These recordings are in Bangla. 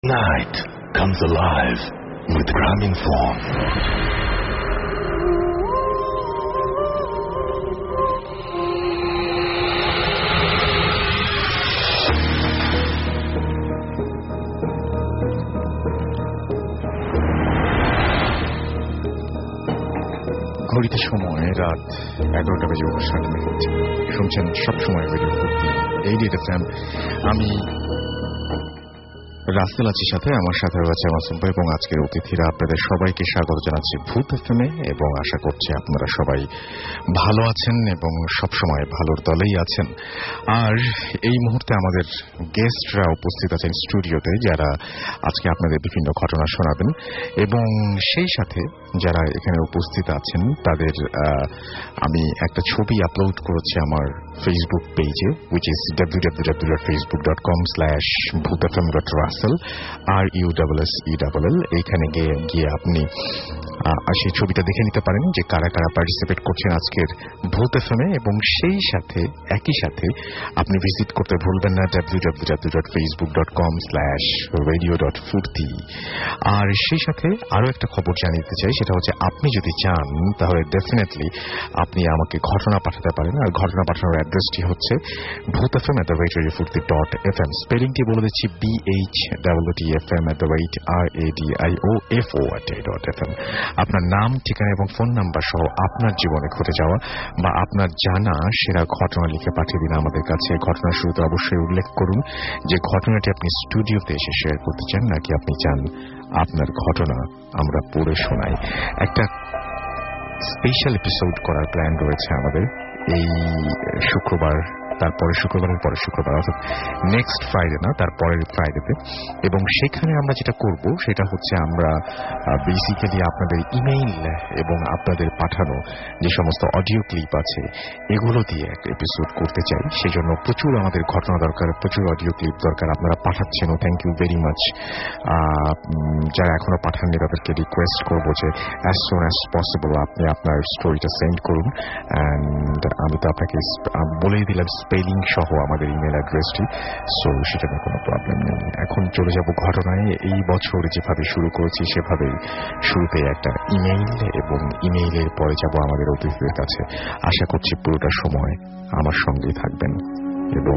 Night comes alive with Grameenphone. ঘড়িতে সময় রাত 11টা বেজে 7 মিনিট। শুনছেন সবসময় রেডিও ফুর্তি 88 FM। আমি রাসেল আছি সাথে, আমার সাথে রয়েছে মাসুম ভাই এবং আজকের অতিথিরা। আপনাদের সবাইকে স্বাগত জানাচ্ছি ভূত এফএমে এবং আশা করছি আপনারা সবাই ভালো আছেন এবং সবসময় ভালোর দলেই আছেন। আর এই মুহূর্তে আমাদের গেস্টরা উপস্থিত আছেন স্টুডিওতে, যারা আজকে আপনাদের বিভিন্ন ঘটনা শোনাবেন এবং সেই সাথে যারা এখানে উপস্থিত আছেন তাদের আমি একটা ছবি আপলোড করেছি আমার ফেসবুক পেজে, which is www.facebook.com/bhutfm.russell RUSSELL। এইখানে গিয়ে আপনি সেই ছবিটা দেখে নিতে পারেন যে কারা কারা পার্টিসিপেট করছেন আজকের ভূত এফএমে এবং সেই সাথে একই সাথে আপনি ভিজিট করতে ভুলবেন না www.facebook.com/radio.furti। আর সেই সাথে আরো একটা খবর জানিয়ে দিতে চাই, সেটা হচ্ছে আপনি যদি চান তাহলে ডেফিনেটলি আপনি আমাকে ঘটনা পাঠাতে পারেন। আর ঘটনা পাঠানোর অ্যাড্রেসটি হচ্ছে bhutfm@radiofurti.fm। স্পেলিংটি বলে দিচ্ছি BHTFM@radiofurti.fm। আপনার নাম, ঠিকানা এবং ফোন নাম্বার সহ আপনার জীবনে ঘটে যাওয়া বা আপনার জানা সেরা ঘটনা লিখে পাঠিয়ে দিন আমাদের কাছে। ঘটনার শুরুতে অবশ্যই উল্লেখ করুন যে ঘটনাটি আপনি স্টুডিওতে এসে শেয়ার করতে চান নাকি আপনি চান আপনার ঘটনা আমরা পড়ে শোনাই। একটা স্পেশাল এপিসোড করার প্ল্যান রয়েছে আমাদের এই শুক্রবার, তারপরে শুক্রবারের পরে শুক্রবার, অর্থাৎ নেক্সট ফ্রাইডে না, তারপরের ফ্রাইডেতে। এবং সেখানে আমরা যেটা করব সেটা হচ্ছে আমরা বেসিক্যালি আপনাদের ইমেইল এবং আপনাদের পাঠানো যে সমস্ত অডিও ক্লিপ আছে এগুলো দিয়ে একটা এপিসোড করতে চাই। সেজন্য প্রচুর আমাদের ঘটনা দরকার, প্রচুর অডিও ক্লিপ দরকার। আপনারা পাঠাচ্ছেনও, থ্যাংক ইউ ভেরি মাচ। যারা এখনো পাঠাননি তাদেরকে রিকোয়েস্ট করবো যে অ্যাজ সুন অ্যাজ পসিবল আপনি আপনার স্টোরিটা সেন্ড করুন। অ্যান্ড আমি তো আপনাকে বলেই দিলাম স্পেলিং সহ আমাদের ইমেল অ্যাড্রেসটি, সো সেটা নিয়ে কোনো প্রবলেম নেই। এখন চলে যাব ঘটনায়। এই বছর যেভাবে শুরু করেছি সেভাবেই শুরুতে একটা ইমেইল এবং ইমেইলের পরে যাব আমাদের অতিথিদের কাছে। আশা করছি পুরোটা সময় আমার সঙ্গেই থাকবেন এবং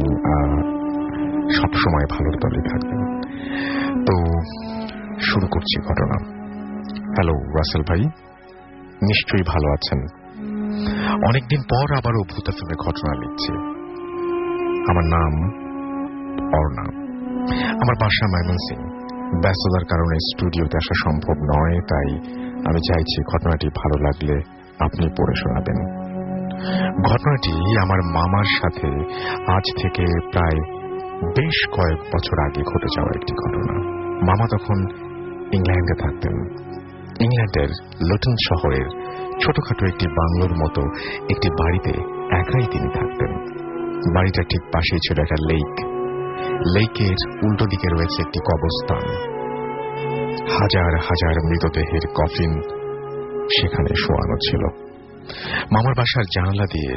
সবসময় ভালোর দলে থাকবেন। তো শুরু করছি ঘটনা। হ্যালো রাসেল ভাই, নিশ্চয়ই ভালো আছেন। অনেকদিন পর আবারও ভূত এফএমে ঘটনা লিখছি। আমার নাম অর্ণা, আমার বাসা ময়মনসিং। ব্যস্ততার কারণে স্টুডিওতে আসা সম্ভব নয়, তাই আমি চাইছি ঘটনাটি ভালো লাগলে আপনি পড়ে শোনাবেন। ঘটনাটি আমার মামার সাথে আজ থেকে প্রায় বেশ কয়েক বছর আগে ঘটে যাওয়া একটি ঘটনা। মামা তখন ইংল্যান্ডে থাকতেন। ইংল্যান্ডের লুটন শহরের ছোটখাটো একটি বাংলোর মতো একটি বাড়িতে একাই তিনি থাকতেন। বাড়িটার ঠিক পাশেই ছিল একটা লেক। লেকের উল্টো দিকে রয়েছে একটি কবরস্থান। হাজার হাজার মৃতদেহের কফিন সেখানে শোয়ানো ছিল। মামার বাসার জানালা দিয়ে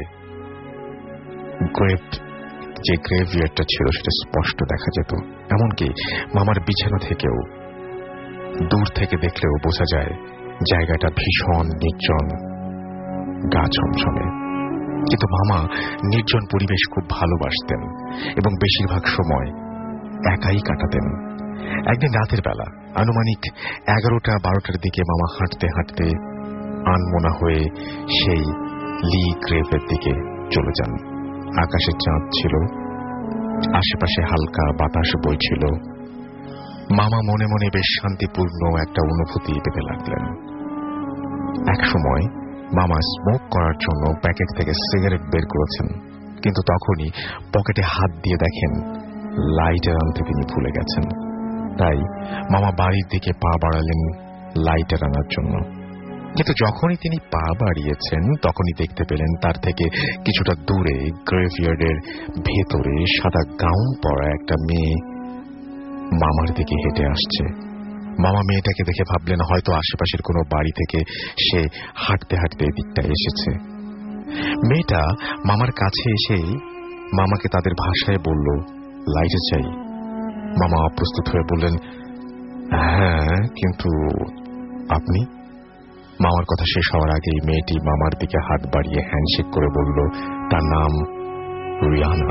যে গ্রেভইয়ার্ডটা ছিল সেটা স্পষ্ট দেখা যেত। এমনকি মামার বিছানা থেকেও দূর থেকে দেখলেও বোঝা যায় জায়গাটা ভীষণ নির্জন, গা ছমছমে। কিন্তু মামা নির্জন পরিবেশ খুব ভালোবাসতেন এবং বেশিরভাগ সময় একাই কাটাতেন। একদিন রাতের বেলা আনুমানিক 11টা-12টার দিকে মামা হাঁটতে হাঁটতে আনমনা হয়ে সেই লি গ্রেভের দিকে চলে যান। আকাশে চাঁদ ছিল, আশেপাশে হালকা বাতাস বইছিল। মামা মনে মনে বেশ শান্তিপূর্ণ একটা অনুভূতি পেতে লাগলেন। এক সময় মামা স্মোক করার জন্য প্যাকেট থেকে সিগারেট বের করেছেন, কিন্তু তখনই পকেটে হাত দিয়ে দেখেন লাইটার আনতে তিনি ভুলে গেছেন। তাই মামা বাড়ির দিকে পা বাড়ালেন লাইটার আনার জন্য। কিন্তু যখনই তিনি পা বাড়িয়েছেন তখনই দেখতে পেলেন তার থেকে কিছুটা দূরে গ্রেভইয়ার্ডের ভেতরে সাদা গাউন পরা একটা মেয়ে মামার দিকে হেঁটে আসছে। মামা মেয়েটাকে দেখে ভাবলেন হয়তো আশেপাশের কোনো বাড়ি থেকে সে হাঁটতে হাঁটতে এদিকটায় এসেছে। মেয়েটা মামার কাছে এসেই মামাকে তাদের ভাষায় বলল, লাইটার চাই। মামা অপ্রস্তুত হয়ে বললেন, হ্যাঁ, কিন্তু আপনি? মামার কথা শেষ হওয়ার আগেই মেয়েটি মামার দিকে হাত বাড়িয়ে হ্যান্ডশেক করে বলল তার নাম রিয়ানা।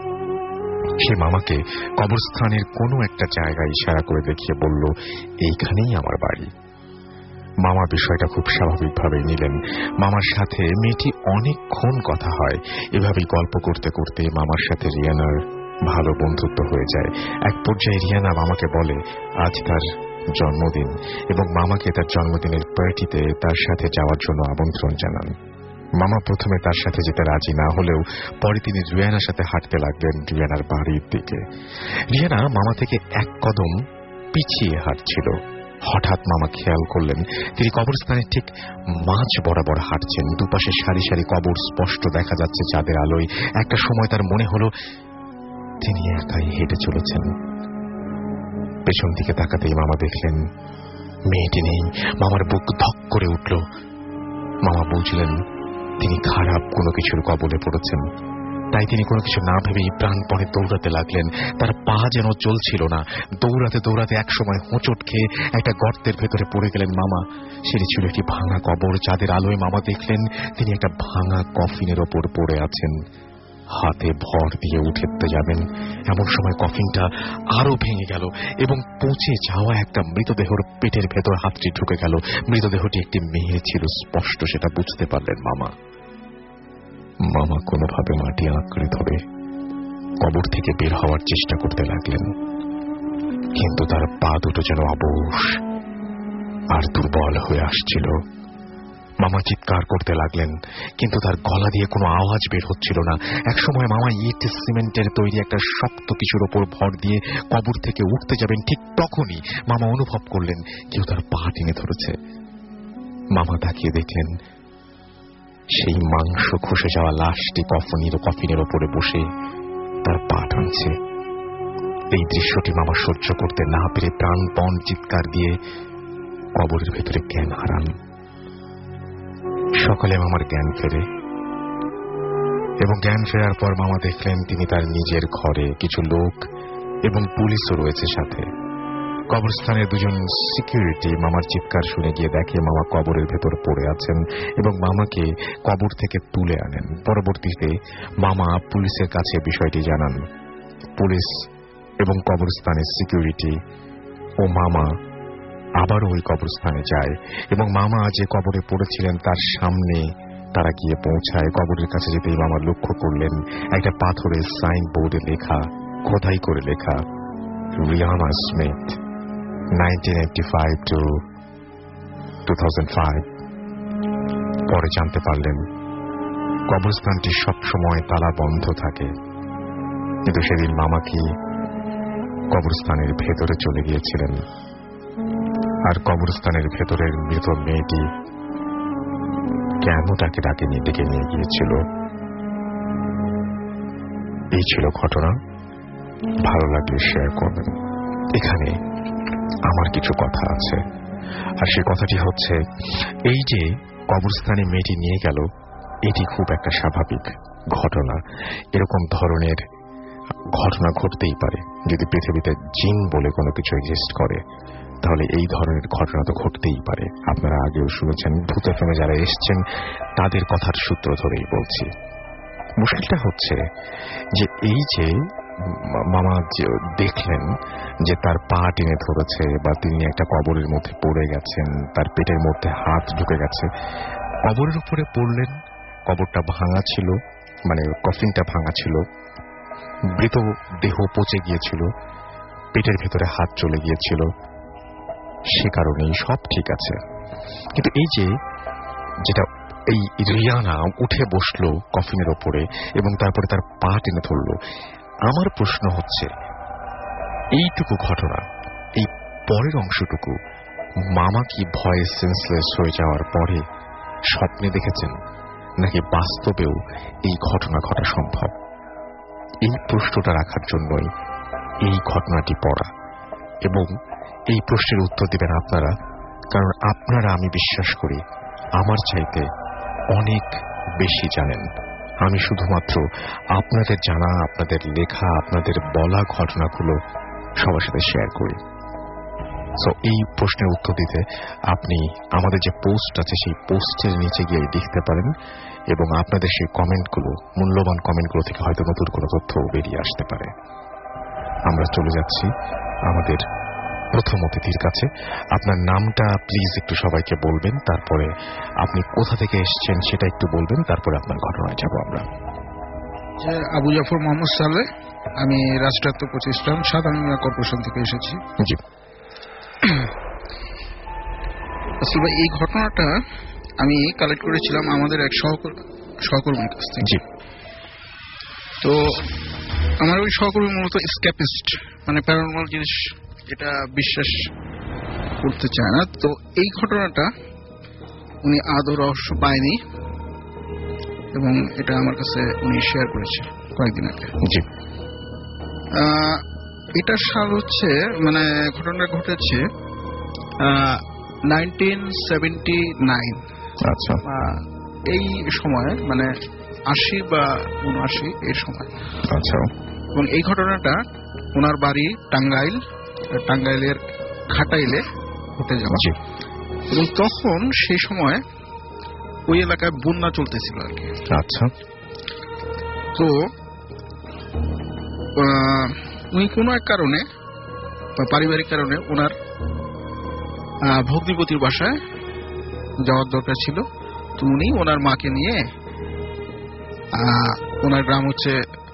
সে মামাকে কবরস্থানের কোনো একটা জায়গায় ইশারা করে দেখিয়ে বলল, এইখানেই আমার বাড়ি। মামা বিষয়টা খুব স্বাভাবিকভাবে নিলেন। মামার সাথে মেয়েটি অনেকক্ষণ কথা হয়। এভাবেই গল্প করতে করতে মামার সাথে রিয়ানার ভালো বন্ধুত্ব হয়ে যায়। এক পর্যায়ে রিয়ানা মামাকে বলে আজ তার জন্মদিন এবং মামাকে তার জন্মদিনের পার্টিতে তার সাথে যাওয়ার জন্য আমন্ত্রণ জানান। মামা প্রথমে তার সাথে যেতে রাজি না হলেও পরে তিনি রিয়ানার সাথে হাঁটতে লাগলেন রিয়ানার বাড়ির দিকে। রিয়ানা মামা থেকে এক কদম পিছিয়ে হাঁটছিল। হঠাৎ মামা খেয়াল করলেন তিনি কবরস্থানের ঠিক মাঝ বরাবর হাঁটছেন। দুপাশে সারি সারি কবর স্পষ্ট দেখা যাচ্ছে চাঁদের আলোয়। একটা সময় তার মনে হলো তিনি একাই হেঁটে চলেছেন। পেছন দিকে তাকাতেই মামা দেখলেন মেয়েটি নেই। মামার বুক ধক করে উঠল। মামা বুঝলেন তিনি খারাপ কোনো কিছুর কবলে পড়েছেন। তাই তিনি কোনো কিছু না ভেবেই প্রাণপণে দৌড়াতে লাগলেন। তার পা যেন চলছিল না। দৌড়াতে দৌড়াতে একসময় হোঁচট খেয়ে একটা গর্তের ভেতরে পড়ে গেলেন মামা। সেটি ছিল একটি ভাঙা কবর। চাঁদের আলোয় মামা দেখলেন তিনি একটা ভাঙা কফিনের ওপর পড়ে আছেন। হাতে ভর দিয়ে উঠতে যাবেন এমন সময় কফিনটা আরো ভেঙে গেল এবং পচে যাওয়া একটা মৃতদেহর পেটের ভেতর হাতটি ঢুকে গেল। মৃতদেহটি একটি মেয়ে ছিল, স্পষ্ট সেটা বুঝতে পারলেন মামা। মামা কোনোভাবে মাটি আঁকড়ে ধরে কবর থেকে বের হওয়ার চেষ্টা করতে লাগলেন, কিন্তু তার পা দুটো যেন অবশ আর দুর্বল হয়ে আসছিল। মামা চিৎকার করতে লাগলেন, কিন্তু তার গলা দিয়ে কোনো আওয়াজ বের হচ্ছিল না। একসময় মামা ইট সিমেন্টের তৈরি একটা শক্ত কিছুর ওপর ভর দিয়ে কবর থেকে উঠতে যাবেন। ঠিক তখনই মামা অনুভব করলেন কেউ তার পা টেনে ধরেছে। মামা তাকিয়ে দেখলেন সেই মাংস খসে যাওয়া লাশটি কফিনের ওপরে বসে তার পা টানছে। এই দৃশ্যটি মামা সহ্য করতে না পেরে প্রাণপণ চিৎকার দিয়ে কবরের ভেতরে জ্ঞান হারান। সকালে মামার জ্ঞান ফেরে এবং জ্ঞান ফেরার পর মামা দেখলেন তিনি তার নিজের ঘরে, কিছু লোক এবং পুলিশও রয়েছে সাথে। কবরস্থানের দুজন সিকিউরিটি মামার চিৎকার শুনে গিয়ে দেখে মামা কবরের ভেতর পড়ে আছেন এবং মামাকে কবর থেকে তুলে আনেন। পরবর্তীতে মামা পুলিশের কাছে বিষয়টি জানান। পুলিশ এবং কবরস্থানের সিকিউরিটি ও মামা আবারও ওই কবরস্থানে যায় এবং মামা যে কবরে পড়েছিলেন তার সামনে তারা গিয়ে পৌঁছায়। কবরের কাছে যেতেই মামা লক্ষ্য করলেন একটা পাথরের সাইনবোর্ডে লেখা, খোদাই করে লেখা, রিয়ানা স্মিথ 1985 to 2005। পরে জানতে পারলেন কবরস্থানটি সবসময় তালা বন্ধ থাকে, কিন্তু সেদিন মামা কি কবরস্থানের ভেতরে চলে গিয়েছিলেন আর কবরস্থানের ভেতরের মৃত মেয়েটি কেন তাকে ডেকে নিয়ে গিয়েছিল। এই ছিল ঘটনা। ভালো লাগলে শেয়ার করবেন। এখানে আমার কিছু কথা আছে, আর সে কথাটি হচ্ছে এই যে কবরস্থানে মেয়েটি নিয়ে গেল, এটি খুব একটা স্বাভাবিক ঘটনা। এরকম ধরনের ঘটনা ঘটতেই পারে। যদি পৃথিবীতে জিন বলে কোনো কিছু এক্সিস্ট করে তাহলে এই ধরনের ঘটনা তো ঘটতেই পারে। আপনারা আগেও শুনেছেন, ভূত এফএমে যারা এসছেন তাদের কথার সূত্র ধরেই বলছি। মুশকিলটা হচ্ছে যে এই যে মামা দেখলেন যে তার পা টেনে ধরেছে বা তিনি একটা কবরের মধ্যে পড়ে গেছেন, তার পেটের মধ্যে হাত ঢুকে গেছে। কবরের উপরে পড়লেন, কবরটা ভাঙা ছিল, মানে কফিনটা ভাঙা ছিল, মৃত দেহ পচে গিয়েছিল, পেটের ভেতরে হাত চলে গিয়েছিল, সে কারণেই সব ঠিক আছে। কিন্তু এই যে যেটা এই রিয়ানা উঠে বসলো কফিনের ওপরে এবং তারপরে তার পা টেনে ধরল, আমার প্রশ্ন হচ্ছে এইটুকু ঘটনা, এই পরের অংশটুকু মামা কি ভয়ে সেন্সলেস হয়ে যাওয়ার পরে স্বপ্নে দেখেছেন নাকি বাস্তবেও এই ঘটনা ঘটা সম্ভব? এই প্রশ্নটা রাখার জন্যই এই ঘটনাটি পড়া, এবং এই প্রশ্নের উত্তর দিবেন আপনারা, কারণ আপনারা, আমি বিশ্বাস করি, আমার চাইতে অনেক বেশি জানেন। আমি শুধুমাত্র আপনাদের জানা, আপনাদের লেখা, আপনাদের বলা ঘটনাগুলো সবার সাথে শেয়ার করি। সো এই প্রশ্নের উত্তর দিতে আপনি আমাদের যে পোস্ট আছে সেই পোস্টের নিচে গিয়ে লিখতে পারেন এবং আপনাদের সেই কমেন্টগুলো, মূল্যবান কমেন্টগুলো থেকে হয়তো নতুন কোনো তথ্য বেরিয়ে আসতে পারে। আমরা চলে যাচ্ছি আমাদের প্রথম অতিথির কাছে। আপনার নামটা প্লিজ একটু সবাইকে বলবেন, তারপরে আপনি কোথা থেকে এসেছেন সেটা একটু বলবেন, তারপরে আপনার ঘটনায় যাব আমরা। আবু জাফর মোহাম্মদ সালে, আমি রাষ্ট্রায়ত্ত প্রতিষ্ঠান সাধারণ কর্পোরেশন থেকে এসেছি। জি। আসলে এই ঘটনাটা আমি কালেক্ট করেছিলাম আমাদের এক সহকর্মীর কাছ থেকে। জি। তো আমার ওই সহকর্মী মূলত স্ক্যাপিস্ট, মানে প্যারানর্মাল জিনিস যেটা বিশ্বাস করতে চায় না। তো এই ঘটনাটা উনি আদৌ রহস্য পায়নি এবং এটা আমার কাছে উনি শেয়ার করেছে কয়েকদিন আগে। জি। এটা সাল হচ্ছে, মানে ঘটনাটা ঘটেছে 1979। আচ্ছা। এই সময় মানে 80 বা 79 এর সময়। আচ্ছা। এবং এই ঘটনাটা ওনার বাড়ি টাঙ্গাইলের ঘাটাইলে ঘটে যাওয়া। এবং তখন সেই সময় ওই এলাকায় বন্যা চলতেছিল আর কি। আচ্ছা। তো উনি কোনো এক কারণে, পারিবারিক কারণে, ওনার ভগ্নিপতির বাসায় যাওয়ার দরকার ছিল। তো উনি ওনার মাকে নিয়ে, ওনার গ্রাম হচ্ছে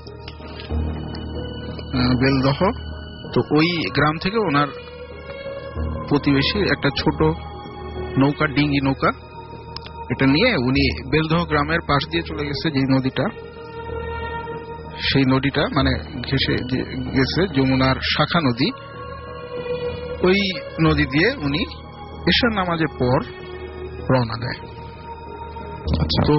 বেলদহ, তো ওই গ্রাম থেকে ওনার প্রতিবেশী একটা ছোট নৌকা, ডিঙ্গি নৌকা, এটা নিয়ে উনি বেলদহ গ্রামের পাশ দিয়ে চলে গেছে। যে নদীটা, সেই নদীটা মানে ঘেঁষে গেছে যমুনার শাখা নদী। ওই নদী দিয়ে উনি এশার নামাজের পর রওনা দেয়। তো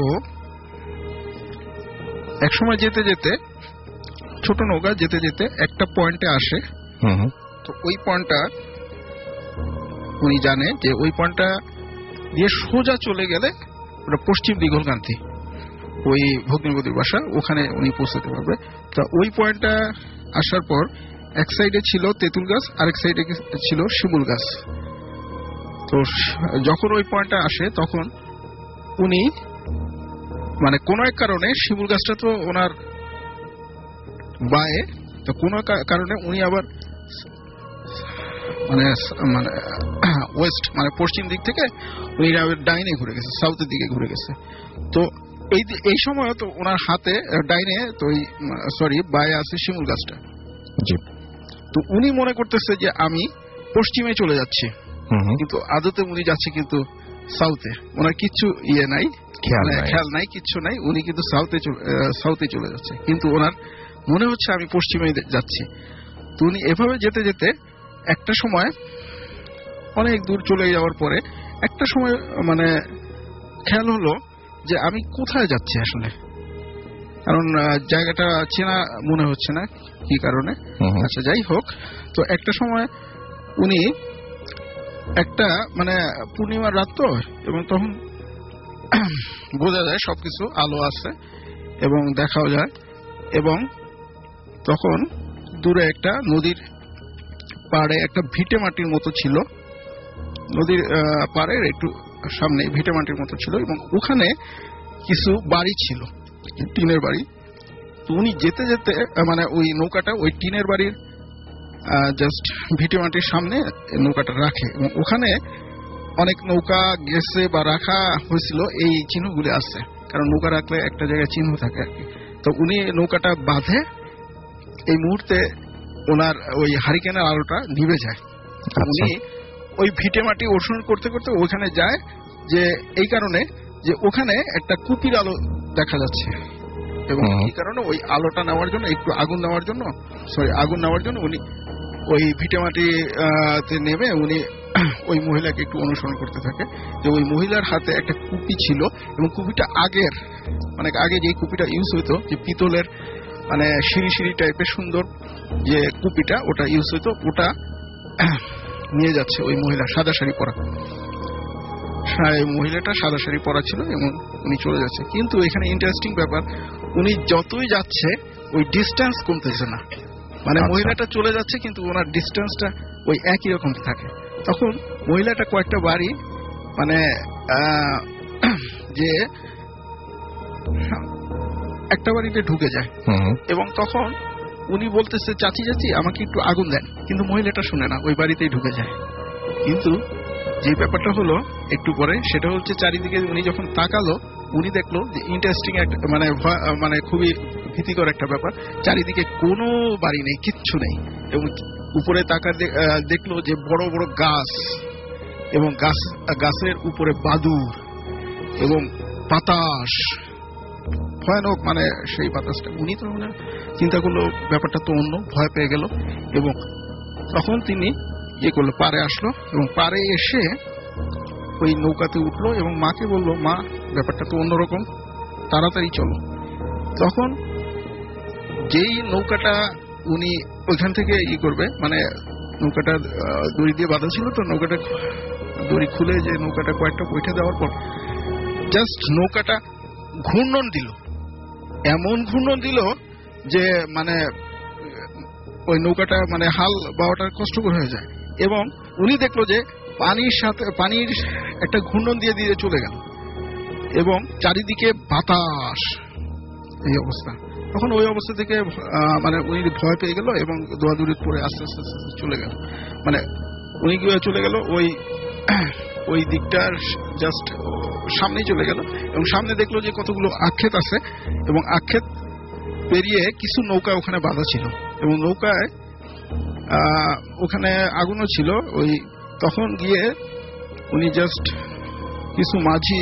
এক সময় যেতে যেতে, ছোট নৌকা যেতে যেতে একটা পয়েন্টে আসে। তো ওই পয়েন্টটা উনি জানে যে ওই পয়েন্টটা দিয়ে সোজা চলে গেলে ওটা পশ্চিম দিগলকান্তি, ওই ভগ্নিপতির বাসা, ওখানে উনি পৌঁছাতে পারবে। তো ওই পয়েন্টটা আসার পর এক সাইডে ছিল তেঁতুল গাছ, আরেক সাইডে ছিল শিমুল গাছ। তো যখন ওই পয়েন্টটা আসে তখন উনি মানে কোন এক কারণে, শিমুল গাছটা তো ওনার বায়ে, তো কোন কারণে উনি আবার মানে মানে ওয়েস্ট মানে পশ্চিম দিক থেকে উনি ডাইনে ঘুরে গেছে, সাউথের দিকে ঘুরে গেছে। তো এই সময় তো ওনার হাতে ডাইনে, তো বায়ে আছে শিমুল গাছটা। তো উনি মনে করতেছে যে আমি পশ্চিমে চলে যাচ্ছি, কিন্তু আদতে উনি যাচ্ছে কিন্তু সাউথে। ওনার কিচ্ছু নাই, খেয়াল নাই, কিচ্ছু নাই, উনি কিন্তু সাউথে চলে যাচ্ছে, কিন্তু ওনার মনে হচ্ছে আমি পশ্চিমে যাচ্ছি। তো উনি এভাবে যেতে যেতে একটা সময়, অনেক দূর চলে যাওয়ার পরে একটা সময় মানে খেয়াল হলো যে আমি কোথায় যাচ্ছি আসলে, কারণ জায়গাটা চেনা মনে হচ্ছে না কি কারণে। আচ্ছা, যাই হোক। তো একটা সময় উনি একটা মানে পূর্ণিমার রাত তো, এবং তখন বোঝা যায় সবকিছু আলো আছে এবং দেখাও যায়। এবং তখন দূরে একটা নদীর পাড়ে একটা ভিটে মাটির মতো ছিল, নদীর পাড়ের একটু সামনে ভিটে মাটির মতো ছিল, এবং ওখানে কিছু বাড়ি ছিল, টিনের বাড়ি। তো উনি যেতে যেতে মানে ওই নৌকাটা ওই টিনের বাড়ির জাস্ট ভিটে মাটির সামনে নৌকাটা রাখে, এবং ওখানে অনেক নৌকা গেছে বা রাখা হয়েছিল, এই চিহ্নগুলি আছে, কারণ নৌকা রাখলে একটা জায়গায় চিহ্ন থাকে আর কি। তো উনি নৌকাটা বাঁধে, এই মুহূর্তে ওনার ওই হারিকেনের আলোটা নিভে যায়। উনি ওই ভিটে মাটি অনুসরণ করতে করতে ওখানে যায়, যে এই কারণে যে ওখানে একটা কুপির আলো দেখা যাচ্ছে, এবং এই কারণে ওই আলোটা নেওয়ার জন্য, একটু আগুন নেওয়ার জন্য উনি ওই ভিটে মাটিতে নেমে উনি ওই মহিলাকে একটু অনুসরণ করতে থাকে। যে ওই মহিলার হাতে একটা কুপি ছিল, এবং কুপিটা আগের মানে আগে যে কুপিটা ইউজ হইতো, যে পিতলের মানে সিঁড়ি টাইপের সুন্দর যে কুপিটা, ওটা ইউজ হইতো, ওটা নিয়ে যাচ্ছে ওই মহিলা। সাদা শাড়ি পরা মহিলাটা সাদা শাড়ি পরা ছিল, এবং উনি চলে যাচ্ছে। কিন্তু এখানে ইন্টারেস্টিং ব্যাপার, উনি যতই যাচ্ছে ওই ডিস্টেন্স কমতেছে না, মানে মহিলাটা চলে যাচ্ছে কিন্তু ওনার ডিস্টেন্সটা ওই একই রকম থাকে। তখন মহিলাটা কয়েকটা বাড়ি মানে যে একটা বাড়িতে ঢুকে যায় এবং তখন উনি বলতেছে চাচি চাচি আমাকে একটু আগুন দেন, কিন্তু মহিলাটা শুনে না, ওই বাড়িতেই ঢুকে যায়। কিন্তু যে ব্যাপারটা হলো একটু পরে সেটা হচ্ছে চারিদিকে উনি যখন তাকালো উনি দেখলো যে ইন্টারেস্টিং একটা মানে খুবই ভীতিকর একটা ব্যাপার, চারিদিকে কোনো বাড়ি নেই, কিচ্ছু নেই, এবং উপরে তাকা দেখলো যে বড় বড় গাছ এবং গাছের উপরে বাদুর এবং বাতাস, ভয়ানক মানে সেই বাতাসটা। উনি তো চিন্তা করলো ব্যাপারটা তো অন্য, ভয় পেয়ে গেল এবং তখন তিনি ইয়ে করলো, পাড়ে আসলো এবং পাড়ে এসে ওই নৌকাতে উঠলো এবং মাকে বললো মা ব্যাপারটা তো অন্যরকম, তাড়াতাড়ি চলো। তখন যেই নৌকাটা উনি ওইখান থেকে ই করবে, মানে নৌকাটা দড়ি দিয়ে বাঁধা ছিল, তো নৌকাটা দড়ি খুলে যে নৌকাটা কয়েকটা বৈঠা দেওয়ার পর জাস্ট নৌকাটা ঘূর্ণন দিল, এমন ঘূর্ণন দিল যে মানে ওই নৌকাটা মানে হাল বাওয়াটা কষ্টকর হয়ে যায়। এবং উনি দেখলো যে পানির একটা ঘূর্ণন দিয়ে দিয়ে চলে গেল এবং চারিদিকে বাতাস, এই অবস্থা। তখন ওই অবস্থা থেকে মানে উনি ভয় পেয়ে গেল এবং দৌড়াদৌড়ি করে আস্তে আস্তে আস্তে চলে গেল, মানে উনি চলে গেল ওই দিকটার জাস্ট সামনেই চলে গেল এবং সামনে দেখলো যে কতগুলো আক্ষেত আছে এবং আক্ষেত পেরিয়ে কিছু নৌকা ওখানে বাঁধা ছিল এবং নৌকায় ওখানে আগুনও ছিল। ওই তখন গিয়ে উনি জাস্ট কিছু মাঝি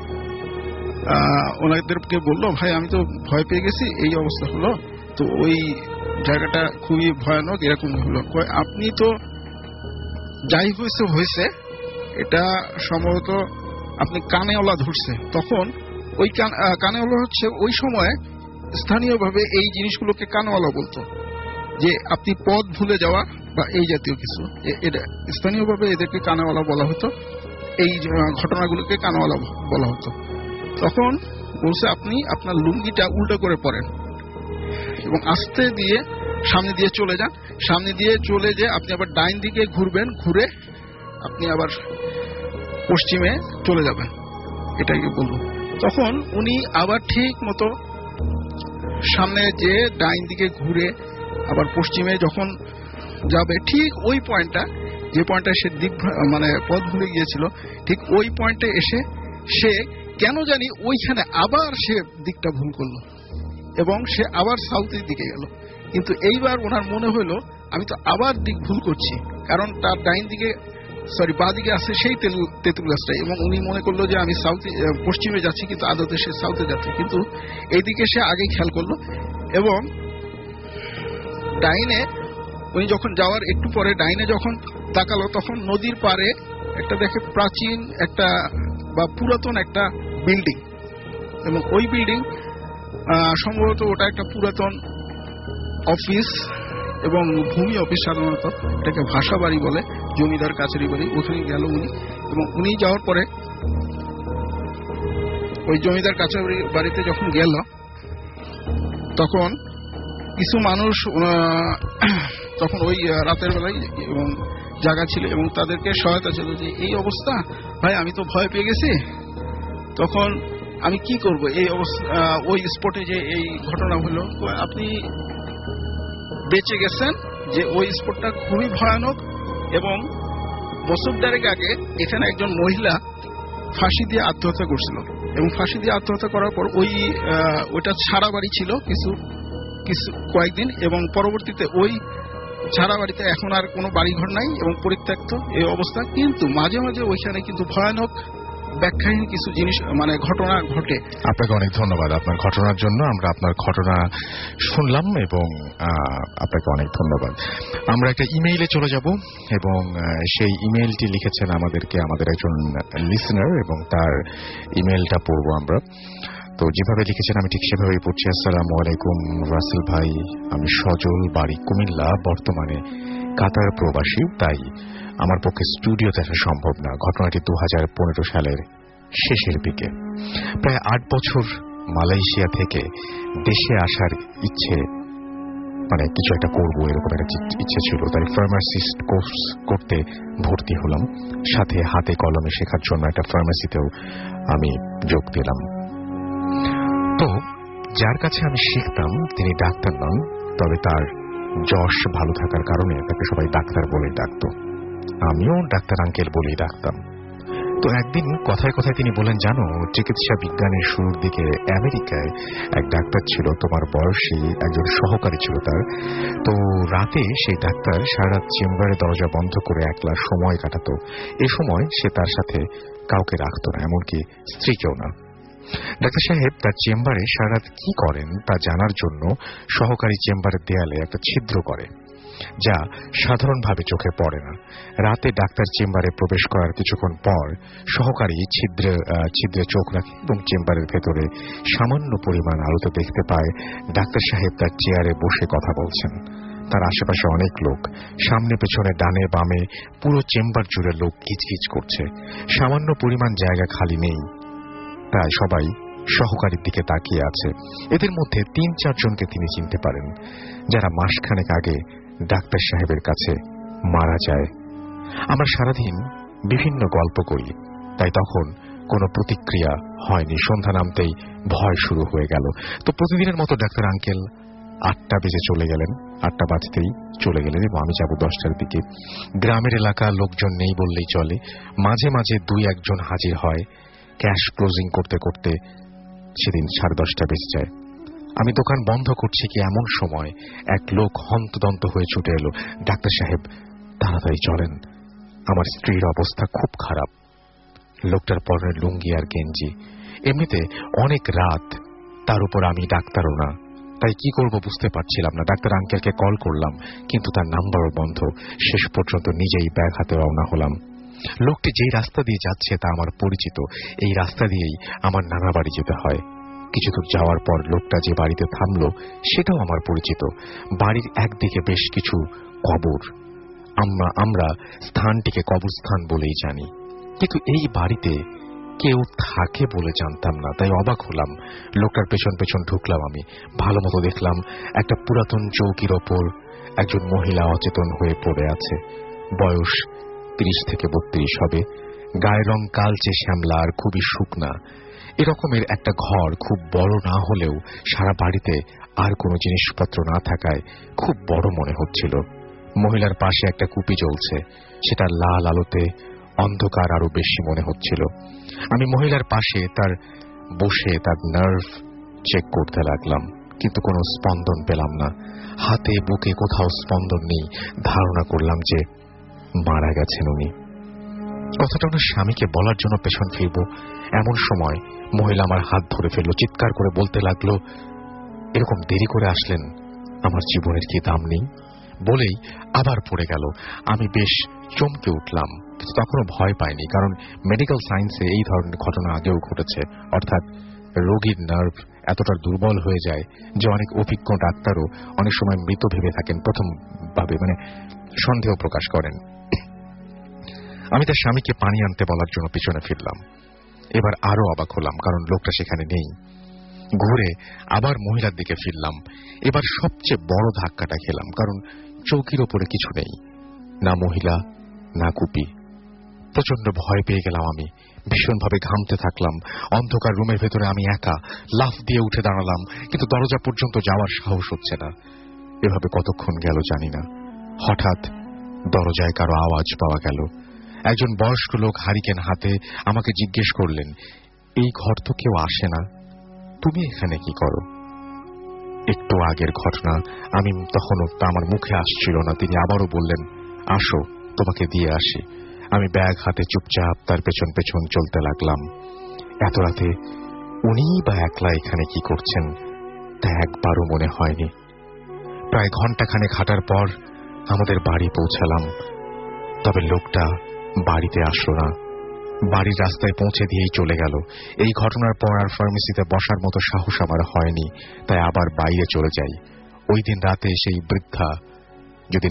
ওনাদেরকে বললো ভাই আমি তো ভয় পেয়ে গেছি, এই অবস্থা হলো, তো ওই জায়গাটা খুবই ভয়ানক, এরকম হলো, আপনি তো যাই হয়েছে এটা সম্ভবত আপনি কানেওয়ালা ধরছে। তখন ওই কানেওয়ালা হচ্ছে ওই সময় স্থানীয়ভাবে এই জিনিসগুলোকে কানেওয়ালা বলতো, যে আপনি পথ ভুলে যাওয়া বা এই জাতীয় কিছু, এটা স্থানীয়ভাবে এদেরকে কানেওয়ালা বলা হতো, এই ঘটনাগুলোকে কানেওয়ালা বলা হতো। তখন বলছে আপনি আপনার লুঙ্গিটা উল্টো করে পরেন এবং আস্তে দিয়ে সামনে দিয়ে চলে যান, সামনে দিয়ে চলে যে আপনি আবার ডাইন দিকে ঘুরবেন, ঘুরে আপনি আবার পশ্চিমে চলে যাবেন, এটাকে বলবো। তখন উনি আবার ঠিক মতো সামনে যে ডাইন দিকে ঘুরে আবার পশ্চিমে যখন যাবে, ঠিক ওই পয়েন্টটা যে পয়েন্টটা সে দিক মানে পথ ভুলে গিয়েছিল, ঠিক ওই পয়েন্টে এসে সে কেন জানি ওইখানে আবার সে দিকটা ভুল করলো এবং সে আবার সাউথের দিকে গেল। কিন্তু এইবার ওনার মনে হইলো আমি তো আবার দিক ভুল করছি, কারণ তার ডাইন দিকে বাঁ দিকে আছে সেই তেঁতুল গাছটাই, এবং উনি মনে করলো যে আমি পশ্চিমে যাচ্ছি কিন্তু আদতে সে সাউথে যাচ্ছে। কিন্তু এইদিকে সে আগেই খেয়াল করলো এবং ডাইনে উনি যখন যাওয়ার একটু পরে ডাইনে যখন তাকালো তখন নদীর পাড়ে একটা দেখে প্রাচীন একটা বা পুরাতন একটা বিল্ডিং, এবং ওই বিল্ডিং সম্ভবত ওটা একটা পুরাতন অফিস এবং ভূমি অফিস, সাধারণত এটাকে ভাষা বাড়ি বলে, জমিদার কাছারি বাড়ি। ওখানে গেল উনি এবং উনি যাওয়ার পরে ওই জমিদার কাছারি বাড়িতে যখন গেল তখন কিছু মানুষ তখন ওই রাতের বেলায় এবং জায়গা ছিল এবং তাদেরকে সহায়তা ছিল যে এই অবস্থা ভাই আমি তো ভয় পেয়ে গেছি, তখন আমি কি করব, এই অবস্থা ওই স্পটে যে এই ঘটনা হলো, আপনি বেঁচে গেছেন যে ওই স্পটটা খুবই ভয়ানক এবং বছর দেড়েক আগে এখানে একজন মহিলা ফাঁসি দিয়ে আত্মহত্যা করছিল এবং ফাঁসি দিয়ে আত্মহত্যা করার পর ওইটা ছাড়া বাড়ি ছিল কিছু কয়েকদিন, এবং পরবর্তীতে ওই ছাড়া বাড়িতে এখন আর কোনো বাড়িঘর নাই এবং পরিত্যক্ত এই অবস্থা। কিন্তু মাঝে মাঝে ওইখানে কিন্তু ভয়ানক ব্যাখ্যাহীন কিছু জিনিস মানে ঘটনা ঘটে। আপনাকে অনেক ধন্যবাদ আপনার ঘটনার জন্য। আমরা আপনার ঘটনা শুনলাম এবং আপনাকে অনেক ধন্যবাদ। আমরা একটা ইমেইলে চলে যাব এবং সেই ইমেইলটি লিখেছেন আমাদের একজন লিসেনার এবং তার ইমেইলটা পড়বো আমরা। তো যেভাবে লিখেছেন আমি ঠিক সেভাবেই পড়ছি। আসসালামু আলাইকুম রাসেল ভাই, আমি সজল, বাড়ি কুমিল্লা, বর্তমানে কাতার প্রবাসী, তাই আমার পক্ষে স্টুডিওতে আসা সম্ভব না। ঘটনাটি 2015 সালের শেষের দিকে। প্রায় 8 বছর মালয়েশিয়া থেকে দেশে আসার ইচ্ছে মানে কিছু একটা করবো এরকম একটা ইচ্ছে ছিল। তাই ফার্মাসিস্ট কোর্স করতে ভর্তি হলাম, সাথে হাতে কলমে শেখার জন্য একটা ফার্মাসিতেও আমি যোগ দিলাম। তো যার কাছে আমি শিখতাম তিনি ডাক্তার নন, তবে তার যশ ভালো থাকার কারণে তাকে সবাই ডাক্তার বলেই ডাকত, আমিও ডাক্তার আঙ্কেল বলেই ডাকতাম। তো একদিন কথায় কথায় তিনি বলেন, জানো চিকিৎসা বিজ্ঞানের শুরুর দিকে আমেরিকায় এক ডাক্তার ছিল, তোমার বয়সী একজন সহকারী ছিল তার। তো রাতে সেই ডাক্তার সারা রাত চেম্বারে দরজা বন্ধ করে একলা সময় কাটাতো। এ সময় সে তার সাথে কাউকে রাখত না, এমনকি স্ত্রীকেও না। ডাক্তার সাহেব তার চেম্বারে সারা রাত কি করেন তা জানার জন্য সহকারী চেম্বারের দেয়ালে একটা ছিদ্র করে, যা সাধারণভাবে চোখে পড়ে না। রাতে ডাক্তার চেম্বারে প্রবেশ করার কিছুক্ষণ পর সহকারী ছিদ্রে চোখ রাখে এবং চেম্বারের ভেতরে সামান্য পরিমাণ আলোতে দেখতে পায় ডাক্তার সাহেব তার চেয়ারে বসে কথা বলছেন। তার আশেপাশে অনেক লোক, সামনে পেছনে ডানে বামে পুরো চেম্বার জুড়ে লোক গিজগিজ করছে। সামান্য পরিমাণ জায়গা খালি নেই, তাই সবাই সহকারীর দিকে তাকিয়ে আছে। এদের মধ্যে ৩-৪ জনকে তিনি চিনতে পারেন, যারা মাসখানেক আগে ডাক্তার সাহেবের কাছে মারা যায়। আমরা সারাদিন বিভিন্ন গল্প করি, তাই তখন কোনো প্রতিক্রিয়া হয়নি। সন্ধ্যা নামতেই ভয় শুরু হয়ে গেল। তো প্রতিদিনের মতো ডাক্তার আঙ্কেল ৮টা বেজে চলে গেলেন, ৮টা বাজতেই চলে গেলেন এবং আমি যাব 10টার দিকে। গ্রামের এলাকা লোকজন নেই বললেই চলে, মাঝে মাঝে ২-১ জন হাজির হয়। ক্যাশ ক্লোজিং করতে করতে সেদিন 10:30 বেজে যায়। আমি দোকান বন্ধ করছি কি এমন সময় এক লোক হন্তদন্ত হয়ে ছুটে এলো, ডাক্তার সাহেব তাড়াতাড়ি চলেন, আমার স্ত্রীর অবস্থা খুব খারাপ। লোকটার পরনে লুঙ্গি আর গেঞ্জি, এমনিতে অনেক রাত, তার উপর আমি ডাক্তারও না, তাই কি করব বুঝতে পারছিলাম না। ডাক্তার আঙ্কেলকে কল করলাম, কিন্তু তার নাম্বারও বন্ধ। শেষ পর্যন্ত নিজেই ব্যাগ হাতে রওনা হলাম। লোকটি যেই রাস্তা দিয়ে যাচ্ছে তা আমার পরিচিত, এই রাস্তা দিয়েই আমার নানা বাড়ি যেতে হয়। কিছু দূর যাওয়ার পর লোকটা যে বাড়িতে থামল সেটাও আমার পরিচিত। বাড়ির একদিকে বেশ কিছু কবর, আমরা স্থানটিকে কবরস্থান বলেই জানি, কিন্তু এই বাড়িতে কেউ থাকে বলে জানতাম না, তাই অবাক হলাম। লোকটার পেছন পেছন ঢুকলাম আমি। ভালো মতো দেখলাম একটা পুরাতন চৌকির ওপর একজন মহিলা অচেতন হয়ে পড়ে আছে। বয়স 30 থেকে 32 হবে, গায়ের রং কালচে শ্যামলা আর খুবই শুকনা। এরকমের একটা ঘর খুব বড় না হলেও সারা বাড়িতে আর কোনো জিনিসপত্র না থাকায় খুব বড় মনে হচ্ছিল। মহিলার পাশে একটা কুপি জ্বলছে, সেটা লাল আলোতে অন্ধকার আরো বেশি মনে হচ্ছিল। আমি মহিলার পাশে বসে তার নার্ভ চেক করতে লাগলাম, কিন্তু কোনো স্পন্দন পেলাম না। হাতে বুকে কোথাও স্পন্দন নেই। ধারণা করলাম যে মারা গেছেন উনি। কথাটা ওনার স্বামীকে বলার জন্য পেছন ফিরব, এমন সময় মহিলা আমার হাত ধরে ফেলল, চিৎকার করে বলতে লাগলো, এরকম দেরি করে আসলেন, আমার জীবনের কি দাম নেই? বলেই আবার পড়ে গেল। আমি বেশ চমকে উঠলাম, কিন্তু তখনও ভয় পাইনি, কারণ মেডিকেল সায়েন্সে এই ধরনের ঘটনা আগেও ঘটেছে। অর্থাৎ রোগীর নার্ভ এতটা দুর্বল হয়ে যায় যে অনেক অভিজ্ঞ ডাক্তারও অনেক সময় মৃত ভেবে থাকেন, প্রথম ভাবে মানে সন্দেহ প্রকাশ করেন। আমি তার স্বামীকে পানি আনতে বলার জন্য পিছনে ফিরলাম। এবার আরো অবাক হলাম, কারণ লোকটা সেখানে নেই। ঘুরে আবার মহিলার দিকে ফিরলাম। এবার সবচেয়ে বড় ধাক্কাটা খেলাম, কারণ চৌকির ওপরে কিছু নেই, না মহিলা না কুপি। প্রচন্ড ভয় পেয়ে গেলাম আমি, ভীষণভাবে ঘামতে থাকলাম। অন্ধকার রুমের ভেতরে আমি একা। লাফ দিয়ে উঠে দাঁড়ালাম, কিন্তু দরজা পর্যন্ত যাওয়ার সাহস হচ্ছে না। এভাবে কতক্ষণ গেল জানি না। হঠাৎ দরজায় কারো আওয়াজ পাওয়া গেল। একজন বয়স্ক লোক হারিকেন হাতে আমাকে জিজ্ঞেস করলেন, এই ঘর তো কেউ আসে না, তুমি এখানে কি করো? একটু আগের ঘটনা, আমি তখনও তা আমার মুখে আসছিল না। তিনি আবারও বললেন, আসো তোমাকে দিয়ে আসি। আমি ব্যাগ হাতে চুপচাপ তার পেছন পেছন চলতে লাগলাম। এত রাতে উনিই বা একলা এখানে কি করছেন তা একবারও মনে হয়নি। প্রায় ঘন্টাখানেক হাঁটার পর আমাদের বাড়ি পৌঁছালাম, তবে লোকটা বাড়িতে আসলো না। বাড়ির রাস্তায় পৌঁছে দিয়েই চলে গেল। এই ঘটনার পর আর ফার্মেসিতে বসার মতো সাহস আমার হয়নি, তাই আবার বাইরে চলে যাই। ওই দিন রাতে সেই বৃদ্ধ যদি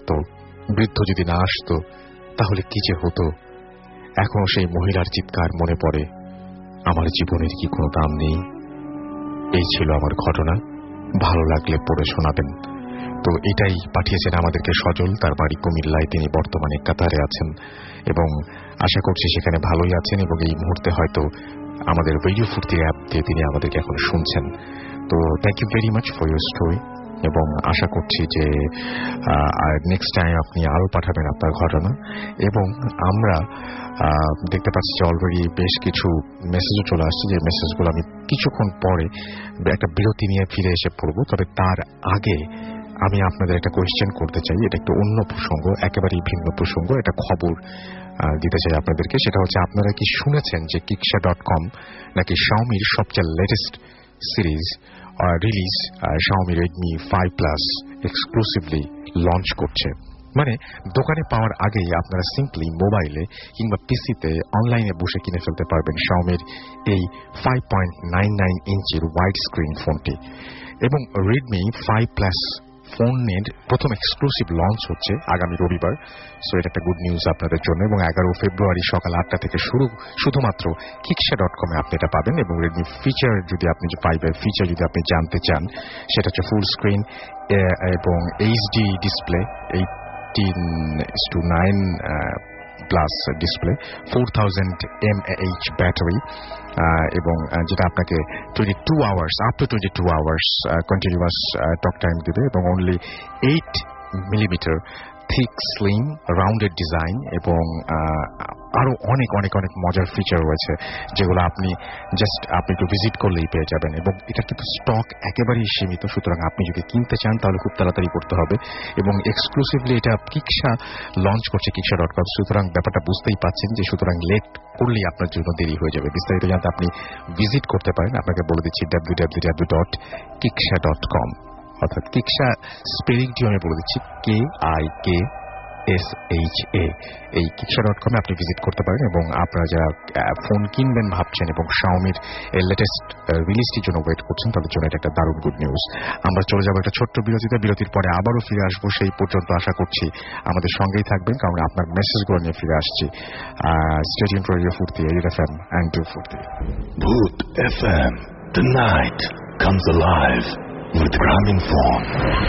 না আসতো তাহলে কি যে হতো। এখনো সেই মহিলার চিৎকার মনে পড়ে, আমার জীবনের কি কোনো দাম নেই। এই ছিল আমার ঘটনা। ভালো লাগলে পড়ে শোনাবেন। তো এটাই পাঠিয়েছেন আমাদেরকে সজল, তার বাড়ি কুমিল্লায়, তিনি বর্তমানে কাতারে আছেন এবং আশা করছি সেখানে ভালোই আছেন এবং এই মুহূর্তে হয়তো আমাদের রেডিও ফুর্তি অ্যাপ দিয়ে তিনি আমাদেরকে এখন শুনছেন। তো thank you very much for your story এবং আশা করছি যে নেক্সট টাইম আপনি আরও পাঠাবেন আপনার ঘটনা। এবং আমরা দেখতে পাচ্ছি যে অলরেডি বেশ কিছু মেসেজও চলে আসছে, যে মেসেজগুলো আমি কিছুক্ষণ পরে একটা বিরতি নিয়ে ফিরে এসে পড়ব। তবে তার আগে আমি আপনাদের একটা কোয়েশ্চেন করতে চাই, এটা একটু অন্য প্রসঙ্গ, একেবারেই ভিন্ন প্রসঙ্গ, একটা খবর দিতে চাই আপনাদেরকে। সেটা হচ্ছে, আপনারা কি শুনেছেন যে kiksha.com নাকি Xiaomiর সবচেয়ে latest series release Xiaomi Redmi 5 Plus exclusively launch করছে? মানে দোকানে পাওয়ার আগেই আপনারা সিম্পলি মোবাইলে কিংবা পিসিতে অনলাইনে বসে কিনে ফেলতে পারবেন Xiaomiর এই 5.99 ইঞ্চির ওয়াইড স্ক্রিন ফোনটি। এবং Redmi 5 Plus ফোনের প্রথম এক্সক্লুসিভ লঞ্চ হচ্ছে আগামী রবিবার। সো এটা একটা গুড নিউজ আপনাদের জন্য। এবং 11 ফেব্রুয়ারি সকাল 8টা থেকে শুধুমাত্র kiksha.com আপনি এটা পাবেন। এবং রেডমি ফিচার যদি আপনি 5 ফিচার যদি আপনি জানতে চান, সেটা হচ্ছে ফুল স্ক্রিন এবং HD display, 18:9 plus display, 4000 mAh battery, এবং যেটা আপনাকে 22 hours up to 22 hours continuous talk time দেবে, এবং only 8 millimetre thick slim rounded design, এবং আরো অনেক অনেক অনেক মজার ফিচার রয়েছে যেগুলো আপনি একটু ভিজিট করলেই পেয়ে যাবেন। এবং এটা কিন্তু স্টক একেবারেই সীমিত, সুতরাং আপনি যদি কিনতে চান তাহলে খুব তাড়াতাড়ি করতে হবে। এবং এক্সক্লুসিভলি এটা কিকশা লঞ্চ করছে kiksha.com, সুতরাং ব্যাপারটা বুঝতেই পাচ্ছেন যে সুতরাং লেট করলেই আপনার জন্য দেরি হয়ে যাবে। বিস্তারিত জানতে আপনি ভিজিট করতে পারেন। আপনাকে বলে দিচ্ছি www.kiksha.com, অর্থাৎ কিকশা স্পেলিংটিও আমি বলে দিচ্ছি KIKSHA। এই kiksha.com আপনি ভিজিট করতে পারেন। এবং আপনারা যারা ফোন কিনবেন ভাবছেন এবং Xiaomiর লেটেস্ট রিলিজটির জন্য ওয়েট করছেন, তাদের জন্য এটা একটা দারুণ গুড নিউজ। আমরা চলে যাবো একটা ছোট্ট বিরতিতে। বিরতির পরে আবারও ফিরে আসবো। সেই পর্যন্ত আশা করছি আমাদের সঙ্গেই থাকবেন, কারণ আপনার মেসেজগুলো নিয়ে ফিরে আসছি। Stay tuned to radio Foorti, radio FM and 240 Bhoot FM. The night comes alive with Grameenphone.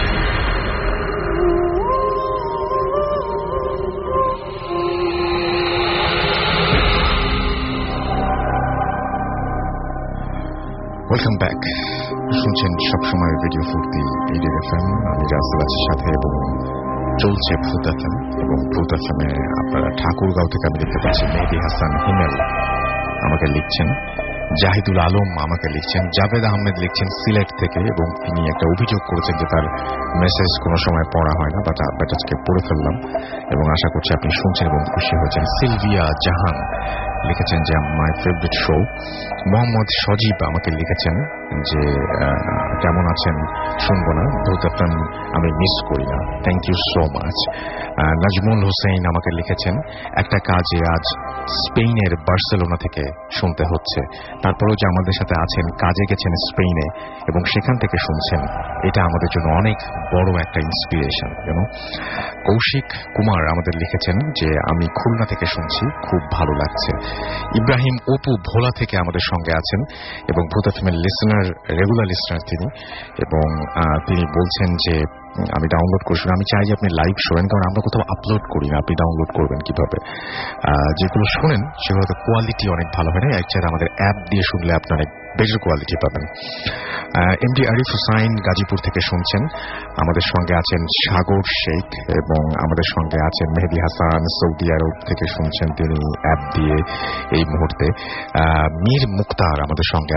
Welcome back. শুনছেন সবসময় রেডিও ফুর্তি, রেডিও FM। আমি রাসেল আছি সাথে, এবং চলছে ভূত FM। এবং ভূত FM এ আপনারা ঠাকুরগাঁও থেকে আমি দেখতে পাচ্ছি মেহেদি হাসান হিমেল আমাকে লিখছেন, জাহিদুল আলম আমাকে লিখছেন, জাভেদ আহমেদ লিখছেন সিলেট থেকে, এবং তিনি একটা অভিযোগ করেছেন যে তার মেসেজ কোনো সময় পড়া হয় না, বাট আজকে পড়ে ফেললাম এবং আশা করছি আপনি শুনছেন এবং খুশি হয়েছেন। সিলভিয়া জাহান লিখেছেন যে my favourite show. Mohammad Sajib আমাকে লিখেছেন যে কেমন আছেন, শুনবো না, ভূত FM আমি মিস করি না, thank you so much. Nazmul Hossain আমাকে লিখেছেন, একটা কাজে আজ স্পেনের বার্সেলোনা থেকে শুনতে হচ্ছে, তারপরেও যে আমাদের সাথে আছেন, কাজে গেছেন স্পেনে এবং সেখান থেকে শুনছেন, এটা আমাদের জন্য অনেক বড় একটা ইন্সপিরেশন। কৌশিক কুমার আমাদের লিখেছেন যে আমি খুলনা থেকে শুনছি, খুব ভালো লাগছে। ইব্রাহিম অপু ভোলা থেকে আমাদের সঙ্গে আছেন এবং ভূত FM লিসনার, রেগুলার লিসনার তিনি, এবং তিনি বলছেন যে আমি ডাউনলোড করছি। আমি চাই যে আপনি লাইভ শোনেন, কারণ আমরা কোথাও আপলোড করি না, আপনি ডাউনলোড করবেন কিভাবে? যেগুলো শোনেন সেগুলো তো কোয়ালিটি অনেক ভালো হয় না, একসাথে আমাদের অ্যাপ দিয়ে শুনলে আপনি অনেক বেটার কোয়ালিটি পাবেন। এমডি আরিফ হুসাইন গাজীপুর থেকে শুনছেন, আমাদের সঙ্গে আছেন সাগর শেখ, এবং আমাদের সঙ্গে আছেন মেহেদি হাসান সৌদি আরব থেকে শুনছেন তিনি অ্যাপ দিয়ে এই মুহূর্তে। মীর মুক্তার আমাদের সঙ্গে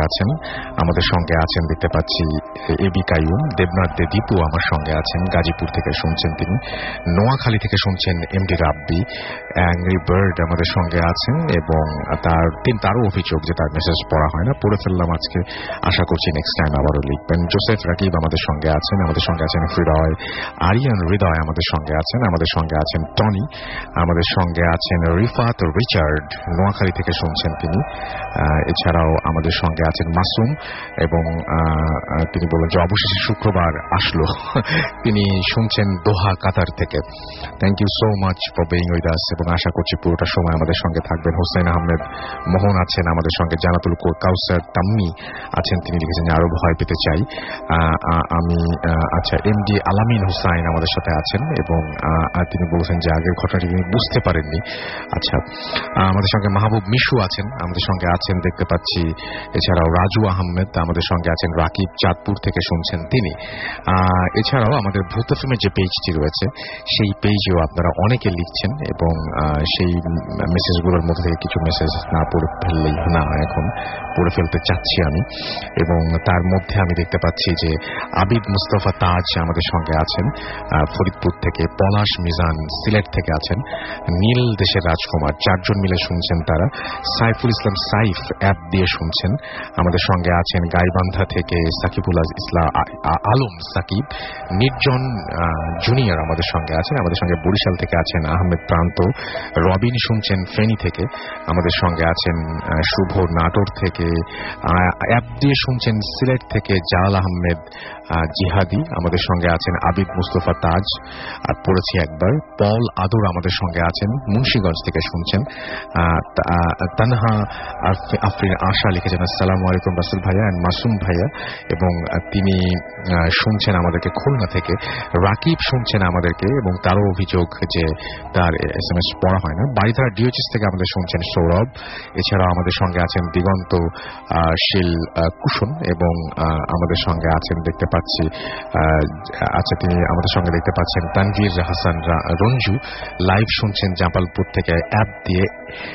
আছেন দেখতে পাচ্ছি এবি কাইয়ুম, দেবনাথ দে দীপু আমার সঙ্গে আছেন, গাজীপুর থেকে শুনছেন তিনি। নোয়াখালী থেকে শুনছেন এমডি রাব্বি। অ্যাংরি বার্ড আমাদের সঙ্গে আছেন এবং তারও অভিযোগ যে তার মেসেজ পড়া হয় না, পড়ে ফেললাম আজকে, আশা করছি নেক্সট টাইম আবারও লিখবেন। জোসেফ রাকিব আমাদের সঙ্গে আছেন হৃদয়, আরিয়ান হৃদয় আমাদের সঙ্গে আছেন টনি, আমাদের সঙ্গে আছেন রিফাত রিচার্ড, নোয়াখালী থেকে শুনছেন তিনি। এছাড়াও আমাদের সঙ্গে আছেন মাসুম, এবং তিনি বলেন যে অবশেষে শুক্রবার আসলো, তিনি শুনছেন দোহা কাতার থেকে। Thank you so much for being with us, এবং আশা করছি পুরোটা সময় আমাদের সঙ্গে থাকবেন। হোসেন আহমেদ মোহন আছেন আমাদের সঙ্গে, জানাতুল কাউসার তাম্মি এমনি আছেন, তিনি লিখেছেন আরো ভয় পেতে চাই আমি। আচ্ছা, এমডি আলামিন হুসাইন আমাদের সাথে আছেন এবং তিনি বলছেন যে আগের ঘটনাটি তিনি বুঝতে পারেননি। আচ্ছা, আমাদের সঙ্গে মাহবুব মিশু আছেন, আমাদের সঙ্গে আছেন দেখতে পাচ্ছি। এছাড়াও রাজু আহমেদ আমাদের সঙ্গে আছেন, রাকিব চাঁদপুর থেকে শুনছেন তিনি। এছাড়াও আমাদের ভূত এফএমের যে পেজটি রয়েছে সেই পেজেও আপনারা অনেকে লিখছেন এবং সেই মেসেজগুলোর মধ্যে থেকে কিছু মেসেজ না পড়ে ফেললেই না, এখন পড়ে ফেলতে চাচ্ছি আমি। এবং তার মধ্যে আমি দেখতে পাচ্ছি যে আবিদ মুস্তফা তাজ আমাদের সঙ্গে আছেন ফরিদপুর থেকে, পলাশ মিজান সিলেট থেকে আছেন, নীল দেশের রাজকুমার, 4 জন মিলে শুনছেন তারা। সাইফুল ইসলাম সাইফ অ্যাপ দিয়ে শুনছেন। আমাদের সঙ্গে আছেন গাইবান্ধা থেকে সাকিবুল ইসলাম আলম সাকিব, নির্জন জুনিয়র আমাদের সঙ্গে আছেন। আমাদের সঙ্গে বরিশাল থেকে আছেন আহমেদ প্রান্ত, রবিন শুনছেন ফেনী থেকে। আমাদের সঙ্গে আছেন শুভ নাটোর থেকে, অ্যাপ দিয়ে শুনছেন সিলেট থেকে জালাল আহমেদ জিহাদি। আমাদের সঙ্গে আছেন আবিদ মুস্তফা তাজ, পড়েছি একবার। পল আদর আমাদের সঙ্গে আছেন, মুন্সিগঞ্জ থেকে শুনছেন। তানহা আফরিন আশা লিখেছেন আসসালামু আলাইকুম রাসেল ভাইয়া এন্ড মাসুম ভাইয়া, এবং তিনি শুনছেন আমাদেরকে খুলনা থেকে। রাকিব শুনছেন আমাদেরকে এবং তারও অভিযোগ যে তার SMS পড়া হয় না। বাড়িধারা ডিওএইচএস থেকে আমাদের শুনছেন সৌরভ। এছাড়াও আমাদের সঙ্গে আছেন দিগন্ত শীল কুশন এবং আমাদের সঙ্গে আছেন দেখতে পাচ্ছি, আচ্ছা তিনি আমাদের সঙ্গে দেখতে পাচ্ছেন তানভীর হাসান রঞ্জু লাইভ শুনছেন জামালপুর থেকে অ্যাপ দিয়ে।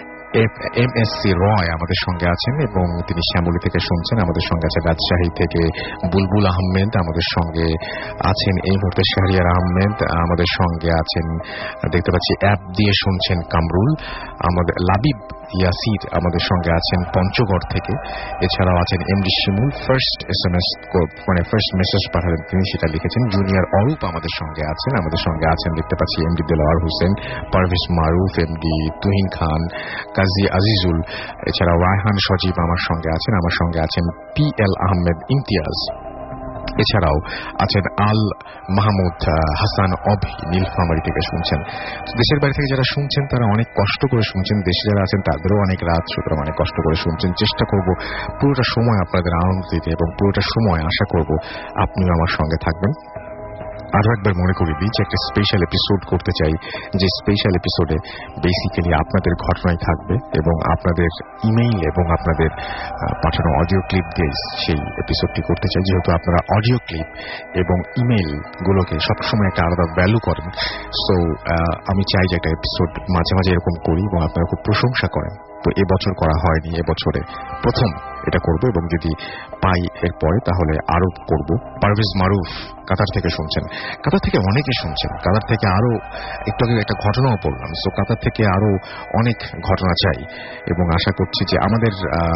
MSC রয় আমাদের সঙ্গে আছেন এবং তিনি শ্যামলী থেকে শুনছেন। আমাদের সঙ্গে আছেন রাজশাহী থেকে বুলবুল আহমেদ, আমাদের সঙ্গে আছেন এই মুহূর্তে শাহরিয়ার আহমেদ, আমাদের সঙ্গে আছেন দেখতে পাচ্ছি অ্যাপ দিয়ে শুনছেন কামরুল, আমাদের লাবিব ইয়াসির আমাদের সঙ্গে আছেন পঞ্চগড় থেকে। এছাড়াও আছেন এমডি শিমুল, ফার্স্ট SMS মানে ফার্স্ট মেসেজ পাঠালেন তিনি, সেটা লিখেছেন। জুনিয়র অরূপ আমাদের সঙ্গে আছেন। আমাদের সঙ্গে আছেন দেখতে পাচ্ছি এমডি দেলোয়ার হোসেন, পারভেজ মারুফ, এমডি তুহিন খান, কাজী আজিজুল। এছাড়াও রায়হান সজীব আমার সঙ্গে আছেন। আমার সঙ্গে আছেন PL আহমেদ ইমতিয়াজ। এছাড়াও আছেন আল মাহমুদ হাসান অভি, নীলফামারী থেকে শুনছেন। দেশের বাইরে থেকে যারা শুনছেন তারা অনেক কষ্ট করে শুনছেন, দেশে যারা আছেন তাদেরও অনেক রাত, সুতরাং অনেক কষ্ট করে শুনছেন। চেষ্টা করব পুরোটা সময় আপনাদের আনন্দ দিতে এবং পুরোটা সময় আশা করব আপনিও আমার সঙ্গে থাকবেন। আরো একবার মনে করি দিই যে একটা স্পেশাল এপিসোড করতে চাই, যে স্পেশাল এপিসোডে বেসিক্যালি আপনাদের ঘটনাই থাকবে এবং আপনাদের ইমেইল এবং আপনাদের পাঠানো অডিও ক্লিপ দিয়ে সেই এপিসোডটি করতে চাই। যেহেতু আপনারা অডিও ক্লিপ এবং ইমেইল গুলোকে সবসময় একটা আলাদা ভ্যালু করেন, সো আমি চাই যে একটা এপিসোড মাঝে মাঝে এরকম করি এবং আপনারা খুব প্রশংসা করেন। তো এবছর করা হয়নি, এবছরে প্রথম এটা করব এবং যদি পাই এরপরে তাহলে আরো করব। পারভেজ মারুফ কাতার থেকে শুনছেন, কাতার থেকে অনেকে শুনছেন, কাতার থেকে আরো একটু আগে একটা ঘটনাও পড়লাম। সো কাতার থেকে আরো অনেক ঘটনা চাই এবং আশা করছি যে আমাদের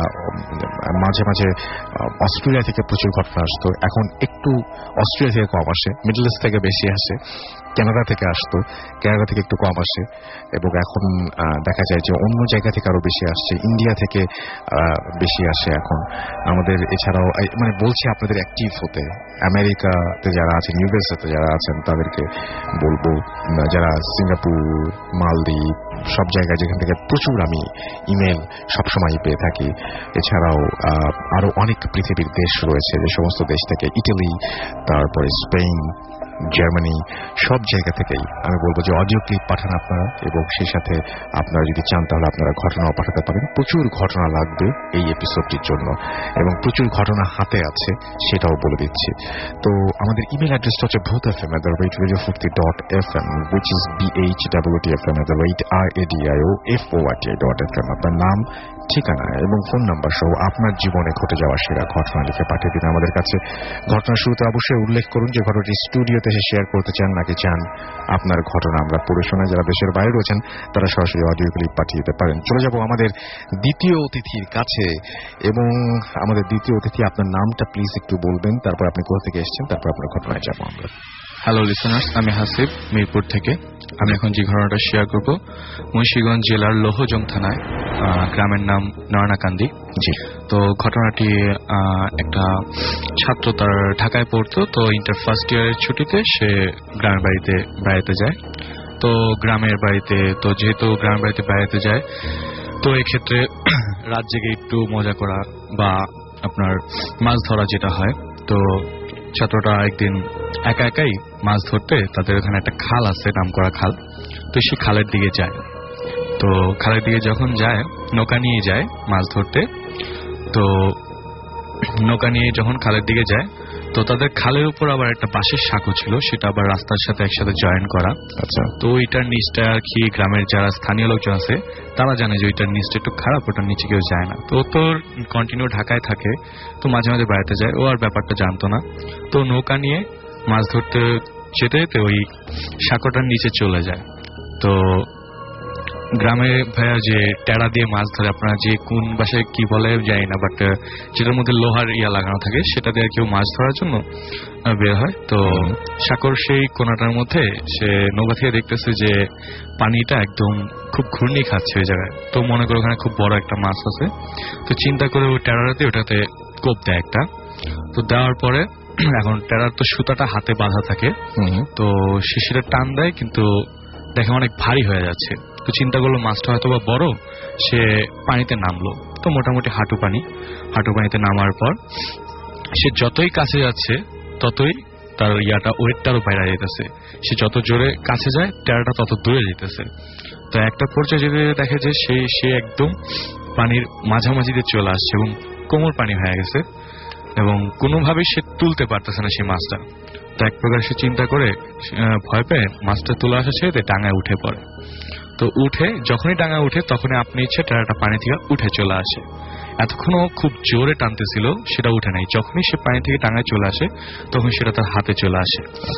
মাঝে মাঝে অস্ট্রেলিয়া থেকে প্রচুর ঘটনা আসতো, এখন একটু অস্ট্রেলিয়া থেকে কম আসে, মিডল ইস্ট থেকে বেশি আসে, কানাডা থেকে আসতো, কানাডা থেকে একটু কম আসে এবং এখন দেখা যায় যে অন্য জায়গা থেকে আরো বেশি আসছে, ইন্ডিয়া থেকে বেশি আসে এখন আমাদের। এছাড়াও মানে বলছি আপনাদের অ্যাক্টিভ হতে, আমেরিকাতে যারা আছেন, ইউএসএতে যারা আছেন তাদেরকে বলবো, যারা সিঙ্গাপুর, মালদ্বীপ, সব জায়গায় যেখান থেকে প্রচুর আমি ইমেল সবসময় পেয়ে থাকি। এছাড়াও আরো অনেক পৃথিবীর দেশ রয়েছে, যে সমস্ত দেশ থেকে, ইটালি, তারপরে স্পেন, জার্মানি, সব জায়গা থেকেই আমি বলবো যে অডিও ক্লিপ পাঠান আপনারা এবং সেই সাথে আপনারা যদি চান তাহলে আপনারা ঘটনাও পাঠাতে পারেন। প্রচুর ঘটনা লাগবে এই এপিসোডটির জন্য এবং প্রচুর ঘটনা হাতে আছে, সেটাও বলে দিচ্ছি। তো আমাদের ইমেল অ্যাড্রেসটা হচ্ছে bhotfm@radiofurti.fm, which is bhotfm@radiofurti.fm। আপনার নাম, ঠিকানা এবং ফোন নাম্বার সহ আপনার জীবনে ঘটে যাওয়া সেরা ঘটনা লিখে পাঠিয়ে দিন আমাদের কাছে। ঘটনার শুরুতে অবশ্যই উল্লেখ করুন যে ঘটনাটি স্টুডিওতে এসে শেয়ার করতে চান নাকি চান আপনার ঘটনা আমরা পড়ে শোনাই। যারা দেশের বাইরে রয়েছেন তারা সরাসরি অডিও ক্লিপ পাঠিয়ে দিতে পারেন। চলে যাব আমাদের দ্বিতীয় অতিথির কাছে এবং আমাদের দ্বিতীয় অতিথি, আপনার নামটা প্লিজ একটু বলবেন, তারপর আপনি কোথা থেকে এসেছেন, তারপর আপনার ঘটনায় যাবো আমরা। হ্যালো লিসেনার্স, আমি হাসিব, মিরপুর থেকে। আমি এখন যে ঘটনাটা শেয়ার করব মুন্সিগঞ্জ জেলার লোহজং থানায়, গ্রামের নাম নয়নাকান্দি। জি। তো ঘটনাটি একটা ছাত্র তার ঢাকায় পড়তো, তো ইন্টার ফার্স্ট ইয়ারের ছুটিতে সে গ্রামের বাড়িতে বেড়াতে যায়। তো গ্রামের বাড়িতে, তো যেহেতু গ্রামের বাড়িতে বেড়াতে যায়, তো এক্ষেত্রে রাত জেগে একটু মজা করা বা আপনার মাছ ধরা যেটা হয়। তো ছাত্রটা একদিন একা একাই মাছ ধরতে তাদের ওখানে একটা খাল আছে, নাম করা খাল। তো সেই খালের দিকে যায়। তো খালের দিকে যখন যায়, নৌকা নিয়ে যায় মাছ ধরতে। তো নৌকা নিয়ে যখন খালের দিকে যায়, তো তাদের খালের উপর আবার একটা বাঁশের সাঁকো ছিল, সেটা আবার রাস্তার সাথে একসাথে জয়েন করা। আচ্ছা, তো ওইটার নিচটা আর কি গ্রামের যারা স্থানীয় লোকজন আছে তারা জানে যে ওইটার নিচটা একটু খারাপ, ওটার নিচে কেউ যায় না। তো তোর কন্টিনিউ ঢাকায় থাকে, তো মাঝে মাঝে বাড়িতে যায়, ও আর ব্যাপারটা জানতো না। তো নৌকা নিয়ে মাছ ধরতে যেতে যেতে ওই সাঁকোটার নিচে চলে যায়। তো গ্রামে ভাইয়া যে টেরা দিয়ে মাছ ধরে, আপনারা যে কোন বাসায় কি বলে জানি না, বাট যেটার মধ্যে লোহার লাগানো থাকে, সেটা দিয়ে কেউ মাছ ধরার জন্য বের হয়। তো সাঁকোর সেই কোনাটার মধ্যে সে নৌকা থেকে দেখতেছে যে পানিটা একদম খুব ঘূর্ণি খাচ্ছে ওই জায়গায়। তো মনে করে ওখানে খুব বড় একটা মাছ আছে। তো চিন্তা করে ওই টেরাটা দিয়ে ওটাতে কোপ দেয় একটা। তো দেওয়ার পরে এখন টেরার তো সুতাটা হাতে বাঁধা থাকে, তো সে সেটা টান দেয়, কিন্তু দেখে অনেক ভারী হয়ে যাচ্ছে। তো চিন্তা করলো মাছটা হয়তো বা বড়, সে পানিতে নামলো। তো মোটামুটি হাঁটু পানিতে নামার পর সে যতই কাছে যাচ্ছে ততই তার ওয়েটটারও বাইরে যেতেছে। সে যত জোরে কাছে যায়, টেরাটা তত দূরে যেতেছে। তো একটা পর্যায়ে যদি দেখে যে সে একদম পানির মাঝামাঝিতে চলে আসছে এবং কোমর পানি হয়ে গেছে, এবং কোনোভাবেই সে তুলতে পারতেছে না সেই মাছটা। তো এক প্রকার সে চিন্তা করে ভয় পেয়ে মাছটা তুলে আসা ছেড়ে ডাঙায় উঠে পড়ে। তো যখনই ডাঙায় উঠে, তখনই আপনি ইচ্ছে টেরাটা পানি থেকে উঠে চলে আসে। এতক্ষণও খুব জোরে টানতেছিল, সেটা উঠে নাই। যখনই সে পানি থেকে ডাঙায় চলে আসে, তখন সেটা তার হাতে চলে আসে।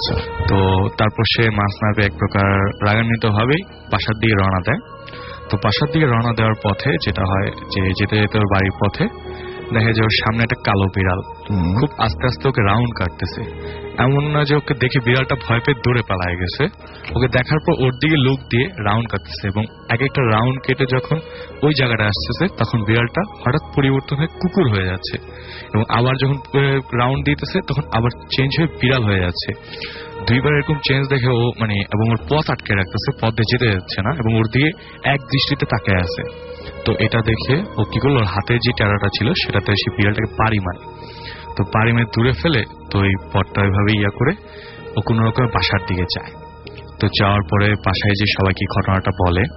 তো তারপর সে মাছ না পেয়ে এক প্রকার রাগান্বিত ভাবেই বাসার দিকে রওনা দেয়। তো বাসার দিকে রওনা দেওয়ার পথে যেটা হয় যে যেতে যেতে ওর বাড়ির পথে দেখে যে ওর সামনে একটা কালো বিড়াল খুব আস্তে আস্তে ওকে রাউন্ড কাটতেছে। এমন না যে ওকে দেখে বিড়ালটা ভয় পেয়ে দূরে পালায় গেছে, ওকে দেখার পর ওর দিকে লুক দিয়ে রাউন্ড কাটতেছে, এবং এক একটা রাউন্ড কেটে যখন ওই জায়গাটা আসতেছে, তখন বিড়ালটা হঠাৎ পরিবর্তন হয়ে কুকুর হয়ে যাচ্ছে, এবং আবার যখন রাউন্ড দিতেছে তখন আবার চেঞ্জ হয়ে বিড়াল হয়ে যাচ্ছে। দুইবার এরকম চেঞ্জ দেখে ও এবং ওর পথ আটকে রাখতেছে, পথ দিয়ে যেতে যাচ্ছে না, এবং ওর দিকে এক দৃষ্টিতে তাকায় আছে। তো এটা দেখে ও কি করলো, ওর হাতে যে টেরাটা ছিল সেটাতে সে বিড়ালটাকে পাড়ি মারে। তো পাড়ি মেরে দূরে ফেলে তো এই পথটা ওইভাবে করে ও কোনো রকমের বাসার দিকে যায়। তো যাওয়ার পরে বাসায় যে সবাইকে ঘটনাটা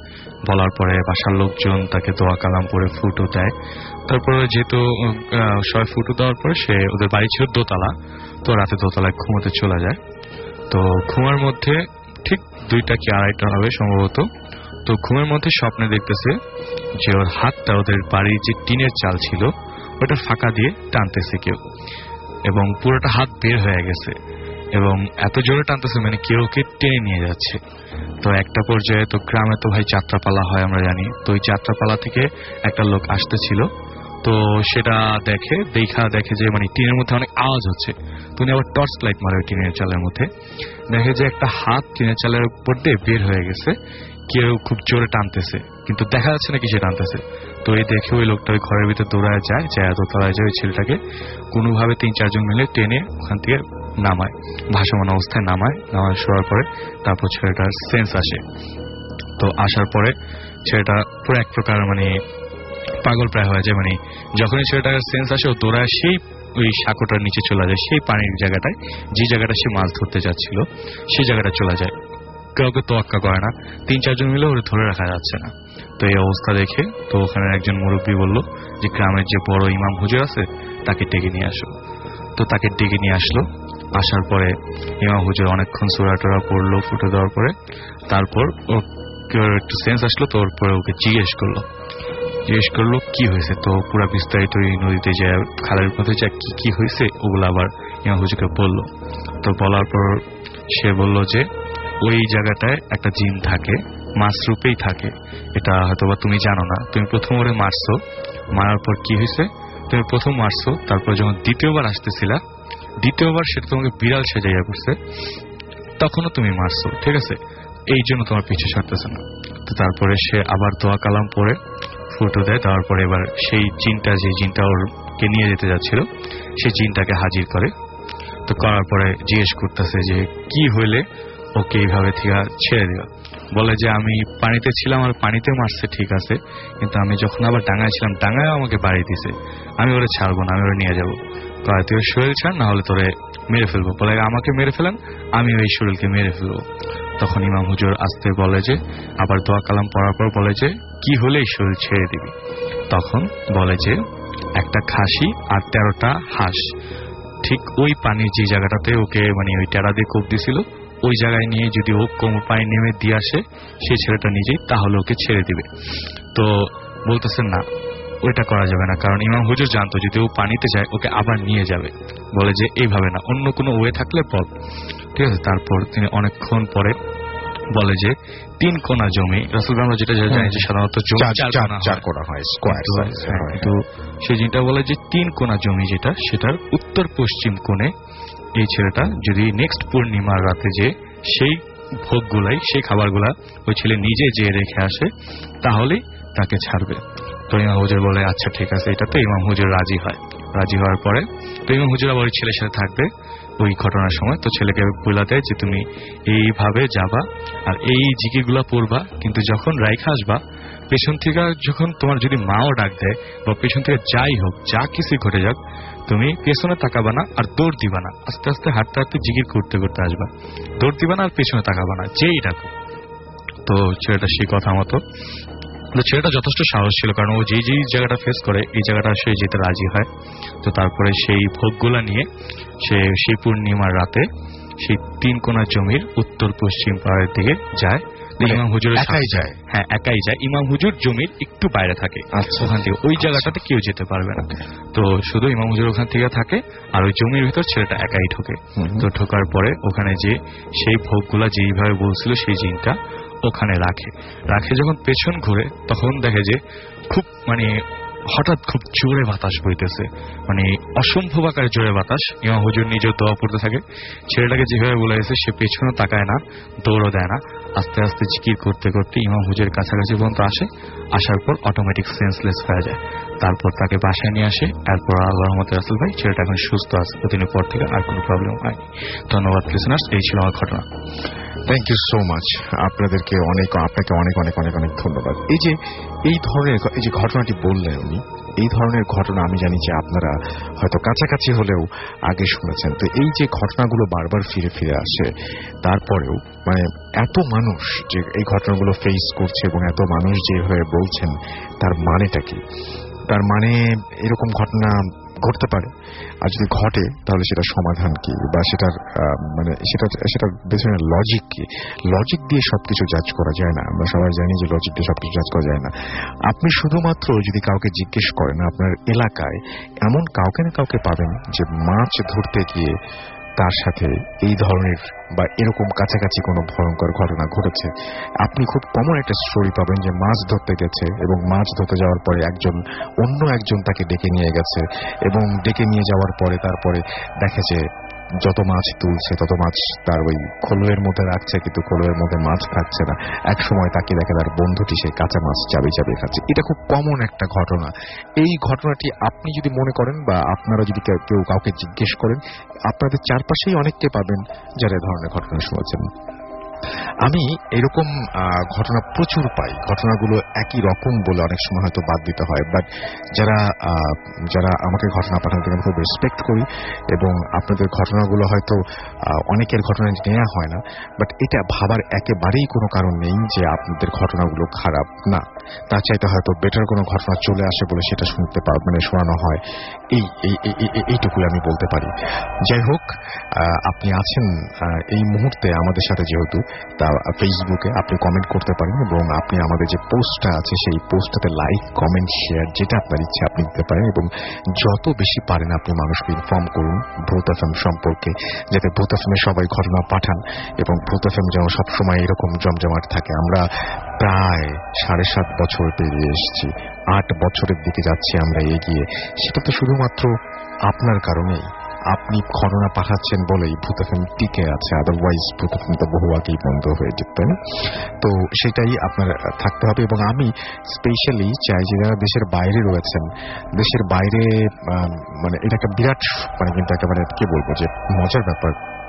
বলার পরে বাসার লোকজন তাকে দোয়া কালাম পরে ফুটো দেয়। তারপরে যেহেতু সবাই ফুটো দেওয়ার পরে সে, ওদের বাড়ি ছিল দোতলা, তো রাতে দোতলায় ঘুমোতে চলে যায়। তো ঘুমের মধ্যে ঠিক 2টা কি 2:30টা হবে সম্ভবত। তো ঘুমের মধ্যে স্বপ্নে দেখতেছে যে ওর হাতটা ওদের বাড়ির যে টিনের চাল ছিল ওটা ফাঁকা দিয়ে টানতেছে কেউ, এবং পুরোটা হাত বের হয়ে গেছে, এবং এত জোরে টানতেছে মানে কেউ কে টেনে নিয়ে যাচ্ছে। তো একটা পর্যায়ে, তো গ্রামে তো ভাই যাত্রাপালা হয় আমরা জানি, তো ওই যাত্রাপালা থেকে একটা লোক আসতেছিল। তো সেটা দেখে যে টিনের মধ্যে অনেক আওয়াজ হচ্ছে। তো উনি আবার টর্চ লাইট মারে টিনের চালের মধ্যে, দেখে যে একটা হাত টিনের চালের উপর দিয়ে বের হয়ে গেছে, কেউ খুব জোরে টানতেছে, কিন্তু দেখা যাচ্ছে না কিসে টানতেছে। তো এই দেখে ওই লোকটা ওই ঘরের ভিতরে দৌড়ায় যায়, দোতলায় যায়, ওই ছেলেটাকে কোনোভাবে 3-4 জন মিলে টেনে ওখান থেকে নামায়, ভাসমান অবস্থায় নামায় শোয়ার পরে তারপর ছেলেটার সেন্স আসে। তো আসার পরে ছেলেটা পুরো এক প্রকার পাগল প্রায় হয়ে যায়। যখনই ছেলেটার সেন্স আসে, ও দৌড়ায় সেই ওই সাঁকোটার নিচে চলে যায়, সেই পানির জায়গাটায়, যে জায়গাটা সে মাছ ধরতে যাচ্ছিল সেই জায়গাটা চলে যায়। কাউকে তোয়াক্কা করে না, 3-4 জন মিলে ওরে ধরে রাখা যাচ্ছে না। তো এই অবস্থা দেখে তো ওখানে একজন মুরব্বী বলল যে গ্রামের যে বড় ইমাম হুজুর আছে তাকে ডেকে নিয়ে আসো। তো তাকে ডেকে নিয়ে আসলো। আসার পরে ইমাম হুজুর অনেকক্ষণ সূরা টরা পড়লো ফুটে দেওয়ার পরে, তারপর ওর একটু সেন্স আসলো। তো ওর পরে ওকে জিজ্ঞেস করলো কি হয়েছে। তো পুরো বিস্তারিত নদীতে যায়, খালের মধ্যে যায় কি হয়েছে ওগুলো আবার ইমাম হুজুরকে বললো। তো বলার পর সে বলল যে ওই জায়গাটায় একটা জিন থাকে, মাছ রূপেই থাকে। এটা হয়তোবা তুমি জানো না, তুমি প্রথম ওরে মারছো, মারার পর কি হয়েছে, তুমি প্রথম মারছো, তারপর যখন দ্বিতীয়বার আসতেছিলা, দ্বিতীয়বার সেটা তোমাকে বিড়াল সেজাইয়া করছে, তখনও তুমি মারছো, ঠিক আছে, এই জন্য তোমার পিছু ছাড়তেছে না। তো তারপরে সে আবার দোয়া কালাম পরে ফুটো দেয়, দেওয়ার পরে এবার সেই যে জিনটা ওরকে নিয়ে যেতে যাচ্ছিল সেই জিনটাকে হাজির করে। তো করার পরে জিজ্ঞেস করতেছে যে কি হইলে ওকে এইভাবে থেকে ছেড়ে দিবা। বলে যে আমি পানিতে ছিলাম আর পানিতে মারছে ঠিক আছে, কিন্তু আমি যখন আবার ডাঙায় ছিলাম ডাঙায় আমাকে বাড়ি দিছে, আমি ওরে ছাড়বো না, আমি ওরে নিয়ে যাবো। তুই ওর শরীর ছাড়, না হলে তোরে মেরে ফেলবো। বলে আমাকে মেরে ফেলেন, আমি ওই শরীরকে মেরে ফেলবো। তখন ইমাম হুজুর আসতে বলে যে, আবার দোয়া কালাম পড়ার পর বলে যে কি হলে এই শরীর ছেড়ে দিবি? তখন বলে যে একটা খাসি আর 13টা হাঁস ঠিক ওই পানির যে জায়গাটাতে ওকে মানে ওই টেরা দিয়ে কোপ দিছিল ওই জায়গায় নিয়ে যদি ও কোমর পানি নেমে দিয়ে আসে সেই ছেলেটা নিজেই, তাহলে ওকে ছেড়ে দিবে। তো বলতেছেন না, ওইটা করা যাবে না, কারণ ইমাম হুজুর জানতো যদি ও পানিতে যায় ওকে আবার নিয়ে যাবে। বলে যে এইভাবে না, অন্য কোনো ওয়ে থাকলে বল। ঠিক আছে। তারপর তিনি অনেকক্ষণ পরে বলে যে 3 কোণা জমি, রাসূল আমরা যেটা জানি যে সাধারণত জমি 4 কোণা হয়, স্কয়ার, কিন্তু সেই জিনিসটা বলে যে 3 কোণা জমি যেটা, সেটার উত্তর পশ্চিম কোণে এই ছেলেটা যদি নেক্সট পূর্ণিমার রাতে যে সেই ভোগগুলাই সেই খাবারগুলা ওই ছেলে নিজে যেয়ে রেখে আসে তাহলেই তাকে ছাড়বে। তো ইমাম হুজুর বলে আচ্ছা ঠিক আছে, এটা তো ইমাম হুজুর রাজি হয়। রাজি হওয়ার পরে তো ইমাম হুজুর আবার ওই ছেলের সাথে থাকবে ওই ঘটনার সময়। তো ছেলেকে বলে দেয় যে তুমি এইভাবে যাবা আর এই জিকিরগুলা পড়বা, কিন্তু যখন রাইখা আসবা পেছন থেকে যখন তোমার যদি মাও ডাক দেয় বা পেছন থেকে যাই হোক যা কিছু ঘটে যাক, তুমি পেছনে তাকাবা না আর দৌড় দিবা না, আস্তে আস্তে হাঁটতে হাঁটতে জিকির করতে করতে আসবা, দৌড় দিবা না আর পেছনে তাকাবা না, যেই ডাকো। তো ছেলেটা সেই কথা মতো, ছেলেটা যথেষ্ট সাহস ছিল, কারণ ও যেই জায়গাটা ফেস করে এই জায়গাটা সে যেতে রাজি হয়। তো তারপরে সেই ভোগগুলা নিয়ে সে সেই পূর্ণিমার রাতে সেই 3 কোণা জমির উত্তর পশ্চিম পাড়ের দিকে যায়। ইমাম হুজুর একাই যায়? হ্যাঁ, একাই যায়। ইমাম হুজুর জমির একটু বাইরে থাকে, ওখান থেকে ওই জায়গাটাতে কেউ যেতে পারবে না। তো শুধু ইমাম হুজুর ওখান থেকে থাকে আর ওই জমির ভিতর ছেলেটা একাই ঢোকে। তো ঢোকার পরে ওখানে যে সেই ভোগগুলা যেইভাবে বলছিল সেই জিনটা ওখানে রাখে যখন পেছন ঘুরে তখন দেখে যে খুব মানে হঠাৎ খুব জোরে বাতাস বইতেছে, মানে অসম্ভব আকারে জোরে বাতাস। ইমাম হুজুর নিজেও দোয়া পড়তে থাকে। ছেলেটাকে যেভাবে বলে গেছে সে পেছনে তাকায় না, দৌড়ও দেয় না, আস্তে আস্তে জিকির করতে করতে ইমাম হুজুরের কাছাকাছি পর্যন্ত আসে। আসার পর অটোমেটিক সেন্সলেস হয়ে যায়। তারপর তাকে বাসায় নিয়ে আসে। এরপর আল্লাহর রহমতে রাসূল ভাই ছেলেটা এখন সুস্থ আছে, প্রতিদিনের পর থেকে আর কোনো প্রবলেম হয়নি। ধন্যবাদ লিসেনার্স, এই ছিল আমার ঘটনা। Thank you so much. আপনাকে অনেক অনেক অনেক অনেক ধন্যবাদ। এই ধরনের এই যে ঘটনাটি বললেন উনি, এই ধরনের ঘটনা আমি জানি যে আপনারা হয়তো কাছাকাছি হলেও আগে শুনেছেন। তো এই যে ঘটনাগুলো বারবার ফিরে ফিরে আসে, তারপরেও মানে এত মানুষ যে এই ঘটনাগুলো ফেস করছে এবং এত মানুষ যেভাবে বলছেন, তার মানেটা কি? তার মানে এরকম ঘটনা ঘটতে পারে, আর যদি ঘটে তাহলে সেটা সমাধান কি, বা সেটার মানে সেটার পেছনে লজিক কি? লজিক দিয়ে সবকিছু জাজ করা যায় না, আমরা সবাই জানি যে লজিক দিয়ে সবকিছু জাজ করা যায় না। আপনি শুধুমাত্র যদি কাউকে জিজ্ঞেস করেন, আপনার এলাকায় এমন কাউকে না কাউকে পাবেন যে মাছ ধরতে গিয়ে তার সাথে এই ধরনের বা এরকম কাছাকাছি কোনো ভয়ঙ্কর ঘটনা ঘটেছে। আপনি খুব কমন একটা স্টোরি পাবেন যে মাছ ধরতে গেছে এবং মাছ ধরতে যাওয়ার পরে অন্য একজন তাকে ডেকে নিয়ে গেছে, এবং ডেকে নিয়ে যাওয়ার পরে তারপরে দেখে যে যত মাছ তুলছে তত মাছ তার ওই খোলয়ের মধ্যে রাখছে, কিন্তু খোলয়ের মধ্যে মাছ থাকছে না। এক সময় তাকে দেখে তার বন্ধুটি সেই কাঁচা মাছ চাবিয়ে খাচ্ছে। এটা খুব কমন একটা ঘটনা। এই ঘটনাটি আপনি যদি মনে করেন বা আপনারা যদি কেউ কাউকে জিজ্ঞেস করেন, আপনাদের চারপাশেই অনেককে পাবেন যারা এ ধরনের ঘটনা শুনেছেন। আমি এরকম ঘটনা প্রচুর পাই। ঘটনাগুলো একই রকম বলে অনেক সময় হয়তো বাদ দিতে হয়, বাট যারা আমাকে ঘটনা পাঠান তাকে আমি খুব রেসপেক্ট করি, এবং আপনাদের ঘটনাগুলো হয়তো অনেকের ঘটনা নেওয়া হয় না, বাট এটা ভাবার একেবারেই কোনো কারণ নেই যে আপনাদের ঘটনাগুলো খারাপ না। তার চাইতে হয়তো বেটার কোনো ঘটনা চলে আসে বলে সেটা মানে শোনানো হয়, এইটুকুই আমি বলতে পারি। যাই হোক, আপনি আছেন এই মুহূর্তে আমাদের সাথে, যেহেতু তা ফেসবুকে আপনি কমেন্ট করতে পারেন, এবং আপনি আমাদের যে পোস্টটা আছে সেই পোস্টটাতে লাইক, কমেন্ট, শেয়ার যেটা আপনার ইচ্ছে আপনি দিতে পারেন, এবং যত বেশি পারেন আপনি মানুষকে ইনফর্ম করুন ভূত এফএম সম্পর্কে, যাতে ভূত এফএমে সবাই ঘটনা পাঠান এবং ভূত এফএম যেন সবসময় এরকম জমজমাট থাকে। আমরা প্রায় 7.5 বছর পেরিয়ে এসেছি, 8 বছরের দিকে যাচ্ছি আমরা এগিয়ে। সেটা তো শুধুমাত্র আপনার কারণেই, আপনি ঘটনা পাঠাচ্ছেন বলেই ভূত এফএম টিকে আছে, আদারওয়াইজ ভূত এফএম তো বহু আগেই বন্ধ হয়ে যেত। তো সেটাই আপনার থাকতে হবে। এবং আমি স্পেশালি চাই যে যারা দেশের বাইরে রয়েছেন, দেশের বাইরে মানে এটা একটা বিরাট মানে কিন্তু একেবারে কি বলবো যে মজার ব্যাপার,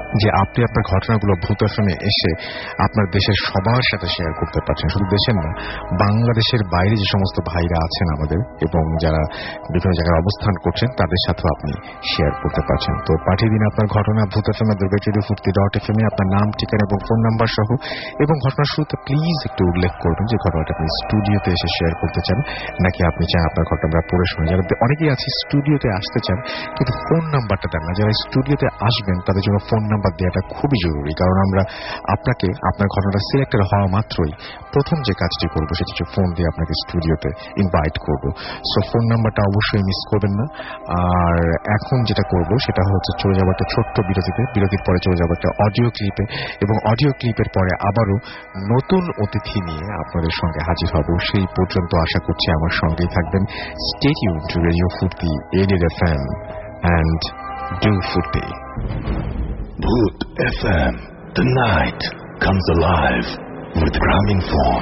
যে আপনি আপনার ঘটনাগুলো ভূত এফএমে এসে আপনার দেশের সবার সাথে শেয়ার করতে পারছেন, শুধু দেশের না, বাংলাদেশের বাইরে যে সমস্ত ভাইরা আছেন আমাদের এবং যারা বিভিন্ন জায়গায় অবস্থান করছেন তাদের সাথেও আপনি শেয়ার করতে পারছেন। তো পাঠিয়ে দিন আপনার ঘটনা ভূত এফএম @radiofuর্তি.fm আপনার নাম, ঠিকানা এবং ফোন নাম্বার সহ, এবং ঘটনার শুরুতে প্লিজ একটু উল্লেখ করবেন যে ঘটনাটা আপনি স্টুডিওতে এসে শেয়ার করতে চান নাকি আপনি চান আপনার ঘটনাটা পড়ে শুনে। যারা অনেকেই আছে স্টুডিওতে আসতে চান কিন্তু ফোন নাম্বারটা দেন না, যারা স্টুডিওতে আসবেন তাদের জন্য ফোন নাম্বার দেওয়াটা খুবই জরুরি, কারণ আমরা আপনাকে আপনার ঘটনাটা সিলেক্টেড হওয়া মাত্রই প্রথম যে কাজটি করবো সেটি হচ্ছে ফোন দিয়ে আপনাকে স্টুডিওতে ইনভাইট করব। সো ফোন নাম্বারটা অবশ্যই মিস করবেন না। আর এখন যেটা করব সেটা হচ্ছে চলে যাবো একটা ছোট্ট বিরতিতে, বিরতির পরে চলে যাবো একটা অডিও ক্লিপে, এবং অডিও ক্লিপের পরে আবারও নতুন অতিথি নিয়ে আপনাদের সঙ্গে হাজির হব। সেই পর্যন্ত আশা করছি আমার সঙ্গেই থাকবেন। Stay tuned to radio Foorti ADFM and do Furti. Bhoot FM. The night comes alive with Gramophone.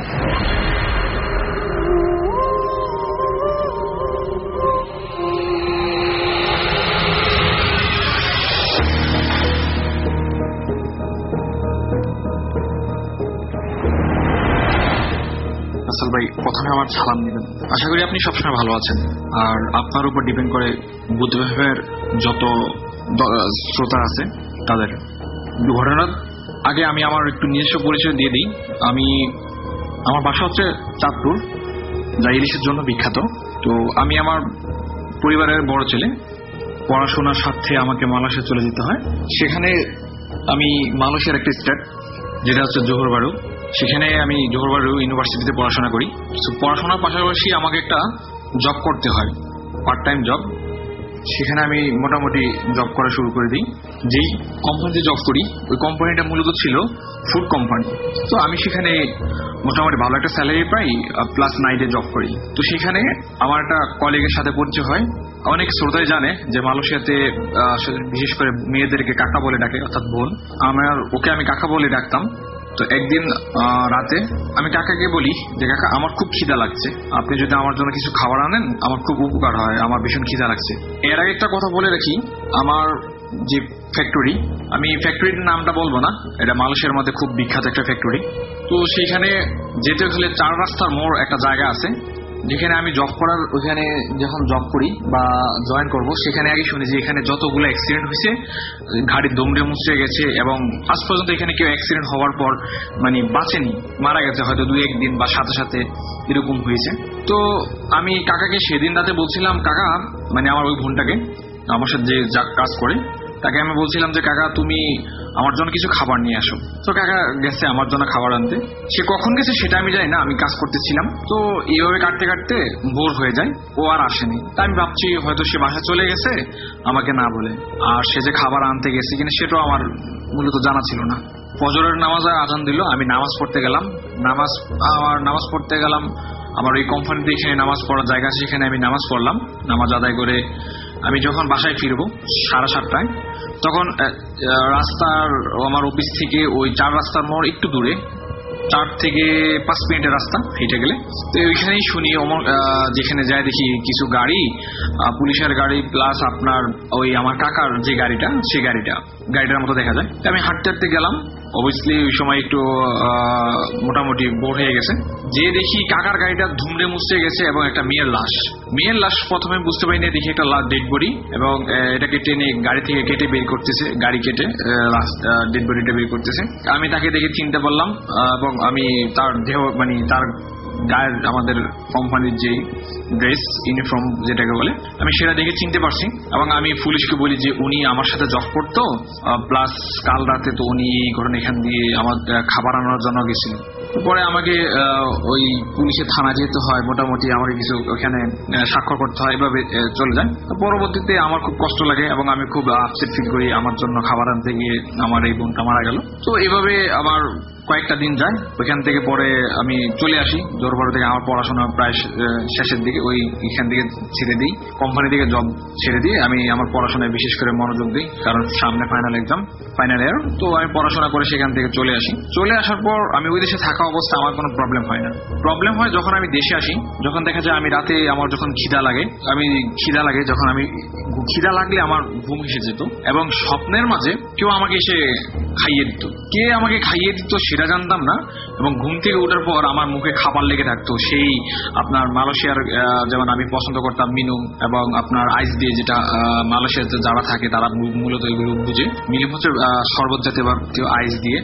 Rasel ভাই, প্রথমে আমার সালাম দিবেন। আশা করি আপনি সবসময় ভালো আছেন। আর আপনার উপর ডিপেন্ড করে বুধ এফএমের যত শ্রোতা আছে তাদের ঘটনার আগে আমি আমার একটু নিজস্ব পরিচয় দিয়ে দিই। আমার বাসা হচ্ছে চাঁদপুর, যা ইলিশের জন্য বিখ্যাত। তো আমি আমার পরিবারের বড় ছেলে। পড়াশোনার সাথে আমাকে মালয়েশিয়া চলে যেতে হয়। সেখানে আমি মালয়েশিয়ার একটা স্টেট যেটা হচ্ছে জোহর বারু, সেখানে আমি জোহর বারু ইউনিভার্সিটিতে পড়াশোনা করি। পড়াশোনার পাশাপাশি আমাকে একটা জব করতে হয়, পার্ট টাইম জব। সেখানে আমি মোটামুটি জব করা শুরু করে দিই। যেই কোম্পানিতে জব করি ওই কোম্পানিটা মূলত ছিল ফুড কোম্পানি। তো আমি সেখানে মোটামুটি ভালো একটা স্যালারি পাই, প্লাস নাইটে জব করি। তো সেখানে আমার একটা কলিগের সাথে পরিচয় হয়। অনেক শ্রোতাই জানে যে মালয়েশিয়াতে বিশেষ করে মেয়েদেরকে কাকা বলে ডাকে, অর্থাৎ বোন। ওকে আমি কাকা বলে ডাকতাম। তো একদিন রাতে আমি কাকাকে বলি যে কাকা, আমার খুব খিদা লাগছে, আপনি যদি আমার জন্য কিছু খাবার আনেন আমার খুব উপকার হয়, আমার ভীষণ খিদা লাগছে। এর আগে একটা কথা বলে রাখি, আমার যে ফ্যাক্টরি, আমি ফ্যাক্টরির নামটা বলবো না, এটা মালয়েশিয়ার মধ্যে খুব বিখ্যাত একটা ফ্যাক্টরি। তো সেইখানে যেতে হলে 4 রাস্তার মোড় একটা জায়গা আছে যেখানে আমি জব করার, ওইখানে যখন জব করি বা জয়েন করব সেখানে আগে শুনি যে এখানে যতগুলো অ্যাক্সিডেন্ট হয়েছে, গাড়ির দমড়ে মুচড়ে গেছে, এবং আজ পর্যন্ত এখানে কেউ অ্যাক্সিডেন্ট হওয়ার পর মানে বাঁচেনি, মারা গেছে হয়তো 2-1 দিন বা সাথে সাথে এরকম হয়েছে। তো আমি কাকাকে সেদিন রাতে বলছিলাম, কাকা মানে আমার ওই বোনটাকে, আমার সাথে যে কাজ করে তাকে আমি বলছিলাম যে কাকা তুমি আমার জন্য কিছু খাবার নিয়ে আসো। তো কাকা গেছে আমার জন্য খাবার আনতে। সে কখন গেছে সেটা আমি জানি না, আমি কাজ করতেছিলাম। তো এইভাবে কাটতে কাটতে ভোর হয়ে যায়, ও আর আসেনি। তাই আমি ভাবছি হয়তো সে বাসায় চলে গেছে আমাকে না বলে। আর সে যে খাবার আনতে গেছে কিনা সেটাও আমার মূলত জানা ছিল না। ফজরের নামাজে আজান দিল, আমি নামাজ পড়তে গেলাম। নামাজ পড়তে গেলাম আমার ওই কোম্পানিতে, এখানে নামাজ পড়ার জায়গা, সেখানে আমি নামাজ পড়লাম। নামাজ আদায় করে আমি যখন বাসায় ফিরবো 7:30টায়, তখন রাস্তার আমার অফিস থেকে ওই 4 রাস্তার মোড় একটু দূরে, 4 থেকে 5 মিনিটের রাস্তা হেঁটে গেলে, তো ওইখানেই শুনি যেখানে যায় দেখি কিছু গাড়ি, পুলিশের গাড়ি প্লাস আপনার ওই আমার কাকার যে গাড়িটা, সেই গাড়িটার মতো দেখা যায়। আমি হাঁটতে হাঁটতে গেলাম। অবভিয়াসলি ওই সময় একটু মোটামুটি বোর হয়ে গেছে, যে দেখি কাকার গাড়িটা ধুমড়ে মুচড়ে গেছে এবং একটা মেয়ের লাশ প্রথমে বুঝতে পারিনি, দেখি একটা ডেড বডি, এবং এটাকে টেনে গাড়ি থেকে কেটে বের করতেছে, গাড়ি কেটে ডেড বডিটা বের করতেছে। আমি তাকে দেখে চিনতে পারলাম, এবং আমি তার দেহ মানে তার গায়ের আমাদের কোম্পানির যে ড্রেস ইউনিফর্ম যেটাকে বলে, আমি সেটা দেখে চিনতে পারছি। এবং আমি পুলিশকে বলি যে উনি আমার সাথে জব করতো, প্লাস কাল রাতে তো উনি এই ঘটনা এখান দিয়ে আমার খাবার আনার জন্য গেছিলেন। পরে আমাকে ওই পুলিশের থানা যেতে হয়, মোটামুটি আমাকে কিছু ওখানে স্বাক্ষর করতে হয়, এভাবে চলে যায়। পরবর্তীতে আমার খুব কষ্ট লাগে এবং আমি খুব আপসেট ফিল করি, আমার জন্য খাবার আনতে গিয়ে আমার এই বোনটা মারা গেল। তো এইভাবে আমার কয়েকটা দিন যায়। ওইখান থেকে পরে আমি চলে আসি জোরবাড়ি থেকে। আমার পড়াশোনা প্রায় শেষের দিকে, ওই এখান থেকে ছেড়ে দিই, কোম্পানি থেকে জব ছেড়ে দিয়ে আমি আমার পড়াশোনায় বিশেষ করে মনোযোগ দিই, কারণ সামনে ফাইনাল এক্সাম, ফাইনাল ইয়ার। তো আমি পড়াশোনা করে সেখান থেকে চলে আসি। চলে আসার পর আমি ওই দেশে থাকা অবস্থায় আমার কোনো প্রবলেম হয় না। প্রবলেম হয় যখন আমি দেশে আসি, যখন দেখা যায় আমি রাতে আমার যখন খিদা লাগে, যখন আমি খিদা লাগলে আমার ঘুম এসে যেত এবং স্বপ্নের মাঝে কেউ আমাকে এসে খাইয়ে দিত। কে আমাকে খাইয়ে দিত সেটা জানতাম না, এবং ঘুম থেকে ওঠার পর আমার মুখে খাবার লেগে থাকতো। সেই আপনার মালয়েশিয়ার যেমন আমি পছন্দ করতাম মিনুম এবং আপনার আইস দিয়ে, যেটা মালয়েশিয়াতে যারা থাকে তারা মূলত এগুলো বুঝে। মিনুম হচ্ছে শরবত জাতীয় বা আইস দিয়ে,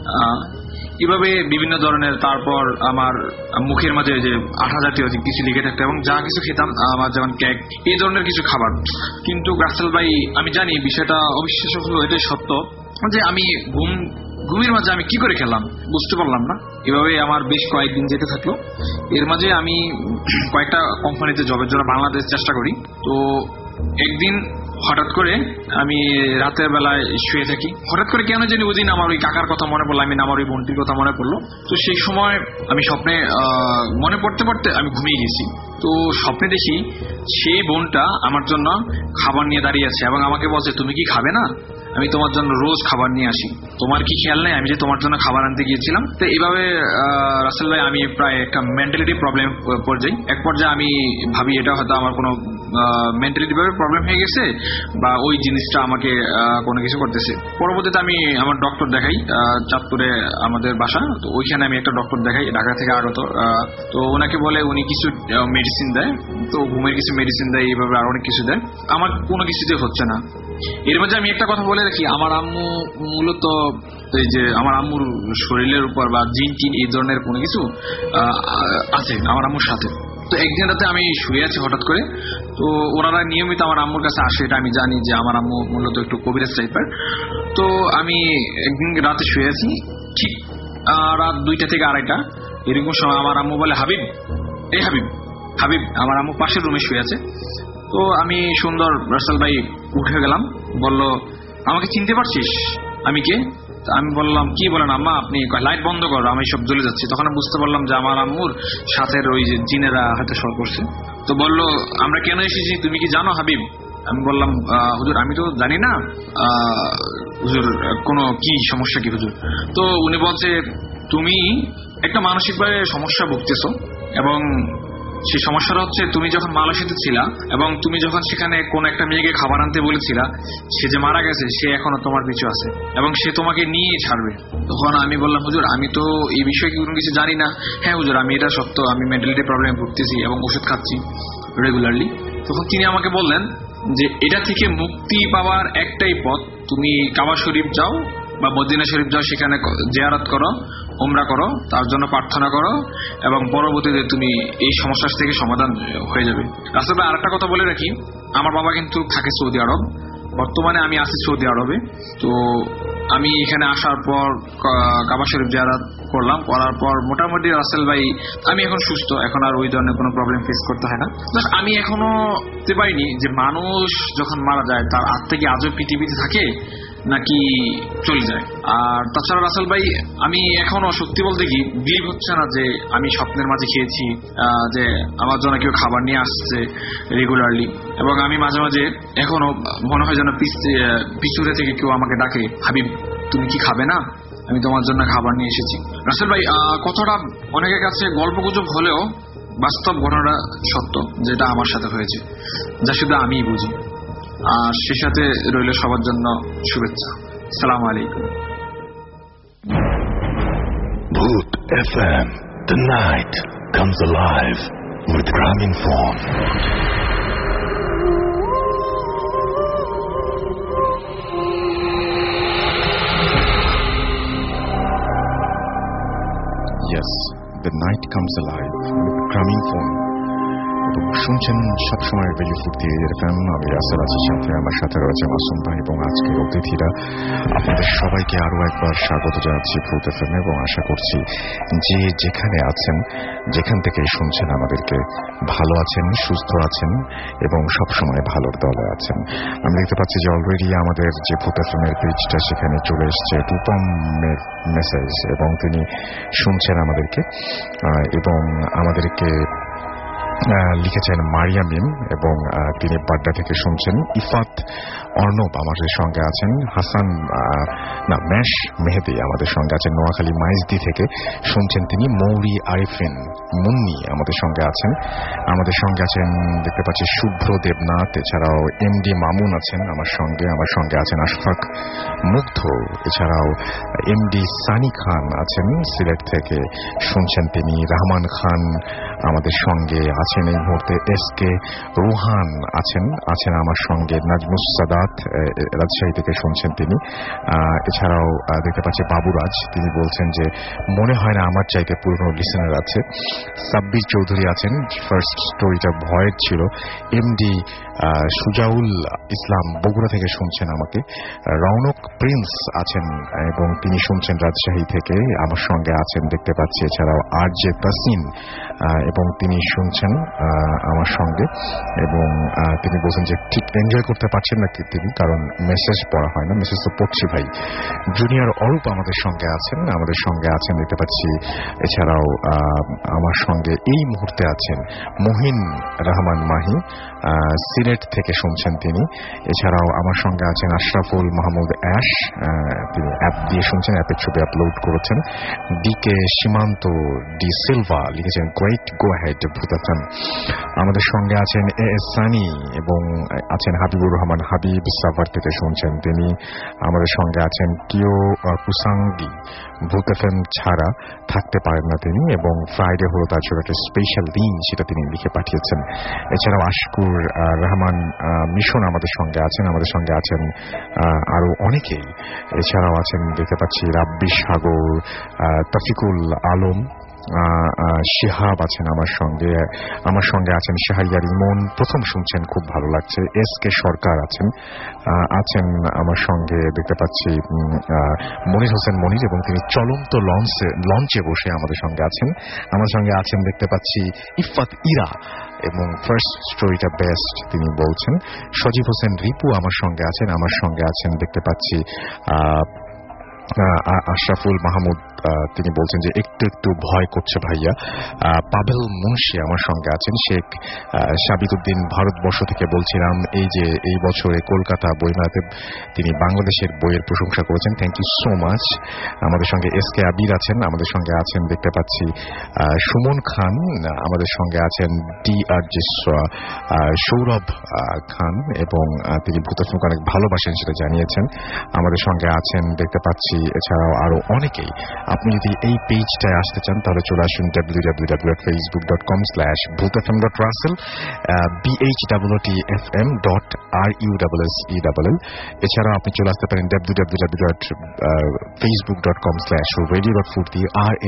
এভাবে বিভিন্ন ধরনের। তারপর আমার মুখের মাঝে যে আঠা জাতীয় কিছু লেগে থাকতো এবং যা কিছু খেতাম আমার যেমন কেক, এই ধরনের কিছু খাবার। কিন্তু রাসেল ভাই, আমি জানি বিষয়টা অবিশ্বাস্য হলো, এটাই সত্য যে আমি ঘুমের মাঝে আমি কি করে খেলাম বুঝতে পারলাম না। এভাবে আমার বেশ কয়েকদিন যেতে থাকলো। এর মাঝে আমি কয়েকটা কোম্পানিতে জবের জন্য বাংলাদেশ চেষ্টা করি। তো একদিন হঠাৎ করে আমি রাতের বেলায় শুয়ে থাকি, হঠাৎ করে কেন জানি ওই দিন আমার ওই কাকার কথা মনে পড়লো, আমার ওই বোনটির কথা মনে পড়লো। তো সেই সময় আমি স্বপ্নে মনে পড়তে পড়তে আমি ঘুমিয়ে গেছি। তো স্বপ্নে দেখি সেই বোনটা আমার জন্য খাবার নিয়ে দাঁড়িয়ে আছে এবং আমাকে বলছে, তুমি কি খাবে না? আমি তোমার জন্য রোজ খাবার নিয়ে আসি, তোমার কি খেয়াল নেই আমি যে তোমার জন্য খাবার আনতে গিয়েছিলাম? তো এইভাবে রাসেল ভাই আমি প্রায় একটা মেন্টালিটি প্রবলেম পর্যায়ে, এক পর্যায়ে আমি ভাবি এটা হয়তো আমার কোনো মেন্টালিটি ভাবে প্রবলেম হয়ে গেছে বা ওই জিনিসটা আমাকে কোনো কিছু করতেছে। পরবর্তীতে আমি আমার ডক্টর দেখাই, চাঁদপুরে আমাদের বাসা, তো ওইখানে আমি একটা ডক্টর দেখাই, ঢাকা থেকে আগত। তো ওনাকে বলে, উনি কিছু মেডিসিন দেয়, তো ঘুমের কিছু মেডিসিন দেয়, এইভাবে আর অনেক কিছু দেয়। আমার কোনো কিছুতে হচ্ছে না। এর মাঝে আমি একটা কথা বলে রাখি, আমার আম্মু মূলত এই যে আমার আম্মুর শরীরের উপর বা জিন টিন এই ধরনের কোনো কিছু আছে আমার আম্মুর সাথে। তো একদিন রাতে আমি শুয়ে আছি হঠাৎ করে, তো ওনারা নিয়মিত আমার আম্মুর কাছে আসে, এটা আমি জানি যে আমার আম্মু মূলত একটু কবিরাজ টাইপের। তো আমি একদিন রাতে শুয়ে আছি, ঠিক রাত 2টা থেকে 2:30 এরকম সময় আমার আম্মু বলে, হাবিব, এই হাবিব। আমার আম্মু পাশের রুমে শুয়ে আছে। তো আমি সুন্দর রাসেল ভাই উঠে গেলাম, বলল, আমাকে চিনতে পারছিস? আমি কে? আমি বললাম, কি বলেন আম্মা আপনি? লাইট বন্ধ করো, আমি সব জ্বলে যাচ্ছি। তখন বুঝতে পারলাম যে আমার আম্মুর সাথের ওই যে জিনেরা হয়তো সর করছে। তো বলল, আমরা কেন এসেছি তুমি কি জানো হাবিব? আমি বললাম, হুজুর আমি তো জানি না, হুজুর কোনো কি সমস্যা কি হুজুর? তো উনি বলছে, তুমি একটা মানসিকভাবে সমস্যা ভুগতেছো এবং সেই সমস্যাটা হচ্ছে তুমি যখন মালয়েশিয়াতে ছিলা এবং তুমি যখন সেখানে কোন একটা মেয়েকে খাবার আনতে বলেছিলা, সে যে মারা গেছে সে এখনো তোমার পিছু আছে এবং সে তোমাকে নিয়ে ছাড়বে। তখন আমি বললাম, হুজুর আমি তো এই বিষয়ে কোনো কিছু জানি না। হ্যাঁ হুজুর, আমি এটা সত্য, আমি মেন্টালিটি প্রবলেমে ভুগতেছি এবং ওষুধ খাচ্ছি রেগুলারলি। তখন তিনি আমাকে বললেন যে এটা থেকে মুক্তি পাওয়ার একটাই পথ, তুমি কাবা শরীফ যাও বা মদিনা শরীফ যাও, সেখানে জিয়ারত করো, উমরা করো, তার জন্য প্রার্থনা করো এবং পরবর্তীতে তুমি এই সমস্যা থেকে সমাধান হয়ে যাবে। রাসূল ভাই আরেকটা কথা বলে রাখি, আমার বাবা কিন্তু থাকে সৌদি আরব, বর্তমানে আমি আছি সৌদি আরবে। তো আমি এখানে আসার পর কাবা শরীফ জিয়ারত করলাম, করার পর মোটামুটি রাসেল ভাই আমি এখন সুস্থ, এখন আর ওই ধরনের কোনো প্রবলেম ফেস করতে হয় না। আমি এখনো বুঝতে পারিনি যে মানুষ যখন মারা যায় তার আত্মা কি আজও পৃথিবীতে থাকে নাকি চলে যায়। আর তাছাড়া রাসেল ভাই আমি এখনো সত্যি বলতে কি বিলিভ হচ্ছে না যে আমি স্বপ্নের মাঝে খেয়েছি, যে আমার জন্য কেউ খাবার নিয়ে আসছে রেগুলারলি, এবং আমি মাঝে মাঝে এখনো মনে হয় যেন পিছুরে থেকে কেউ আমাকে ডাকে, হাবিব তুমি কি খাবে না, আমি তোমার জন্য খাবার নিয়ে এসেছি। রাসেল ভাই কথাটা অনেকের কাছে গল্পগুজব হলেও বাস্তব ঘটনাটা সত্য, যেটা আমার সাথে হয়েছে, যা শুধু আমিই বুঝি। আর সে সাথে রইল সবার জন্য শুভেচ্ছা। আসসালামু আলাইকুম। Bhoot FM, the night comes alive with Grameenphone. Yes, the night comes alive with Grameenphone. শুনছেন সবসময় রেডিও ফুর্তি এফএম, আমি রাসেল আছি সাথে, আমার সাথে রয়েছে মাসুম ভাই এবং আজকের অতিথিরা। আপনাদের সবাইকে আরো একবার স্বাগত জানাচ্ছি ফুট এফএম এবং আশা করছি যে যেখানে আছেন, যেখান থেকে শুনছেন আমাদেরকে, ভালো আছেন, সুস্থ আছেন এবং সবসময় ভালোর দলে আছেন। আমি দেখতে পাচ্ছি যে অলরেডি আমাদের যে ফুট এফএম এর পেজটা সেখানে চলে এসছে রূপম মেসেজ এবং তিনি শুনছেন আমাদেরকে এবং আমাদেরকে লিখেছেন মারিয়ামিন এবং তিনি বাড্ডা থেকে শুনছেন। ইফাত অর্ণব আমাদের সঙ্গে আছেন। হাসান মেশ মেহেদি আমাদের সঙ্গে আছেন নোয়াখালী মাইজদি থেকে শুনছেন তিনি। মৌরি আরিফিন মুন্নি আমাদের সঙ্গে আছেন। আমাদের সঙ্গে আছেন দেখতে পাচ্ছি শুভ্র দেবনাথ, এছাড়াও এমডি মামুন আছেন আমার সঙ্গে আছেন আশফাক মুগ্ধ, এছাড়াও এমডি সানি খান আছেন সিলেট থেকে শুনছেন তিনি। রহমান খান আমাদের সঙ্গে আছেন এই মুহূর্তে। এসকে রুহান আছেন আমার সঙ্গে। নাজমুস সাদাত রাজশাহী থেকে শুনছেন তিনি। এছাড়াও দেখতে পাচ্ছি বাবুরাজ, তিনি বলছেন যে মনে হয় না আমার চাইতে পুরনো লিসেনার আছে। সাব্বির চৌধুরী আছেন, ফার্স্ট স্টোরিটা ভয়ের ছিল। এমডি সুজাউল ইসলাম বগুড়া থেকে শুনছেন আমাকে। রৌনক প্রিন্স আছেন এবং তিনি শুনছেন রাজশাহী থেকে আমার সঙ্গে আছেন দেখতে পাচ্ছি। এছাড়াও আর জে তাসিন এবং তিনি শুনছেন আমার সঙ্গে এবং তিনি বলছেন যে ঠিক এনজয় করতে পারছেন না তিনি, কারণ মেসেজ পড়া হয় না। মেসেজ তো পড়ছি ভাই। জুনিয়র অরূপ আমাদের সঙ্গে আছেন দেখতে পাচ্ছি। এছাড়াও আমার সঙ্গে এই মুহূর্তে আছেন মহিন রহমান মাহি, সিলেট থেকে শুনছেন তিনি। এছাড়াও আমার সঙ্গে আছেন আশরাফুল মাহমুদ অ্যাশ, তিনি অ্যাপ দিয়ে শুনছেন, অ্যাপের ছবি আপলোড করেছেন। ডিকে সীমান্ত ডি সিলভা লিখেছেন গ্রেট গো হেড ভূতাথান। আমাদের সঙ্গে আছেন এ এস সানি এবং আছেন হাবিবুর রহমান হাবিব, সাভার থেকে শুনছেন তিনি। আমাদের সঙ্গে আছেন কিও কুসাঙ্গি, ভূতাথান ছাড়া থাকতে পারেন না তিনি এবং ফ্রাইডে হলো তার জন্য একটা স্পেশাল দিন, সেটা তিনি লিখে পাঠিয়েছেন। এছাড়াও আশকুর রহমান মিশন আমাদের সঙ্গে আছেন আরো অনেকেই। এছাড়াও আছেন দেখতে পাচ্ছি রাব্বি সাগর, তফিকুল আলম, শিহাব আছেন আমার সঙ্গে আছেন শাহরিয়ার ইমন, প্রথম শুনছেন, খুব ভালো লাগছে। এস কে সরকার আছেন আমার সঙ্গে দেখতে পাচ্ছি। মনির হোসেন মনির এবং তিনি চলন্ত লঞ্চে বসে আমাদের সঙ্গে আছেন দেখতে পাচ্ছি। ইফাত ইরা এবং ফার্স্ট স্টোরিটা বেস্ট তিনি বলছেন। সজীব হোসেন রিপু আমার সঙ্গে আছেন দেখতে পাচ্ছি। আশরাফুল মাহমুদ তিনি বলছেন যে একটু ভয় করছে ভাইয়া। পাভেল মুন্সি আমার সঙ্গে আছেন। শেখ সাবিতুদ্দিন ভারতবর্ষ থেকে বলছিলাম এই বছরে কলকাতা বইমেলাতে তিনি বাংলাদেশের বইয়ের প্রশংসা করেছেন, থ্যাংক ইউ সো মাচ। আমাদের সঙ্গে এস কে আবির আমাদের সঙ্গে আছেন দেখতে পাচ্ছি। সুমন খান আমাদের সঙ্গে আছেন। ডি আর জিসা, সৌরভ খান এবং তিনি ভূতাত্মক অনেক ভালোবাসেন সেটা জানিয়েছেন, আমাদের সঙ্গে আছেন দেখতে পাচ্ছি। এছাড়াও আরো অনেকেই। আপনি যদি এই পেজটায় আসতে চান তাহলে চলে আসুন www.facebook.com/bhutfm.russell BHWTFM.RUSSELL। এছাড়াও আপনি চলে আসতে পারেন www.facebook.com/radio.furti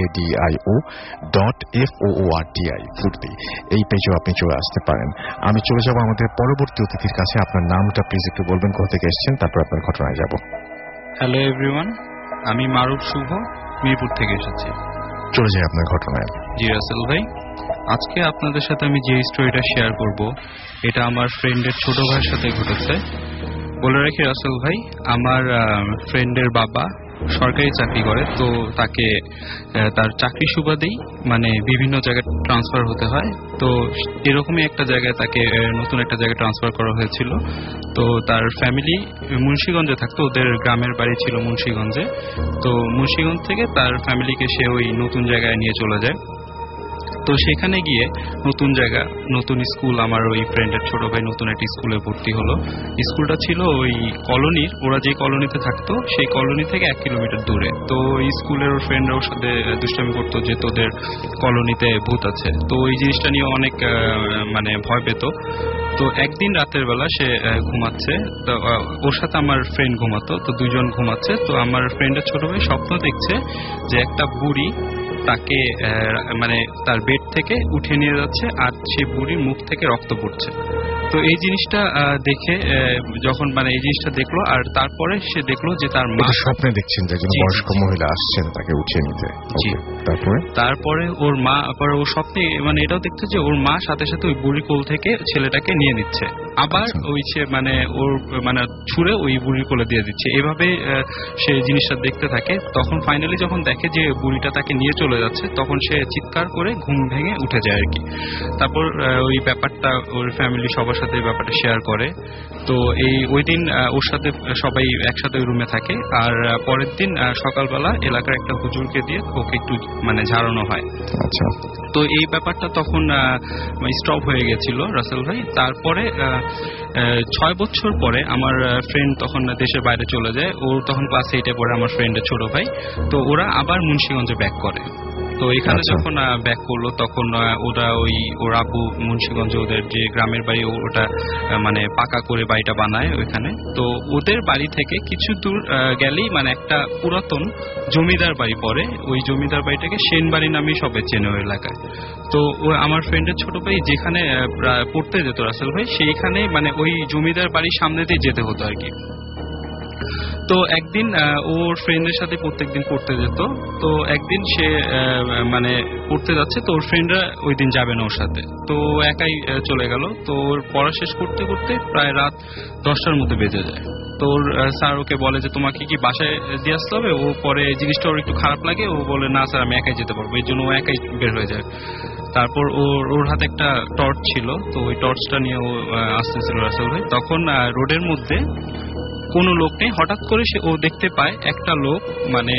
RADIO.FOORTI ফুর্তি, এই পেজেও আপনি চলে আসতে পারেন। আমি চলে যাব আমাদের পরবর্তী অতিথির কাছে। আপনার নামটা প্লিজ একটু বলবেন, কোথা থেকে এসেছেন, তারপর আপনার ঘটনায় যাব। হ্যালো এভরিওয়ান, আমি মারুফ শুভ, মিরপুর থেকে এসেছি। চলে যাই আপনার ঘটনায়। জি রাসেল ভাই, আজকে আপনাদের সাথে আমি যে স্টোরিটা শেয়ার করব এটা আমার ফ্রেন্ডের ছোট ভাইয়ের সাথে ঘটেছে। বলে রাখি রাসেল ভাই, আমার ফ্রেন্ডের বাবা সরকারি চাকরি করে, তো তাকে তার চাকরি সুবাদেই মানে বিভিন্ন জায়গায় ট্রান্সফার হতে হয়। তো এরকমই একটা জায়গায় তাকে নতুন একটা জায়গায় ট্রান্সফার করা হয়েছিল। তো তার ফ্যামিলি মুন্সিগঞ্জে থাকতো, ওদের গ্রামের বাড়ি ছিল মুন্সিগঞ্জে। তো মুন্সিগঞ্জ থেকে তার ফ্যামিলিকে সে ওই নতুন জায়গায় নিয়ে চলে যায়। তো সেখানে গিয়ে নতুন জায়গা, নতুন স্কুল, আমার ওই ফ্রেন্ডের ছোট ভাই নতুন একটা স্কুলে ভর্তি হলো। স্কুলটা ছিল ওই কলোনির, ওরা যে কলোনিতে থাকতো সেই কলোনি থেকে 1 কিলোমিটার দূরে। তো ওই স্কুলের ওর ফ্রেন্ডরা ওর সাথে দুষ্টামি করতো যে তোদের কলোনিতে ভূত আছে। তো ওই জিনিসটা নিয়ে অনেক মানে ভয় পেত। তো একদিন রাতের বেলা সে ঘুমাচ্ছে, তো ওর সাথে আমার ফ্রেন্ড ঘুমাতো, তো দুজন ঘুমাচ্ছে। তো আমার ফ্রেন্ডের ছোট ভাই স্বপ্ন দেখছে যে একটা বুড়ি তাকে মানে তার বেড থেকে উঠে নিয়ে যাচ্ছে আর সেই বুড়ির মুখ থেকে রক্ত পড়ছে। তো এই জিনিসটা দেখে যখন মানে এই জিনিসটা দেখলো, আর তারপরে সে দেখলো যে তার মা স্বপ্নে দেখছেন যে একজন বয়স্ক মহিলা আসছেন তাকে উঠিয়ে নিতে। তারপরে ওর মা আবার ও স্বপ্নে মানে এটাও দেখতে যে ওর মা সাথে সাথে ওই বুড়ি কোল থেকে ছেলেটাকে নিয়ে নিচ্ছে, আবার ওই মানে ওর মানে ছুঁড়ে ওই বুড়ির কোলে দিয়ে দিচ্ছে। এভাবে সে জিনিসটা দেখতে থাকে। তখন ফাইনালি যখন দেখে যে বুড়িটা তাকে নিয়ে চলে যাচ্ছে, তখন সে চিৎকার করে ঘুম ভেঙে উঠে যায় আর কি। তারপর ওই ব্যাপারটা ওর ফ্যামিলি সবার সাথে ব্যাপারটা শেয়ার করে। তো ওই দিন ওর সাথে সবাই একসাথে রুমে থাকে। আর পরের দিন সকালবেলা এলাকার একটা হুজুরকে দিয়ে ওকে একটু মানে ঝাড়ানো হয়। আচ্ছা, তো এই ব্যাপারটা তখন স্টপ হয়ে গেছিল রাসেল ভাই। তারপরে 6 বছর পরে আমার ফ্রেন্ড তখন দেশের বাইরে চলে যায়। ওর তখন ক্লাস 8-এ পড়ে আমার ফ্রেন্ডের ছোট ভাই। তো ওরা আবার মুন্সিগঞ্জে ব্যাক করে। তো এখানে যখন ব্যাক করলো তখন ওরা ওর আব্বু মুন্সিগঞ্জে ওদের যে গ্রামের বাড়ি ওটা মানে পাকা করে বাড়িটা বানায় ওইখানে। তো ওদের বাড়ি থেকে কিছু দূর গেলেই মানে একটা পুরাতন জমিদার বাড়ি পড়ে। ওই জমিদার বাড়িটাকে সেনবাড়ি নামে সবাই চেনে ওই এলাকায়। তো আমার ফ্রেন্ডের ছোট ভাই যেখানে পড়তে যেত রাসেল ভাই, সেইখানে মানে ওই জমিদার বাড়ির সামনে দিয়ে যেতে হতো আর কি। তো একদিন ওর ফ্রেন্ডের সাথে প্রত্যেকদিন পড়তে যেত। তো একদিন সে মানে পড়তে যাচ্ছে, তো ওর ফ্রেন্ডরা ওই দিন যাবে না ওর সাথে। তো একাই চলে গেল। তো ওর পড়া শেষ করতে করতে প্রায় রাত 10টার মধ্যে বেজে যায়। তো ওর স্যার ওকে বলে যে তোমাকে কি বাসায় দিয়ে আসতে হবে। ও পরে জিনিসটা ওর একটু খারাপ লাগে। ও বলে না স্যার আমি একাই যেতে পারবো। এই জন্য ও একাই বের হয়ে যায়। তারপর ওর হাতে একটা টর্চ ছিল। তো ওই টর্চটা নিয়ে ও আসতেছিল রাসেল ভাই। তখন রোডের মধ্যে কোনো লোক নেই। হঠাৎ করে ও দেখতে পায় একটা লোক মানে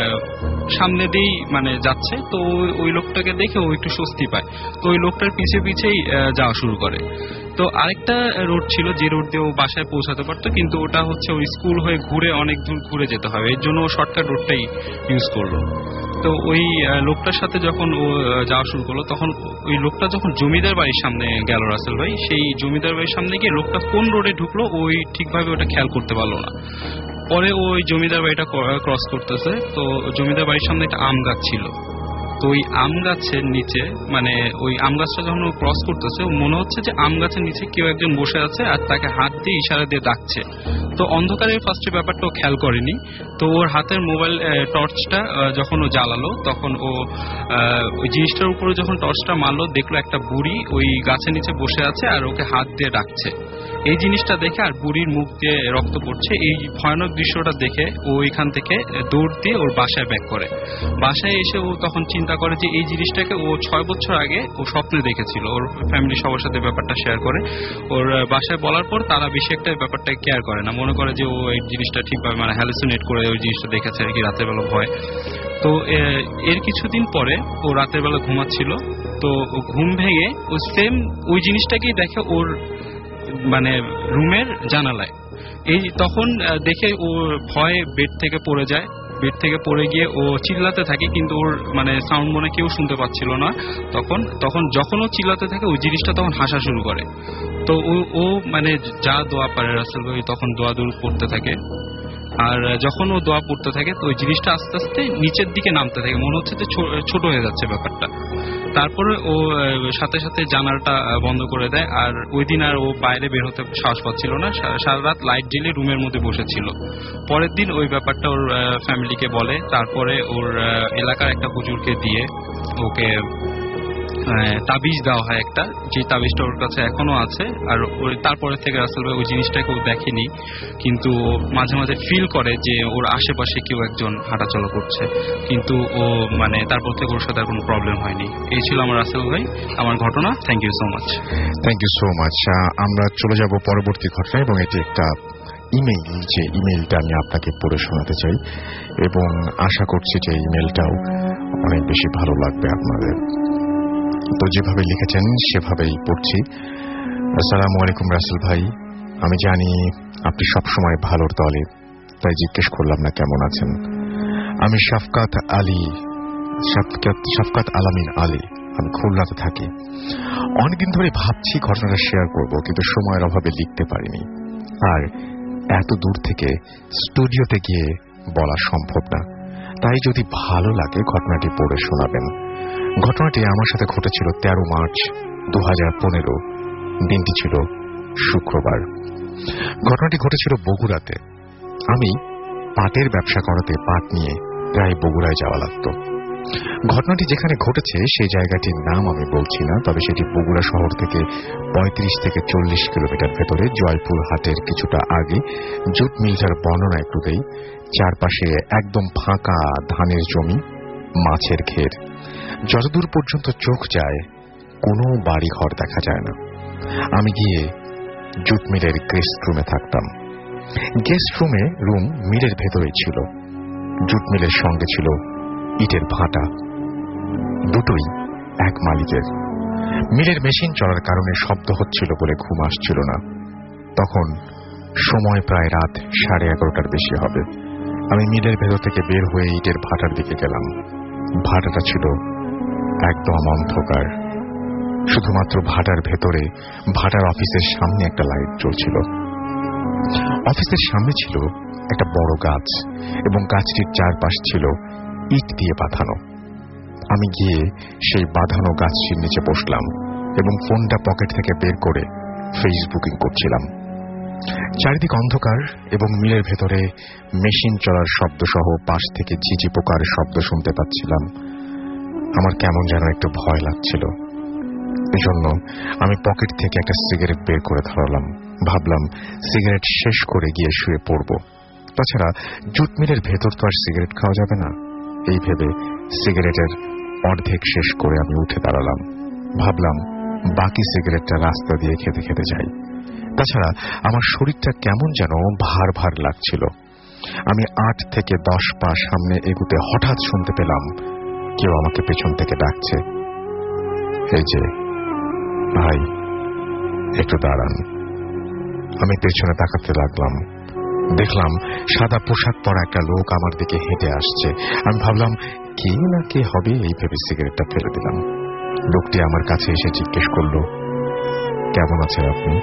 সামনে দিয়েই মানে যাচ্ছে। তো ওই লোকটাকে দেখে ও একটু স্বস্তি পায়। তো ওই লোকটার পিছে পিছেই যাওয়া শুরু করে। তো আরেকটা রোড ছিল যে রোড দিয়ে ও বাসায় পৌঁছাতে পারতো, কিন্তু ওটা হচ্ছে ওই স্কুল হয়ে ঘুরে অনেক দূর ঘুরে যেতে হবে। এর জন্য ও শর্টকাট রোডটাই ইউজ করলো। তো ওই লোকটার সাথে যখন ও যাওয়া শুরু করলো, তখন ওই লোকটা যখন জমিদার বাড়ির সামনে গেল রাসেল ভাই, সেই জমিদার বাড়ির সামনে গিয়ে লোকটা কোন রোডে ঢুকলো ওই ঠিকভাবে ওটা খেয়াল করতে পারলো না। পরে ওই জমিদার বাড়িটা ক্রস করতেছে। তো জমিদার বাড়ির সামনে একটা আম গাছ ছিল। তো ওই আম গাছের নিচে মানে ওই আম গাছটা যখন ও ক্রস করতেছে, ও মনে হচ্ছে যে আম গাছের নিচে কেউ একজন বসে আছে আর তাকে হাত দিয়ে ইশারা দিয়ে ডাকছে। তো অন্ধকারের ফার্স্টে ব্যাপারটা ও খেয়াল করেনি। তো ওর হাতের মোবাইল টর্চটা যখন ও জ্বালালো, তখন ও ওই জিনিসটার উপরে যখন টর্চটা মারলো, দেখলো একটা বুড়ি ওই গাছের নিচে বসে আছে আর ওকে হাত দিয়ে ডাকছে। এই জিনিসটা দেখে আর বুড়ির মুখ দিয়ে রক্ত পড়ছে, এই ভয়ানক দৃশ্যটা দেখে ও এখান থেকে দৌড় দিয়ে ওর বাসায় ব্যাক করে। বাসায় এসে ও তখন চিন্তা করে যে এই জিনিসটাকে ও 6 বছর আগে ও স্বপ্নে দেখেছিল। ওর ফ্যামিলি সবার সাথে ব্যাপারটা শেয়ার করে। ওর বাসায় বলার পর তারা বেশি একটা ব্যাপারটা কেয়ার করে না, মনে করে যে ও এই জিনিসটা ঠিকভাবে মানে হ্যালুসিনেট করে ওই জিনিসটা দেখেছে আর কি রাতের বেলা ভয়। তো এর কিছুদিন পরে ও রাতের বেলা ঘুমাচ্ছিল। তো ঘুম ভেঙে ও সেম ওই জিনিসটাকেই দেখে ওর মানে রুমের জানালায়। তখন দেখে ও ভয়ে বেড থেকে পড়ে যায়। বেড থেকে পড়ে গিয়ে ও চিল্লাতে থাকে, কিন্তু ওর মানে সাউন্ড মনে কেউ শুনতে পাচ্ছিল না। তখন যখন ও চিল্লাতে থাকে ওই জিনিসটা তখন হাসা শুরু করে। তো ও মানে যা দোয়া পারে রাসেল ভাই তখন দোয়া দূর করতে থাকে। আর যখন ও দোয়া পড়তে থাকে তো ওই জিনিসটা আস্তে আস্তে নিচের দিকে নামতে থাকে, মনে হচ্ছে যে ছোট হয়ে যাচ্ছে ব্যাপারটা। তারপরে ও সাথে সাথে জানালাটা বন্ধ করে দেয়। আর ওই দিন আর ও বাইরে বের হতে সাহস পাচ্ছিল না, সারা রাত লাইট জ্বেলে রুমের মধ্যে বসেছিল। পরের দিন ওই ব্যাপারটা ওর ফ্যামিলিকে বলে। তারপরে ওর এলাকার একটা হুজুরকে দিয়ে ওকে তাবিজ দেওয়া হয় একটা, যে তাবিজটা ওর কাছে এখনো আছে। আর তারপরে থেকে আসলে ওই জিনিসটাকে ও দেখেনি, কিন্তু মাঝে মাঝে ফিল করে যে ওর আশেপাশে কেউ একজন হাঁটাচলা করছে, কিন্তু ও মানে তারপর থেকে ওর সাথে আর কোনো প্রবলেম হয়নি। এই ছিল আমার রাসেল ভাই আমার ঘটনা। Thank you so much. Thank you so much. আমরা চলে যাব পরবর্তী ঘটনা, এবং এটি একটা ইমেইল, যে ইমেইলটা আমি আপনাকে পড়ে শোনাতে চাই, এবং আশা করছি যে ইমেইলটাও অনেক বেশি ভালো লাগবে আপনাদের। তো যেভাবে লিখেছেন সেভাবেই পড়ছি। আসসালামু আলাইকুম রাসেল ভাই, আমি জানি আপনি সবসময় ভালোর দলে, তাই জিজ্ঞেস করলাম না কেমন আছেন। আমি শাফকাত আলামিন আলী, আমি খুলনাতে থাকি। অনেকদিন ধরে ভাবছি ঘটনাটা শেয়ার করব, কিন্তু সময়ের অভাবে লিখতে পারিনি। আর এত দূর থেকে স্টুডিওতে গিয়ে বলা সম্ভব না, তাই যদি ভালো লাগে ঘটনাটি পড়ে শোনাবেন। ঘটনাটি আমার সাথে ঘটেছিল 13 মার্চ 2015। দিনটি ছিল শুক্রবার। ঘটনাটি ঘটেছিল বগুড়াতে। আমি পাটের ব্যবসা করাতে পাট নিয়ে প্রায় বগুড়ায় যাওয়া লাগত। ঘটনাটি যেখানে ঘটেছে সেই জায়গাটির নাম আমি বলছি না, তবে সেটি বগুড়া শহর থেকে 35 থেকে 40 কিলোমিটার ভেতরে, জয়পুর হাটের কিছুটা আগে। জুট মিলটার বর্ণনা একটু দেই। চারপাশে একদম ফাঁকা ধানের জমি, মাছের ঘের, যতদূর পর্যন্ত চোখ যায় কোনো বাড়ি ঘর দেখা যায় না। আমি গিয়ে জুট মিলের গেস্ট রুমে থাকতাম। গেস্ট রুম মিলের ভেতরেই ছিল। জুট মিলের সঙ্গে ছিল ইটের ভাটা, দুটোই এক মালিকের। মিলের মেশিন চলার কারণে শব্দ হচ্ছিল বলে ঘুম আসছিল না। তখন সময় প্রায় রাত 11:30টার বেশি হবে। আমি মিলের ভেতর থেকে বের হয়ে ইটের ভাটার দিকে গেলাম। ভাটাটা ছিল একদম অন্ধকার। শুধুমাত্র ভাটার ভেতরে ভাটার অফিসের সামনে একটা লাইট জ্বলছিল। অফিসের সামনে ছিল একটা বড় গাছ এবং গাছটির চারপাশ ছিল ইট দিয়ে বাঁধানো। আমি গিয়ে সেই বাঁধানো গাছটির নিচে বসলাম এবং ফোনটা পকেট থেকে বের করে ফেসবুকিং করছিলাম। চারিদিক অন্ধকার এবং মিলের ভেতরে মেশিন চলার শব্দ সহ পাশ থেকে ঝিঝি পোকার শব্দ শুনতে পাচ্ছিলাম। আমার কেমন যেন একটু ভয় লাগছিল। এজন্য আমি পকেট থেকে একটা সিগারেট বের করে ধরালাম। ভাবলাম সিগারেট শেষ করে গিয়ে শুয়ে পড়ব। তাছাড়া জুট মিলের ভেতর তো আর সিগারেট খাওয়া যাবে না। এই ভেবে সিগারেটের অর্ধেক শেষ করে আমি উঠে দাঁড়ালাম। ভাবলাম বাকি সিগারেটটা রাস্তা দিয়ে খেতে খেতে যাই। তাছাড়া আমার শরীরটা কেমন যেন ভার ভার লাগছিল। আমি 8 থেকে 10 পা সামনে এগুতে হঠাৎ শুনতে পেলাম কেউ আমাকে পেছন থেকে ডাকছে, এই যে ভাই একটু দাঁড়ান। আমি পেছনে তাকাতে লাগলাম। দেখলাম সাদা পোশাক পরা একটা লোক আমার দিকে হেঁটে আসছে। আমি ভাবলাম কে না কে হবে, এই ভেবে সিগারেটটা ফেলে দিলাম। লোকটি আমার কাছে এসে জিজ্ঞেস করল, কেমন আছেন আপনি?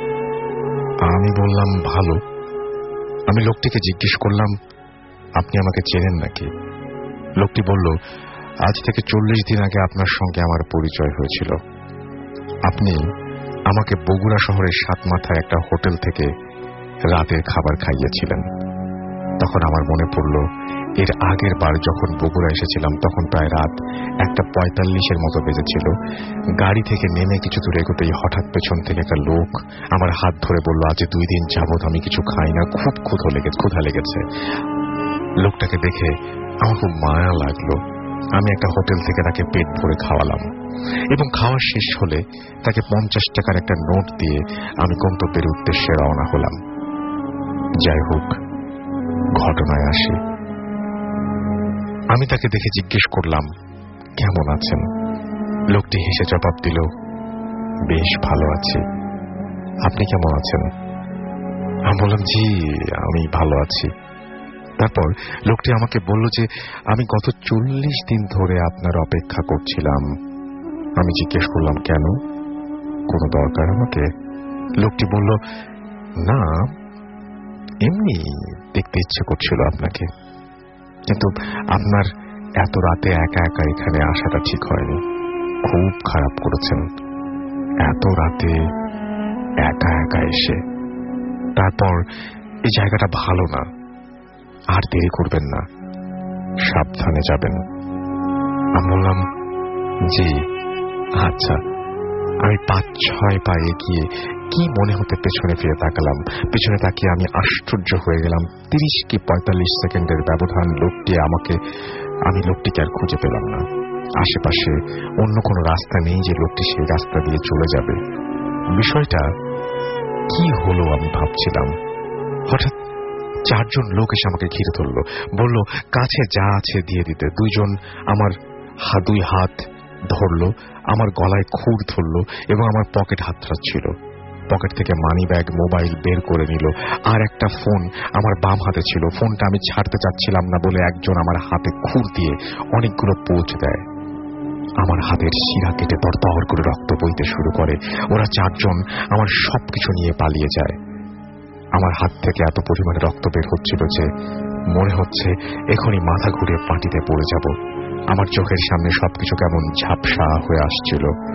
আমি বললাম ভালো। আমি লোকটিকে জিজ্ঞেস করলাম, আপনি আমাকে চেনেন নাকি? লোকটি বলল, আজ থেকে 40 দিন আগে আপনার সঙ্গে আমার পরিচয় হয়েছিল। আপনি আমাকে বগুড়া শহরের 7 মাথায় একটা হোটেল থেকে রাতের খাবার খাইয়েছিলেন। তখন আমার মনে পড়ল এর আগের বার যখন বগুড়া এসেছিলাম তখন প্রায় রাত 1:45 মতো বেজেছিল। গাড়ি থেকে নেমে কিছু দূর এগোতেই হঠাৎ পেছন থেকে একটা লোক আমার হাত ধরে বলল, আজ 2 দিন যাবৎ আমি কিছু খাই না, খুব ক্ষুধা লেগেছে। লোকটাকে দেখে আমার খুব মায়া লাগলো। আমি একটা হোটেল থেকে তাকে পেট ভরে খাওয়ালাম এবং খাওয়া শেষ হলে তাকে 50 টাকার একটা নোট দিয়ে আমি গন্তব্যের উদ্দেশ্যে রওনা হলাম। যাই হোক, ঘটনায় আসি। আমি তাকে দেখে জিজ্ঞেস করলাম, কেমন আছেন? লোকটি হেসে জবাব দিল, বেশ ভালো আছি। আপনি কেমন আছেন? আমি বললাম, জি আমি ভালো আছি। তারপর লোকটি আমাকে বলল যে আমি গত 40 দিন ধরে আপনার অপেক্ষা করছিলাম। আমি জিজ্ঞেস করলাম, কেন? কোনো দরকার আমাকে? লোকটি বলল, না এমনি দেখতে ইচ্ছে করছিল আপনাকে, কিন্তু আপনার এত রাতে একা একা এখানে আসাটা ঠিক হয়নি। খুব খারাপ করেছেন এত রাতে একা একা এসে। তারপর এই জায়গাটা ভালো না, আর দেরি করবেন না, সাবধানে যাবেন। আমি বললাম, জি আচ্ছা। আমি 5-6 পা এগিয়ে কি মনে হতে পেছনে ফিরে তাকালাম। পেছনে তাকিয়ে আমি আশ্চর্য হয়ে গেলাম। 30 কি 45 সেকেন্ডের ব্যবধান। আমি লোকটিকে আর খুঁজে পেলাম না। আশেপাশে অন্য কোনো রাস্তা নেই যে লোকটি সেই রাস্তা দিয়ে চলে যাবে। বিষয়টা কি হলো আমি ভাবছিলাম। হঠাৎ 4 জন লোক এসে আমাকে ঘিরে ধরল, বলল কাছে যা আছে দিয়ে দিতে। 2 জন আমার 2 হাত ধরল, আমার গলায় খুর ধরল এবং আমার পকেট হাত ছিল। পকেট থেকে মানি ব্যাগ, মোবাইল বের করে নিল। আর একটা ফোন আমার বাম হাতে ছিল। ফোনটা আমি ছাড়তে চাচ্ছিলাম না বলে একজন আমার হাতে খুর দিয়ে অনেকগুলো পোঁচ দেয়। আমার হাতের শিরা কেটে তরতর করে রক্ত বইতে শুরু করে। ওরা 4 জন আমার সবকিছু নিয়ে পালিয়ে যায়। আমার হাত থেকে এত পরিমাণে রক্ত বের হচ্ছিল যে মনে হচ্ছে এখনই মাথা ঘুরে মাটিতে পড়ে যাব। আমার চোখের সামনে সবকিছু কেমন ঝাপসা হয়ে আসছিল।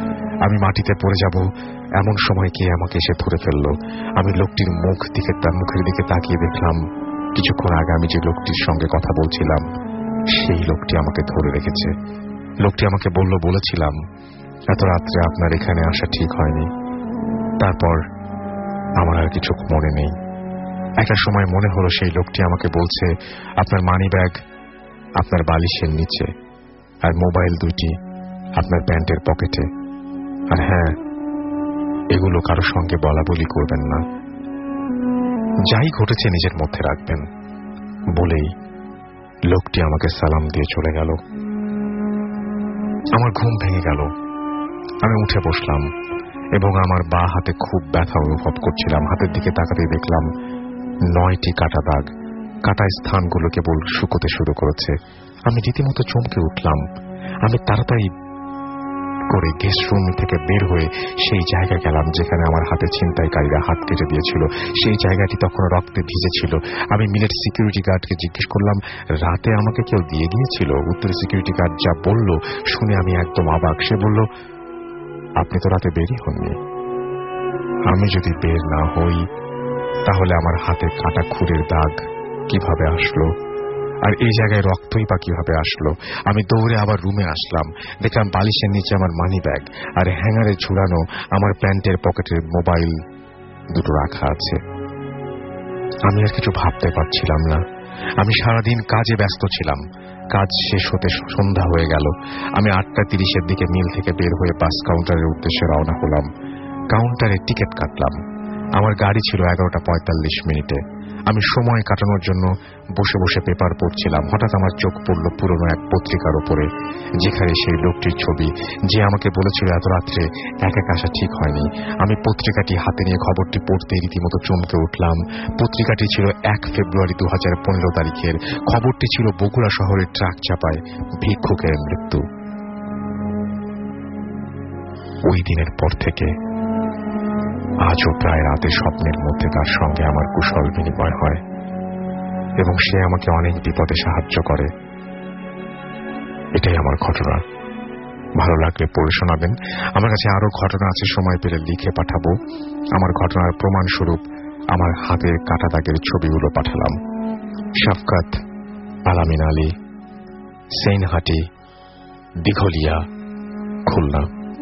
আমি মাটিতে পড়ে যাব এমন সময় কে আমাকে এসে ধরে ফেলল। আমি লোকটির তার মুখের দিকে তাকিয়ে দেখলাম কিছুক্ষণ আগে আমি যে লোকটির সঙ্গে কথা বলছিলাম সেই লোকটি আমাকে ধরে রেখেছে। লোকটি আমাকে বলেছিলাম এত রাত্রে আপনার এখানে আসা ঠিক হয়নি। তারপর আমার আর কিছু মনে নেই। একটা সময় মনে হলো সেই লোকটি আমাকে বলছে আপনার মানি ব্যাগ আপনার বালিশের নিচে, আর মোবাইল দুইটি আপনার প্যান্টের পকেটে। আর হ্যাঁ, এগুলো কারো সঙ্গে বলা বলি করবেন না, যাই ঘটেছে নিজের মধ্যে রাখবেন বলেই লোকটি আমাকে সালাম দিয়ে চলে গেল। আমার ঘুম ভেঙে গেল। আমি উঠে বসলাম এবং আমার বাঁ হাতে খুব ব্যথা অনুভব করছিলাম। হাতের দিকে তাকাতেই দেখলাম 9টি কাটা দাগ। কাটা স্থানগুলো কেবল শুকোতে শুরু করেছে। আমি রীতিমতো চমকে উঠলাম। আমি তাড়াতাড়ি করে গেস্ট রুম থেকে বের হয়ে সেই জায়গায় গেলাম যেখানে আমার হাতে ছিনতাইকারীরা হাত কেটে দিয়েছিল। সেই জায়গাটি তখন রক্তে ভিজেছিল। আমি মিলের সিকিউরিটি গার্ডকে জিজ্ঞেস করলাম রাতে আমাকে কেউ দিয়ে গিয়েছিল? উত্তরে সিকিউরিটি গার্ড যা বলল শুনে আমি একদম অবাক। সে বলল আপনি তো রাতে বেরই হননি। আমি যদি বের না হই তাহলে আমার হাতে কাটা খুরের দাগ কিভাবে আসলো, আর এই জায়গায় রক্তই বা কিভাবে আসলো? আমি দৌড়ে আবার রুমে আসলাম। দেখলাম বালিশের নিচে আমার মানি ব্যাগ আর হ্যাঙ্গারে ঝুলানো আমার প্যান্টের পকেটের মোবাইল দুটো রাখা আছে। আমি আর কিছু ভাবতে পারছিলাম না। আমি সারাদিন কাজে ব্যস্ত ছিলাম। কাজ শেষ হতে সন্ধ্যা হয়ে গেল। আমি 8:30 দিকে মিল থেকে বের হয়ে বাস কাউন্টারের উদ্দেশ্যে রওনা হলাম। কাউন্টারে টিকিট কাটলাম। আমার গাড়ি ছিল 11:45। আমি সময় কাটানোর জন্য বসে বসে পেপার পড়ছিলাম। হঠাৎ আমার চোখ পড়ল পুরনো এক পত্রিকার উপরে, যেখানে সেই লোকটির ছবি যে আমাকে বলেছিল এত রাত্রে এক আসা ঠিক হয়নি। আমি পত্রিকাটি হাতে নিয়ে খবরটি পড়তে রীতিমতো চমকে উঠলাম। পত্রিকাটি ছিল 1 ফেব্রুয়ারি 2015 তারিখের। খবরটি ছিল বগুড়া শহরের ট্রাক চাপায় ভিক্ষুকের মৃত্যু। ওই দিনের পর থেকে আজও প্রায় রাতে স্বপ্নের মধ্যে তার সঙ্গে আমার কুশল বিনিময় হয় এবং সে আমাকে অনেক বিপদে সাহায্য করে। এটাই আমার ঘটনা। ভালো লাগলে পড়ে শোনাবেন। আমার কাছে আরো ঘটনা আছে, সময় পেলে লিখে পাঠাবো। আমার ঘটনার প্রমাণস্বরূপ আমার হাতের কাটা দাগের ছবিগুলো পাঠালাম। শাফকাত, আলামিন আলী, সেইনহাটি, দিঘলিয়া, খুলনা।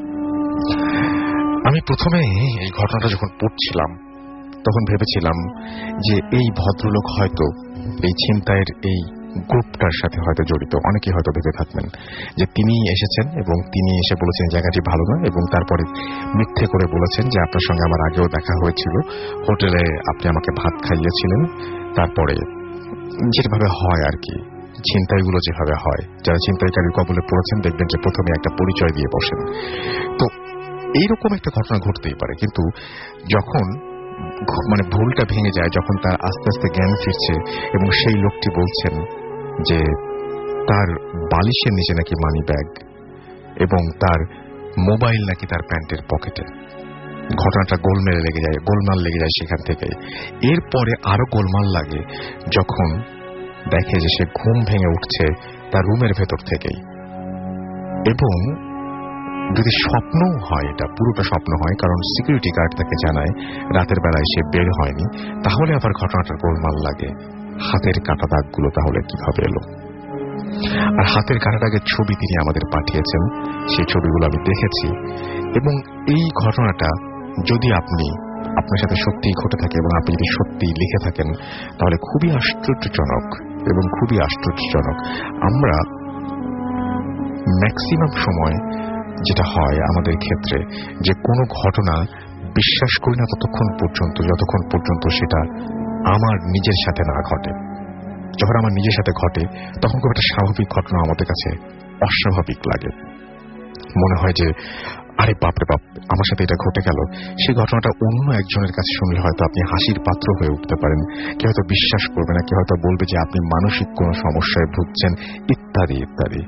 আমি প্রথমে এই ঘটনাটা যখন পড়ছিলাম তখন ভেবেছিলাম যে এই ভদ্রলোক হয়তো এই ছিনতাইয়ের এই গ্রুপটার সাথে হয়তো জড়িত। অনেকেই হয়তো ভেবে থাকবেন যে তিনি এসেছেন এবং তিনি এসে বলেছেন জায়গাটি ভালো না, এবং তারপরে মিথ্যে করে বলেছেন যে আপনার সঙ্গে আমার আগেও দেখা হয়েছিল, হোটেলে আপনি আমাকে ভাত খাইয়েছিলেন। তারপরে যেভাবে হয় আর কি, ছিনতাইগুলো যেভাবে হয়, যারা ছিনতাইকারীর কবলে পড়েছেন দেখবেন যে প্রথমে একটা পরিচয় দিয়ে বসেন। তো এইরকম একটা ঘটনা ঘটতেই পারে, কিন্তু যখন ভুলটা ভেঙে যায়, যখন তার আস্তে আস্তে জ্ঞান ফিরছে এবং সেই লোকটি বলছেন যে তার বালিশের নিচে নাকি মানি ব্যাগ এবং তার মোবাইল নাকি তার প্যান্টের পকেটে, ঘটনাটা গোলমাল লেগে যায় সেখান থেকে। এরপরে আরো গোলমাল লাগে যখন দেখে যে সে ঘুম ভেঙে উঠছে তার রুমের ভেতর থেকেই, এবং যদি স্বপ্নও হয়, এটা পুরোটা স্বপ্ন হয়, কারণ সিকিউরিটি গার্ড তাকে জানায় রাতের বেলায় সে বের হয়নি, তাহলে আবার ঘটনাটার গোলমাল লাগে হাতের কাটা দাগগুলো তাহলে কিভাবে এলো। আর হাতের কাটা দাগের ছবি তিনি আমাদের পাঠিয়েছেন, সেই ছবিগুলো আমি দেখেছি। এবং এই ঘটনাটা যদি আপনার সাথে সত্যিই ঘটে থাকে এবং আপনি যদি সত্যিই লিখে থাকেন তাহলে খুবই আশ্চর্যজনক এবং খুবই আশ্চর্যজনক। আমরা ম্যাক্সিমাম সময় যেটা হয় আমাদের ক্ষেত্রে, যে কোনো ঘটনা বিশ্বাস করি না ততক্ষণ পর্যন্ত যতক্ষণ পর্যন্ত সেটা আমার নিজের সাথে না ঘটে। যখন আমার নিজের সাথে ঘটে তখন খুব একটা স্বাভাবিক ঘটনা আমাদের কাছে অস্বাভাবিক লাগে। মনে হয় যে আরে বাপরে বাপ, আমার সাথে এটা ঘটে গেল। সেই ঘটনাটা অন্য একজনের কাছে শুনলে হয়তো আপনি হাসির পাত্র হয়ে উঠতে পারেন, কেউ হয়তো বিশ্বাস করবে না, কেউ হয়তো বলবে যে আপনি মানসিক কোনো সমস্যায় ভুগছেন, ইত্যাদি ইত্যাদি।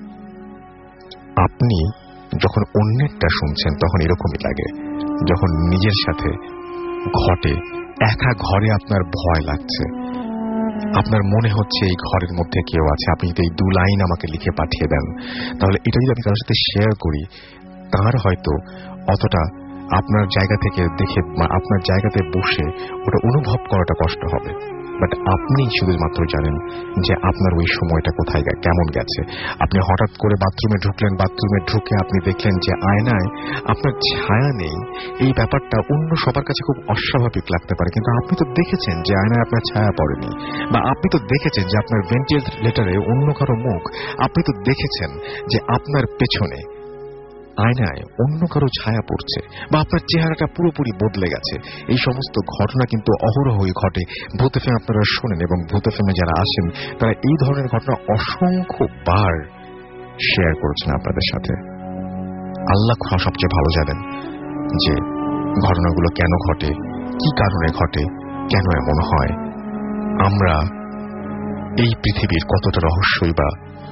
আপনি যখন অন্যেরটা শুনছেন তখন এরকমই লাগে। যখন নিজের সাথে ঘটে, একা ঘরে আপনার ভয় লাগছে, আপনার মনে হচ্ছে এই ঘরের মধ্যে কেউ আছে, আপনি যদি এই 2 লাইন আমাকে লিখে পাঠিয়ে দেন তাহলে এটা যদি আমি কারোর সাথে শেয়ার করি তার হয়তো অতটা আপনার জায়গা থেকে দেখে বা আপনার জায়গাতে বসে ওটা অনুভব করাটা কষ্ট হবে, বাট আপনি শুধুমাত্র জানেন যে আপনার ওই সময়টা কোথায় কেমন গেছে। আপনি হঠাৎ করে বাথরুমে ঢুকলেন, বাথরুমে ঢুকে আপনি দেখলেন যে আয়নায় আপনার ছায়া নেই। এই ব্যাপারটা অন্য সবার কাছে খুব অস্বাভাবিক লাগতে পারে, কিন্তু আপনি তো দেখেছেন যে আয়নায় আপনার ছায়া পড়েনি, বা আপনি তো দেখেছেন যে আপনার ভেন্টিলেটরে অন্য কারো মুখ, আপনি তো দেখেছেন যে আপনার পেছনে আয়নায় অন্য কারো ছায়া পড়ছে, বা আপনার চেহারাটা পুরোপুরি বদলে গেছে। এই সমস্ত ঘটনা কিন্তু অহরহই ঘটে। ভূত এফএম আপনারা শোনেন, এবং ভূত এফএমে যারা আসেন তারা এই ধরনের ঘটনা অসংখ্যবার শেয়ার করেছেন আপনাদের সাথে। আল্লাহ সবচেয়ে ভালো জানেন যে ঘটনাগুলো কেন ঘটে, কি কারণে ঘটে, কেন এমন হয়। আমরা এই পৃথিবীর কতটা রহস্যই বা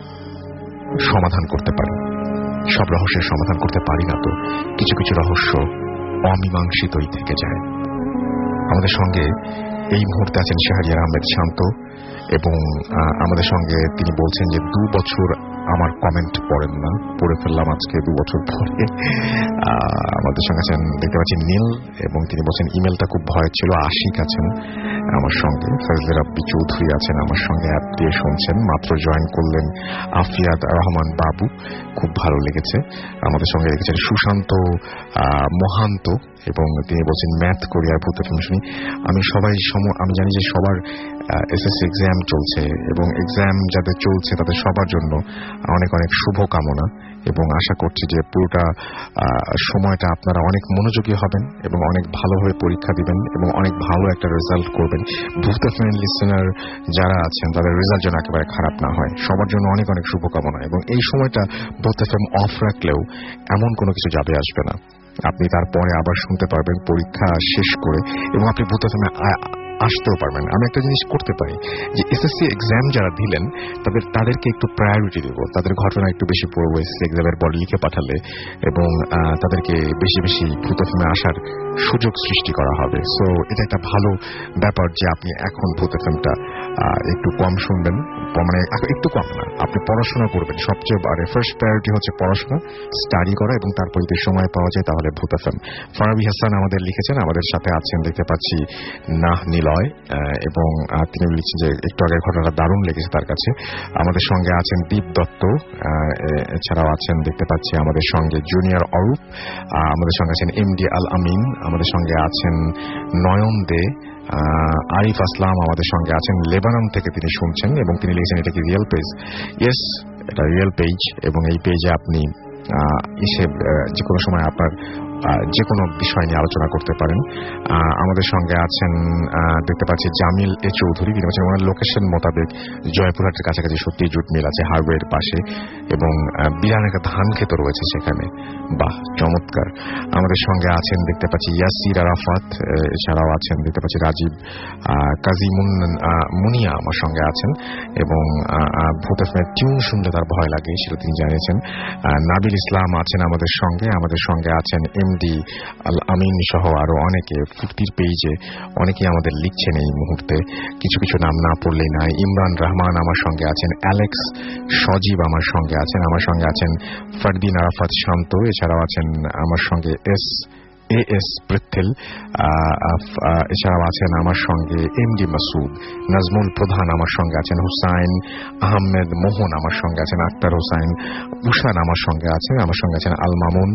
সমাধান করতে পারি। সব রহস্যের সমাধান করতে পারি না, তো কিছু কিছু রহস্য অমীমাংসিতই থেকে যায়। আমাদের সঙ্গে এই মুহূর্তে আছেন শাহরিয়ার আহমেদ শান্ত, এবং আমাদের সঙ্গে তিনি বলছেন যে 2 বছর আমার কমেন্ট পড়েন না, পড়ে ফেললাম আজকে 2 বছর পরে। আমাদের সঙ্গে আছেন দেখতে পাচ্ছি নীল, এবং তিনি বলছেন ইমেলটা খুব ভয় ছিল। আশিক আছেন আমার সঙ্গে, ফজলে রাব্বি চৌধুরী আছেন আমার সঙ্গে, অ্যাপ দিয়ে শুনছেন, মাত্র জয়েন করলেন আফিয়াদ রহমান বাবু, খুব ভালো লেগেছে। আমাদের সঙ্গে রেখেছেন সুশান্ত মহান্ত, এবং তিনি বলছেন ম্যাথ করি আর ভূত এফএম শুনি। আমি জানি যে সবার এসএসসি এক্সাম চলছে, এবং এক্সাম যাদের চলছে তাদের সবার জন্য অনেক অনেক শুভকামনা, এবং আশা করছি যে পুরোটা সময়টা আপনারা অনেক মনোযোগী হবেন এবং অনেক ভালোভাবে পরীক্ষা দিবেন এবং অনেক ভালো একটা রেজাল্ট করবেন। ভূত এফএম লিসেনার যারা আছেন তাদের রেজাল্ট যেন একেবারে খারাপ না হয়, সবার জন্য অনেক অনেক শুভকামনা। এবং এই সময়টা ভূত এফএম অফ রাখলেও এমন কোনো কিছু যাবে আসবে না, আপনি তারপরে আবার শুনতে পারবেন পরীক্ষা শেষ করে, এবং আপনি ভূত এফএমে আসতেও পারবেন। আমি একটা জিনিস করতে পারি যে এসএসসি এক্সাম যারা দিলেন তাদেরকে একটু প্রায়োরিটি দেব, তাদের ঘটনা একটু বেশি পড়বো এসএসসি এক্সামের পর লিখে পাঠালে, এবং তাদেরকে বেশি বেশি ভূত এফএমে আসার সুযোগ সৃষ্টি করা হবে। সো এটা একটা ভালো ব্যাপার যে আপনি এখন ভূত এফএমটা একটু কম শুনবেন, মানে একটু কম না, আপনি পড়াশোনা করবেন। সবচেয়ে ফার্স্ট প্রায়োরিটি হচ্ছে পড়াশোনা, স্টাডি করা, এবং তারপর যদি সময় পাওয়া যায় তাহলে ভূত এফএম। ফারাবি হাসান আমাদের লিখেছেন, আমাদের সাথে আছেন দেখতে পাচ্ছি নাহ নিলয়, এবং তিনি লিখছেন যে একটু আগের ঘটনাটা দারুণ লেগেছে তার কাছে। আমাদের সঙ্গে আছেন দীপ দত্ত, এছাড়াও আছেন দেখতে পাচ্ছি আমাদের সঙ্গে জুনিয়র অরূপ, আমাদের সঙ্গে আছেন এমডি আল আমিন, আমাদের সঙ্গে আছেন নয়ন দে, আরিফ আসলাম আমাদের সঙ্গে আছেন লেবানন থেকে, তিনি শুনছেন এবং তিনি লিখেছেন এটা কি রিয়েল পেজ? ইয়েস, এটা রিয়েল পেজ, এবং এই পেজে আপনি যে কোনো সময় আপনার যে কোনো বিষয় নিয়ে আলোচনা করতে পারেন। আমাদের সঙ্গে আছেন দেখতে পাচ্ছি জামিল এ চৌধুরী, তিনি বলছেন ওনার লোকেশন মোতাবেক জয়পুরহাটের কাছাকাছি সত্যি জুট মিল আছে হারওয়ের পাশে, এবং বিরান একটা ধান ক্ষেত রয়েছে সেখানে। বাহ, চমৎকার। আমাদের সঙ্গে আছেন দেখতে পাচ্ছি ইয়াসির আরাফাত, এছাড়াও আছেন দেখতে পাচ্ছি রাজীব কাজী মুনিয়া আমার সঙ্গে আছেন, এবং ভূত এফএম টিউন শুনলে তার ভয় লাগে সেটা তিনি জানিয়েছেন। নাবিল ইসলাম আছেন আমাদের সঙ্গে আছেন এমডি আল আমিন সহ আরো অনেকে। ফুর্তির পেজে অনেকেই আমাদের লিখছেন এই মুহূর্তে, কিছু কিছু নাম না পড়লেই নাই। ইমরান রহমান আমার সঙ্গে আছেন, অ্যালেক্স সজীব আমার সঙ্গে আছেন ফারদিন আরাফাত শান্ত, এছাড়াও আছেন আমার সঙ্গে এস পৃথিল, এছাড়াও আছেন আমার সঙ্গে এমডি মাসুদ, নাজমুল প্রধান আমার সঙ্গে আছেন, হুসাইন আহমেদ মোহন আমার সঙ্গে আছেন, আক্তার হোসাইন উষান আমার সঙ্গে আছেন আল মামুন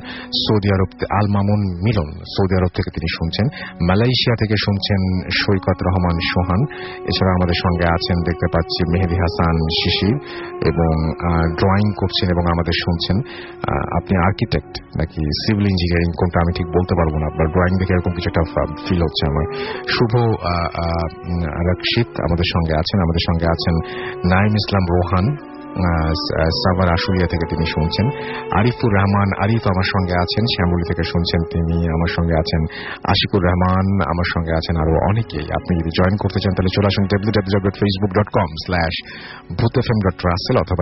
মিলন, সৌদি আরব থেকে তিনি শুনছেন। মালয়েশিয়া থেকে শুনছেন সৈকত রহমান সোহান, এছাড়া আমাদের সঙ্গে আছেন দেখতে পাচ্ছি মেহেদি হাসান শিশির, এবং ড্রয়িং করছেন এবং আমাদের শুনছেন। আপনি আর্কিটেক্ট নাকি সিভিল ইঞ্জিনিয়ারিং কোনটা আমি ঠিক বলতে পারবো না, আপনার ড্রয়িং দেখে এরকম কিছু একটা ফিল হচ্ছে আমার। শুভ রক্ষিত আমাদের সঙ্গে আছেন নাইম ইসলাম রোহান সাভার আশুলিয়া থেকে তিনি শুনছেন। আরিফুর রহমান আরিফ আমার সঙ্গে আছেন, শ্যামলী থেকে শুনছেন তিনি আমার সঙ্গে আছেন। আশিকুর রহমান আমার সঙ্গে আছেন, আরো অনেকেই। আপনি যদি জয়েন করতে চান তাহলে চলে আসুন www.facebook.com/bhutfm.russell অথবা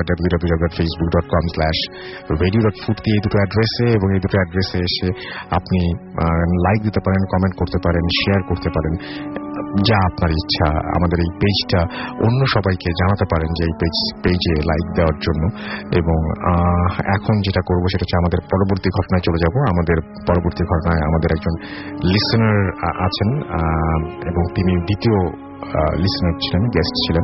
www.facebook.com/radio.ফুর্তি, এই দুটো অ্যাড্রেসে, এবং এই দুটো অ্যাড্রেসে এসে আপনি লাইক দিতে পারেন, কমেন্ট করতে পারেন, শেয়ার করতে পারেন। যা আপনার ইচ্ছা আমাদের এই পেজটা অন্য সবাইকে জানাতে পারেন যে এই পেজে লাইক দেওয়ার জন্য। এবং এখন যেটা করব সেটা হচ্ছে আমাদের পরবর্তী ঘটনায় চলে যাব। আমাদের পরবর্তী ঘটনায় আমাদের একজন লিসেনার আছেন এবং তিনি দ্বিতীয় লিসেনার ছিলেন, গেস্ট ছিলেন।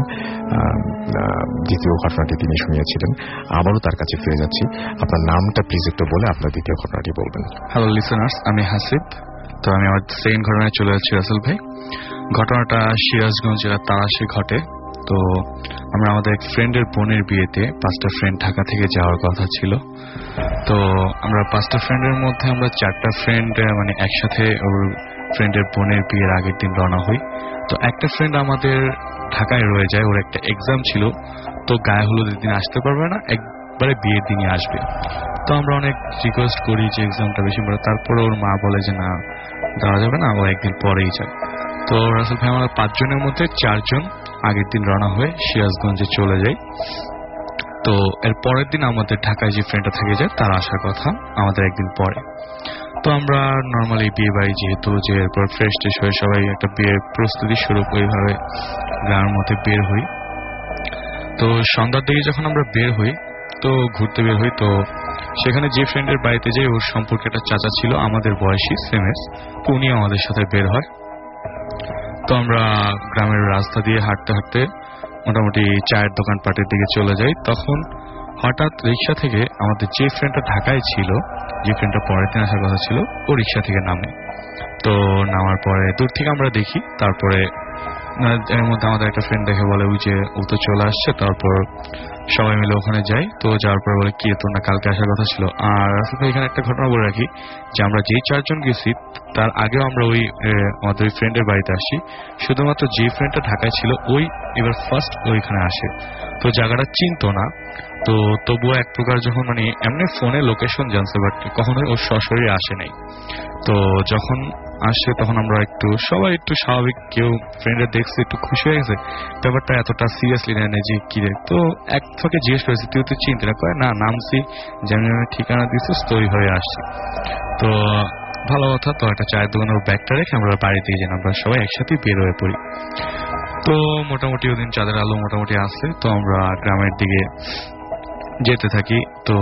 দ্বিতীয় ঘটনাটি তিনি শুনিয়েছিলেন। আবারও তার কাছে ফিরে যাচ্ছি। আপনার নামটা প্লিজ একটু বলে আপনার দ্বিতীয় ঘটনাটি বলবেন। হ্যালো লিসেনার্স, আমি হাসিব। তো আমি আমার সেকেন্ড ঘটনায় চলে যাচ্ছি রাসেল ভাই। ঘটনাটা সিরাজগঞ্জ জেলার তারাশে ঘটে। তো আমরা আমাদের এক ফ্রেন্ডের বোনের বিয়েতে 5টা ফ্রেন্ড ঢাকা থেকে যাওয়ার কথা ছিল। তো আমরা 5টা ফ্রেন্ডের মধ্যে আমরা 4টা ফ্রেন্ড মানে একসাথে ওর ফ্রেন্ডের বোনের বিয়ের আগের দিন রওনা হই। তো একটা ফ্রেন্ড আমাদের ঢাকায় রয়ে যায়, ওর একটা এক্সাম ছিল, তো গায়ে হলুদের দিন আসতে পারবে না, একবারে বিয়ের দিনই আসবে। তো আমরা অনেক রিকোয়েস্ট করি যে এক্সামটা বেশি পড়ে, তারপরে ওর মা বলে যে না দেওয়া যাবে না, ও একদিন পরেই যায়। তো রাসেল ভাই আমরা 5 জনের মধ্যে 4 জন আগের দিন রওনা হয়ে সিরাজগঞ্জে চলে যাই। তো এর পরের দিন আমাদের ঢাকায় যে ফ্রেন্ডটা থেকে যায় তার আসার কথা আমাদের একদিন পরে। তো আমরা নর্মালি বিয়ে বাড়ি যেহেতু যে এরপর ফ্রেশ ট্রেশ হয়ে সবাই একটা বিয়ের প্রস্তুতি শুরু ওইভাবে গ্রামের মধ্যে বের হই। তো সন্ধ্যার দিকে যখন আমরা বের হই, তো ঘুরতে বের হই, তো সেখানে যে ফ্রেন্ডের বাড়িতে যাই ওর সম্পর্কে একটা চাচা ছিল আমাদের বয়সী সেমেস, উনি আমাদের সাথে বের হয়। তো আমরা গ্রামের রাস্তা দিয়ে হাঁটতে হাঁটতে মোটামুটি চায়ের দোকানপাটের দিকে চলে যাই। তখন হঠাৎ রিক্সা থেকে আমাদের যে ফ্রেন্ডটা ঢাকায় ছিল, যে ফ্রেন্ডটা পরের দিন আসার কথা ছিল, ও রিক্সা থেকে নামে। তো নামার পরে দূর থেকে আমরা দেখি, তারপরে এর মধ্যে আমাদের একটা ফ্রেন্ড দেখে বলে ওই যে ও তো চলে আসছে। তারপর সবাই মিলে ওখানে যাই। তো যাওয়ার পরে বলে কি তোর না কালকে আসার কথা ছিল। আর আসলে এখানে একটা ঘটনা বলে রাখি যে আমরা যেই 4 জন গেছি তার আগেও আমরা ওই আমাদের ওই ফ্রেন্ডের বাড়িতে আসি। শুধুমাত্র যে ফ্রেন্ডটা ঢাকায় ছিল ওই এবার ফার্স্ট ওইখানে আসে। তো জায়গাটা চিনতো না, তো তবুও এক প্রকার যখন মানে এমনি ফোনে লোকেশন জানছে, বাট কখনোই ওর সশরীরে আসে নাই। তো যখন আসে তখন আমরা সবাই একটু স্বাভাবিক, কেউ ফ্রেন্ডে দেখছে একটু খুশি হয়ে গেছে, ব্যাপারটা এতটা সিরিয়াসলি নেয় না যে কি রে। তো এক ফাঁকে জিজ্ঞেস করেছি তুই তো চিনতে না, কয় না নামছি, যেমন ঠিকানা দিছিস তো ওইভাবে আসছি। তো ভালো কথা। তো একটা চায়ের দোকানের ব্যাগটা রেখে আমরা বাড়িতে যাই, আমরা সবাই একসাথে বের হয়ে পড়ি। তো মোটামুটি ওদিন চাঁদের আলো মোটামুটি আসছে। তো আমরা গ্রামের দিকে যেতে থাকি। তো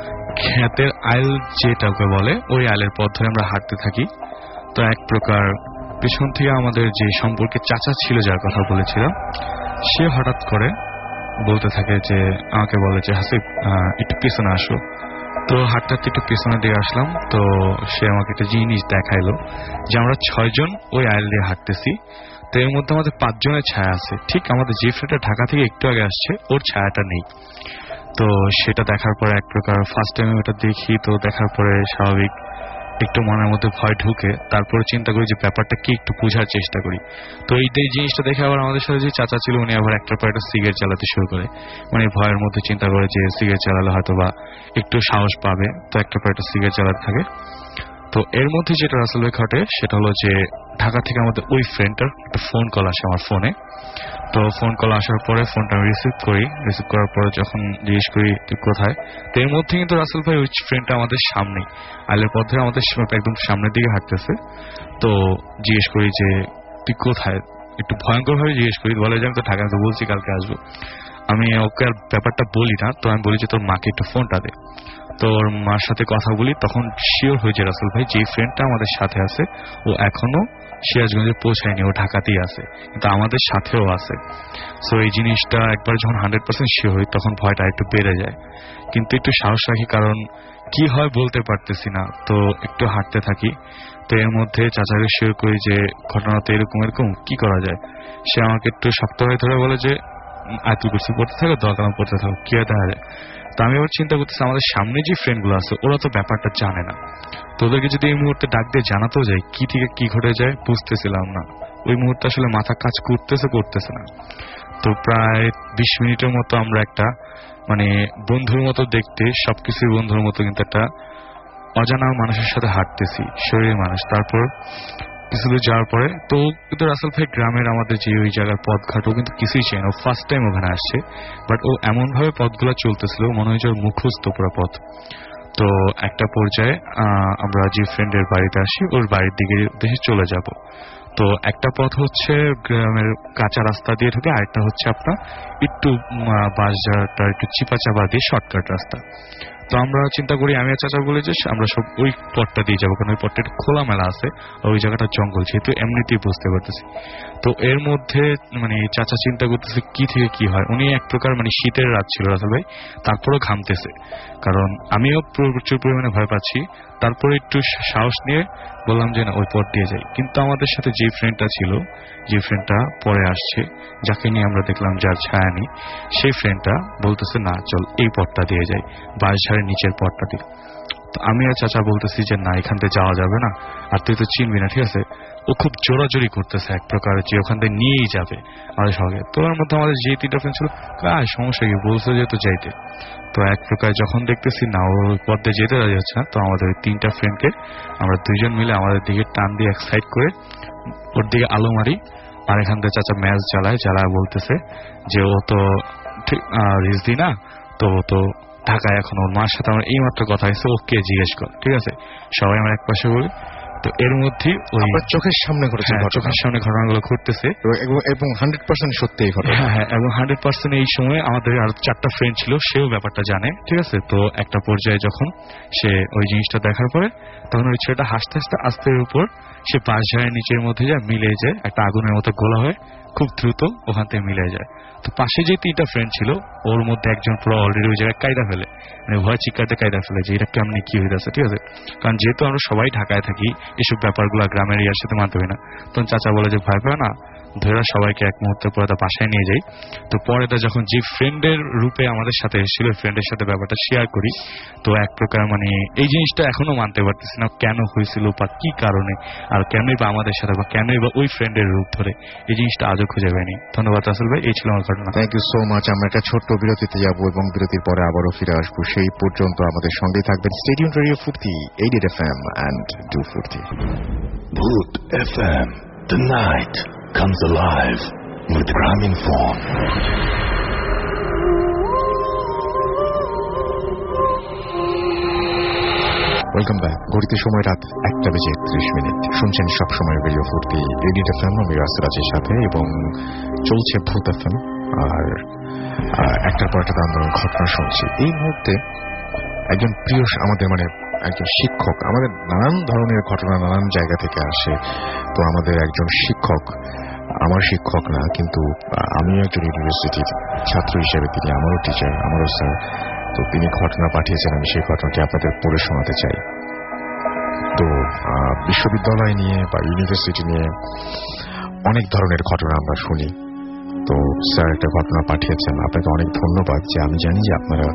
ক্ষেতের আইল যেটাকে বলে ওই আইলের পথ ধরে আমরা হাঁটতে থাকি। তো এক প্রকার পেছন থেকে আমাদের যে সম্পর্কে চাচা ছিল যার কথা বলেছিলাম, সে হঠাৎ করে বলতে থাকে যে আমাকে বলে যে হাসিব একটু পেছনে আসো। তো হাঁটতে হাঁটতে একটু পেছনের দিকে আসলাম। তো সে আমাকে একটা জিনিস দেখাইলো যে আমরা 6 জন ওই আইল দিয়ে হাঁটতেছি। তো এর মধ্যে আমাদের 5 জনের ছায়া আছে, ঠিক আমাদের যে ফ্রেন্ডটা ঢাকা থেকে একটু আগে আসছে ওর ছায়াটা নেই। তো সেটা দেখার পরে এক প্রকার ফার্স্ট টাইম ওটা দেখি, তো দেখার পরে স্বাভাবিক একটু মনের মধ্যে ভয় ঢুকে, তারপরে চিন্তা করি যে ব্যাপারটা কি, একটু বোঝার চেষ্টা করি। তো এই জিনিসটা দেখে আবার আমাদের সাথে যে চাচা ছিল উনি আবার একটার পর একটা সিগারেট চালাতে শুরু করে, মানে ভয়ের মধ্যে চিন্তা করে যে সিগারেট চালালে হয়তো বা একটু সাহস পাবে, তো একটার পর একটা সিগারেট চালাতে থাকে। তো এর মধ্যে যেটা রাসেল ভাই ঘটে সেটা হলো যে ঢাকা থেকে আমাদের ওই ফ্রেন্ডটার একটা ফোন কল আসে আমার ফোনে। তো ফোন কল আসার পরে ফোনটা আমি রিসিভ করার পরে যখন জিজ্ঞেস করি তুই কোথায়, তো এর মধ্যে কিন্তু রাসেল ভাই ওই ফ্রেন্ডটা আমাদের সামনে আইলের পথে আমাদের একদম সামনের দিকে হাঁটতেছে। তো জিজ্ঞেস করি যে তুই কোথায়, একটু ভয়ঙ্কর ভাবে জিজ্ঞেস করি। বলে যে আমি তো ঢাকায় তো বলছি কালকে আসবো। আমি ওকে আর ব্যাপারটা বলি না, তো আমি বলি যে তোর মাকে একটু ফোনটা দে। তো ওর মার সাথে কথা বলি, তখন শিওর হয়ে যায় রাসেল ভাই যে ফ্রেন্ডটা আমাদের সাথে আছে ও এখনো সিরাজগঞ্জে পৌঁছায়নি, ও ঢাকাতেই আছে, কিন্তু আমাদের সাথেও আছে। সো এই জিনিসটা একবার যখন 100% শিওর হই তখন ভয়টা একটু বেড়ে যায়, কিন্তু একটু সাহস রাখি, কারণ কি হয় বলতে পারতেছি না। তো একটু হাঁটতে থাকি। তো এর মধ্যে চাচাকে শিওর করি যে ঘটনা তো এরকম কি করা যায়। সে আমাকে একটু শক্ত হয়ে ধরে বলে যে আয়াতুল কুরসি পড়তে থাকো, দোয়া কালাম পড়তে থাকো, কি হয় দেখা যায়। তো আমি আবার চিন্তা করতেছি আমাদের সামনে যে ফ্রেন্ডগুলো আছে ওরা তো ব্যাপারটা জানে না, তো ওদেরকে যদি এই মুহূর্তে ডাক দিয়ে জানাতেও যায় কি থেকে কি ঘটে যায় বুঝতেছিলাম না। ওই মুহূর্তে আসলে মাথা কাজ করতেছে না। তো প্রায় 20 মিনিটের মতো আমরা একটা মানে বন্ধুর মতো দেখতে, সবকিছুই বন্ধুর মতো, কিন্তু একটা অজানা মানুষের সাথে হাঁটতেছি, শরীরের মানুষ। তারপর কিছু দূর যাওয়ার পরে তো কিন্তু রাসেল ভাই গ্রামের আমাদের যে ওই জায়গার পথঘাট ও কিন্তু কিছুই চাই না, ও ফার্স্ট টাইম ওখানে আসছে, বাট ও এমন ভাবে পথগুলো চলতেছিল মনে হয় যে ওর মুখস্থ পুরো পথ। তো একটা পর্যায়ে আমরা যে ফ্রেন্ডের বাড়িতে আসি ওর বাড়ির দিকে উদ্দেশ্যে চলে যাব। তো একটা পথ হচ্ছে গ্রামের কাঁচা রাস্তা দিয়ে ঢুকে, আরেকটা হচ্ছে আপনার একটু বাজারটা একটু চিপা চাপা দিয়ে শর্টকাট রাস্তা। তো আমরা চিন্তা করি, আমি আর চাচা বলে যে আমরা সব ওই পথটা দিয়ে যাবো, কারণ ওই পথটা একটু খোলামেলা আছে, ওই জায়গাটা জঙ্গল, যেহেতু এমনিতেই বুঝতে পারতেছি। তো এর মধ্যে মানে চাচা চিন্তা করতেছে কি থেকে কি হয়। উনি এক প্রকার মানে শীতের রাত ছিল রাসেল ভাই, তারপরেও ঘামতেছে, কারণ আমিও প্রচুর পরিমাণে ভয় পাচ্ছি। তারপরে একটু সাহস নিয়ে বললাম যে না ওই পথ দিয়ে যাই। কিন্তু আমাদের সাথে যে ফ্রেন্ডটা ছিল, যে ফ্রেন্ডটা পরে আসছে, যাকে নিয়ে আমরা দেখলাম যার ছায়া নেই, সেই ফ্রেন্ডটা বলতেছে না চল এই পথটা দিয়ে যাই, বাঁশঝাড়ের নিচের পথটা দিয়ে। তো আমি আর চাচা বলতেছি যে না এখান থেকে যাওয়া যাবে না, আর তুই তো চিনবি না, ঠিক আছে। ও খুব জোরাজোরি করতেছে এক প্রকার, যে ওখান থেকে নিয়েই যাবে আমাদের সঙ্গে। তো ওর মধ্যে আমাদের যে তিনটা ফ্রেন্ড ছিল, সমস্যা কি, বলছে যেহেতু যাইতে। তো এক প্রকার যখন দেখতেছি না ও পথ দিয়ে যেতে রাজি হচ্ছে না, তো আমাদের ওই তিনটা ফ্রেন্ডকে আমরা দুইজন মিলে আমাদের দিকে টান দিয়ে এক সাইড করে ওর দিকে আলো মারি। আর এখান থেকে চাচা ম্যাচ জ্বালায় বলতেছে যে ও তো ঠিক রিজদি না, তো ও তো ঢাকায় এখন, ওর মার সাথে আমার এই মাত্র কথা হয়েছে, ওকে জিজ্ঞেস কর, ঠিক আছে। সবাই আমরা এক পাশে বলি। তো এর মধ্যে চোখের সামনে ঘটেছে, চোখের সামনে ঘটনাগুলো ঘটতেছে এবং 100% সত্যি এই ঘটনা। হ্যাঁ, এবং 100% এই সময় আমাদের আর 4টা ফ্রেন্ড ছিল, সেও ব্যাপারটা জানে, ঠিক আছে। তো একটা পর্যায়ে যখন সে ওই জিনিসটা দেখার পরে, তখন ওই ছেলেটা হাসতে হাসতে আস্তের উপর সে বাঁশঝাড়ের নিচের মধ্যে যায়, মিলে যায়, একটা আগুনের মতো গোলা হয়, খুব দ্রুত ওখান থেকে মিলে যায়। তো পাশে যে তিনটা ফ্রেন্ড ছিল, ওর মধ্যে একজন পুরো অলরেডি ওই জায়গায় কায়দা ফেলে, মানে ভয় চিৎকারতে কায়দা ফেলে যে এটা কেমনি কি হইতেছে, ঠিক আছে। কারণ যেহেতু আমরা সবাই ঢাকায় থাকি, এসব ব্যাপারগুলো গ্রামের ইয়ার সাথে মানতে হবে না। তখন চাচা বলে যে ভয় পায় না, ধরে সবাইকে এক মুহূর্তে পরে তা বাসায় নিয়ে যাই। তো পরে তা যখন যে ফ্রেন্ডের রূপে আমাদের সাথে এসেছিল, ফ্রেন্ডের সাথে ব্যাপারটা শেয়ার করি, তো এক প্রকার মানে এই জিনিসটা এখনো মানতে পারতেছি না কেন হয়েছিল বা কি কারণে, আর কেনই বা আমাদের সাথে, বা কেনই বা ওই ফ্রেন্ডের রূপ ধরে, এই জিনিসটা আজও খুঁজে পাইনি। ধন্যবাদ রাসেল ভাই, এই ছিল আমার ঘটনা। Thank you so much. আমরা একটা ছোট্ট বিরতিতে যাবো এবং বিরতির পরে আবারও ফিরে আসবো। সেই পর্যন্ত আমাদের সঙ্গেই থাকবেন স্টেডিয়াম রেডিও ফুর্তি, 88 FM and do ফুর্তি। Bhoot FM, the night comes alive with Graminphone. Welcome back. ঘড়িতে সময় রাত 1:31। শুনছেন সবসময় রেডিও ফুর্তি, 88 FM, আমি রাসেলের সাথে, এবং চলছে ভূত FM। আর একটার পর একটা আন্দোলন ঘটনা শুনছি। এই মুহূর্তে একজন প্রিয় আমাদের মানে একজন শিক্ষক, আমাদের নানান ধরনের ঘটনা নানান জায়গা থেকে আসে। তো আমাদের একজন শিক্ষক, আমার শিক্ষক না কিন্তু আমিও একজন ইউনিভার্সিটির ছাত্র হিসেবে তিনি আমারও টিচার, আমারও স্যার। তো তিনি ঘটনা পাঠিয়েছেন, আমি সেই ঘটনাটি আপনাদের পড়ে শোনাতে চাই। তো বিশ্ববিদ্যালয় নিয়ে বা ইউনিভার্সিটি নিয়ে অনেক ধরনের ঘটনা আমরা শুনি। তো স্যার একটা ঘটনা পাঠিয়েছেন, আপনাকে অনেক ধন্যবাদ। যে আমি জানি যে আপনারা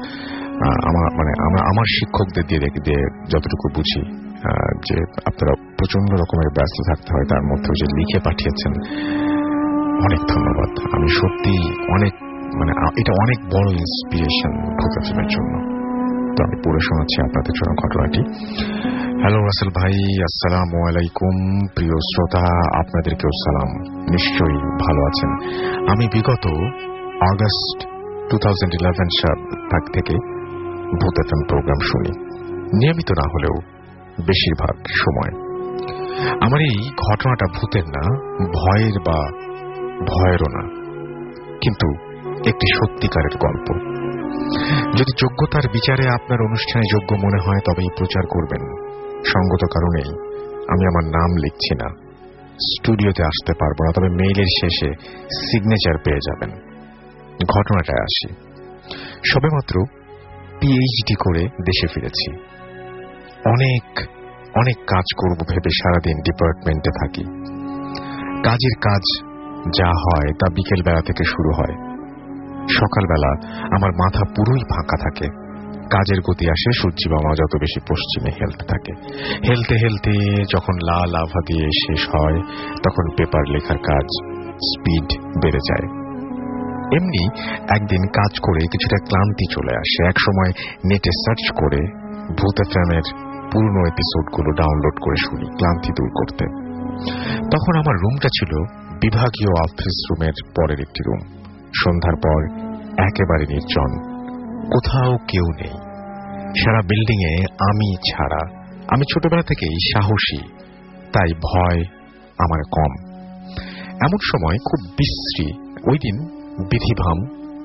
আমার শিক্ষকদের দিয়ে যতটুকু বুঝি যে আপনারা প্রচন্ড রকমের ব্যস্ত থাকতে হয়, তার মধ্যেও যে লিখে পাঠিয়েছেন, অনেক ধন্যবাদ। আমি সত্যি অনেক এটা অনেক বড় ইন্সপিরেশন ভূতের জন্য। তো আমি পড়ে শোনাচ্ছি আপনাদের জন্য ঘটনাটি। হ্যালো রাসেল ভাই, আসসালামু আলাইকুম। প্রিয় শ্রোতা, আপনাদেরকেও সালাম। নিশ্চয়ই ভালো আছেন। আমি বিগত আগস্ট 2011 সাল থেকে ভূত এফএম প্রোগ্রাম শুনি, নিয়মিত না হলেও বেশিরভাগ সময়। আমার এই ঘটনাটা ভূতের না, ভয়ের বা ভয়েরও না, কিন্তু একটি সত্যিকারের গল্প। যদি যোগ্যতার বিচারে আপনার অনুষ্ঠানে যোগ্য মনে হয় তবেই প্রচার করবেন। সঙ্গত কারণেই আমি আমার নাম লিখছি না, স্টুডিওতে আসতে পারবো না, তবে মেইলের শেষে সিগনেচার পেয়ে যাবেন। ঘটনাটায় আসি। সবেমাত্র পিএইচডি করে দেশে ফিরেছি। অনেক অনেক কাজ করব ভেবে সারাদিন ডিপার্টমেন্টে থাকি। কাজের কাজ যা হয় তা বিকেল বেলা থেকে শুরু হয়। সকালবেলা আমার মাথা পুরোই ফাঁকা থাকে। কাজের গতি আসে সূর্যিমামা যত বেশি পশ্চিমে হেলতে থাকে। হেলতে হেলতে যখন লাল আভা দিয়ে শেষ হয়, তখন পেপার লেখার কাজ স্পিড বেড়ে যায়। এমনি একদিন কাজ করে কিছুটা ক্লান্তি চলে আসে। একসময় নেটে সার্চ করে ভূত এফএমের পুরনো এপিসোডগুলো ডাউনলোড করে শুনি ক্লান্তি দূর করতে। তখন আমার রুমটা ছিল বিভাগীয় অফিস রুমের পরের একটি রুম। সন্ধ্যার পর একেবারে নির্জন, কোথাও কেউ নেই। সারা বিল্ডিং এ আমি ছাড়া। আমি ছোটবেলা থেকেই সাহসী, তাই ভয় আমার কম। এমন সময় খুব বিশ্রী ওই দিন বিধিবাম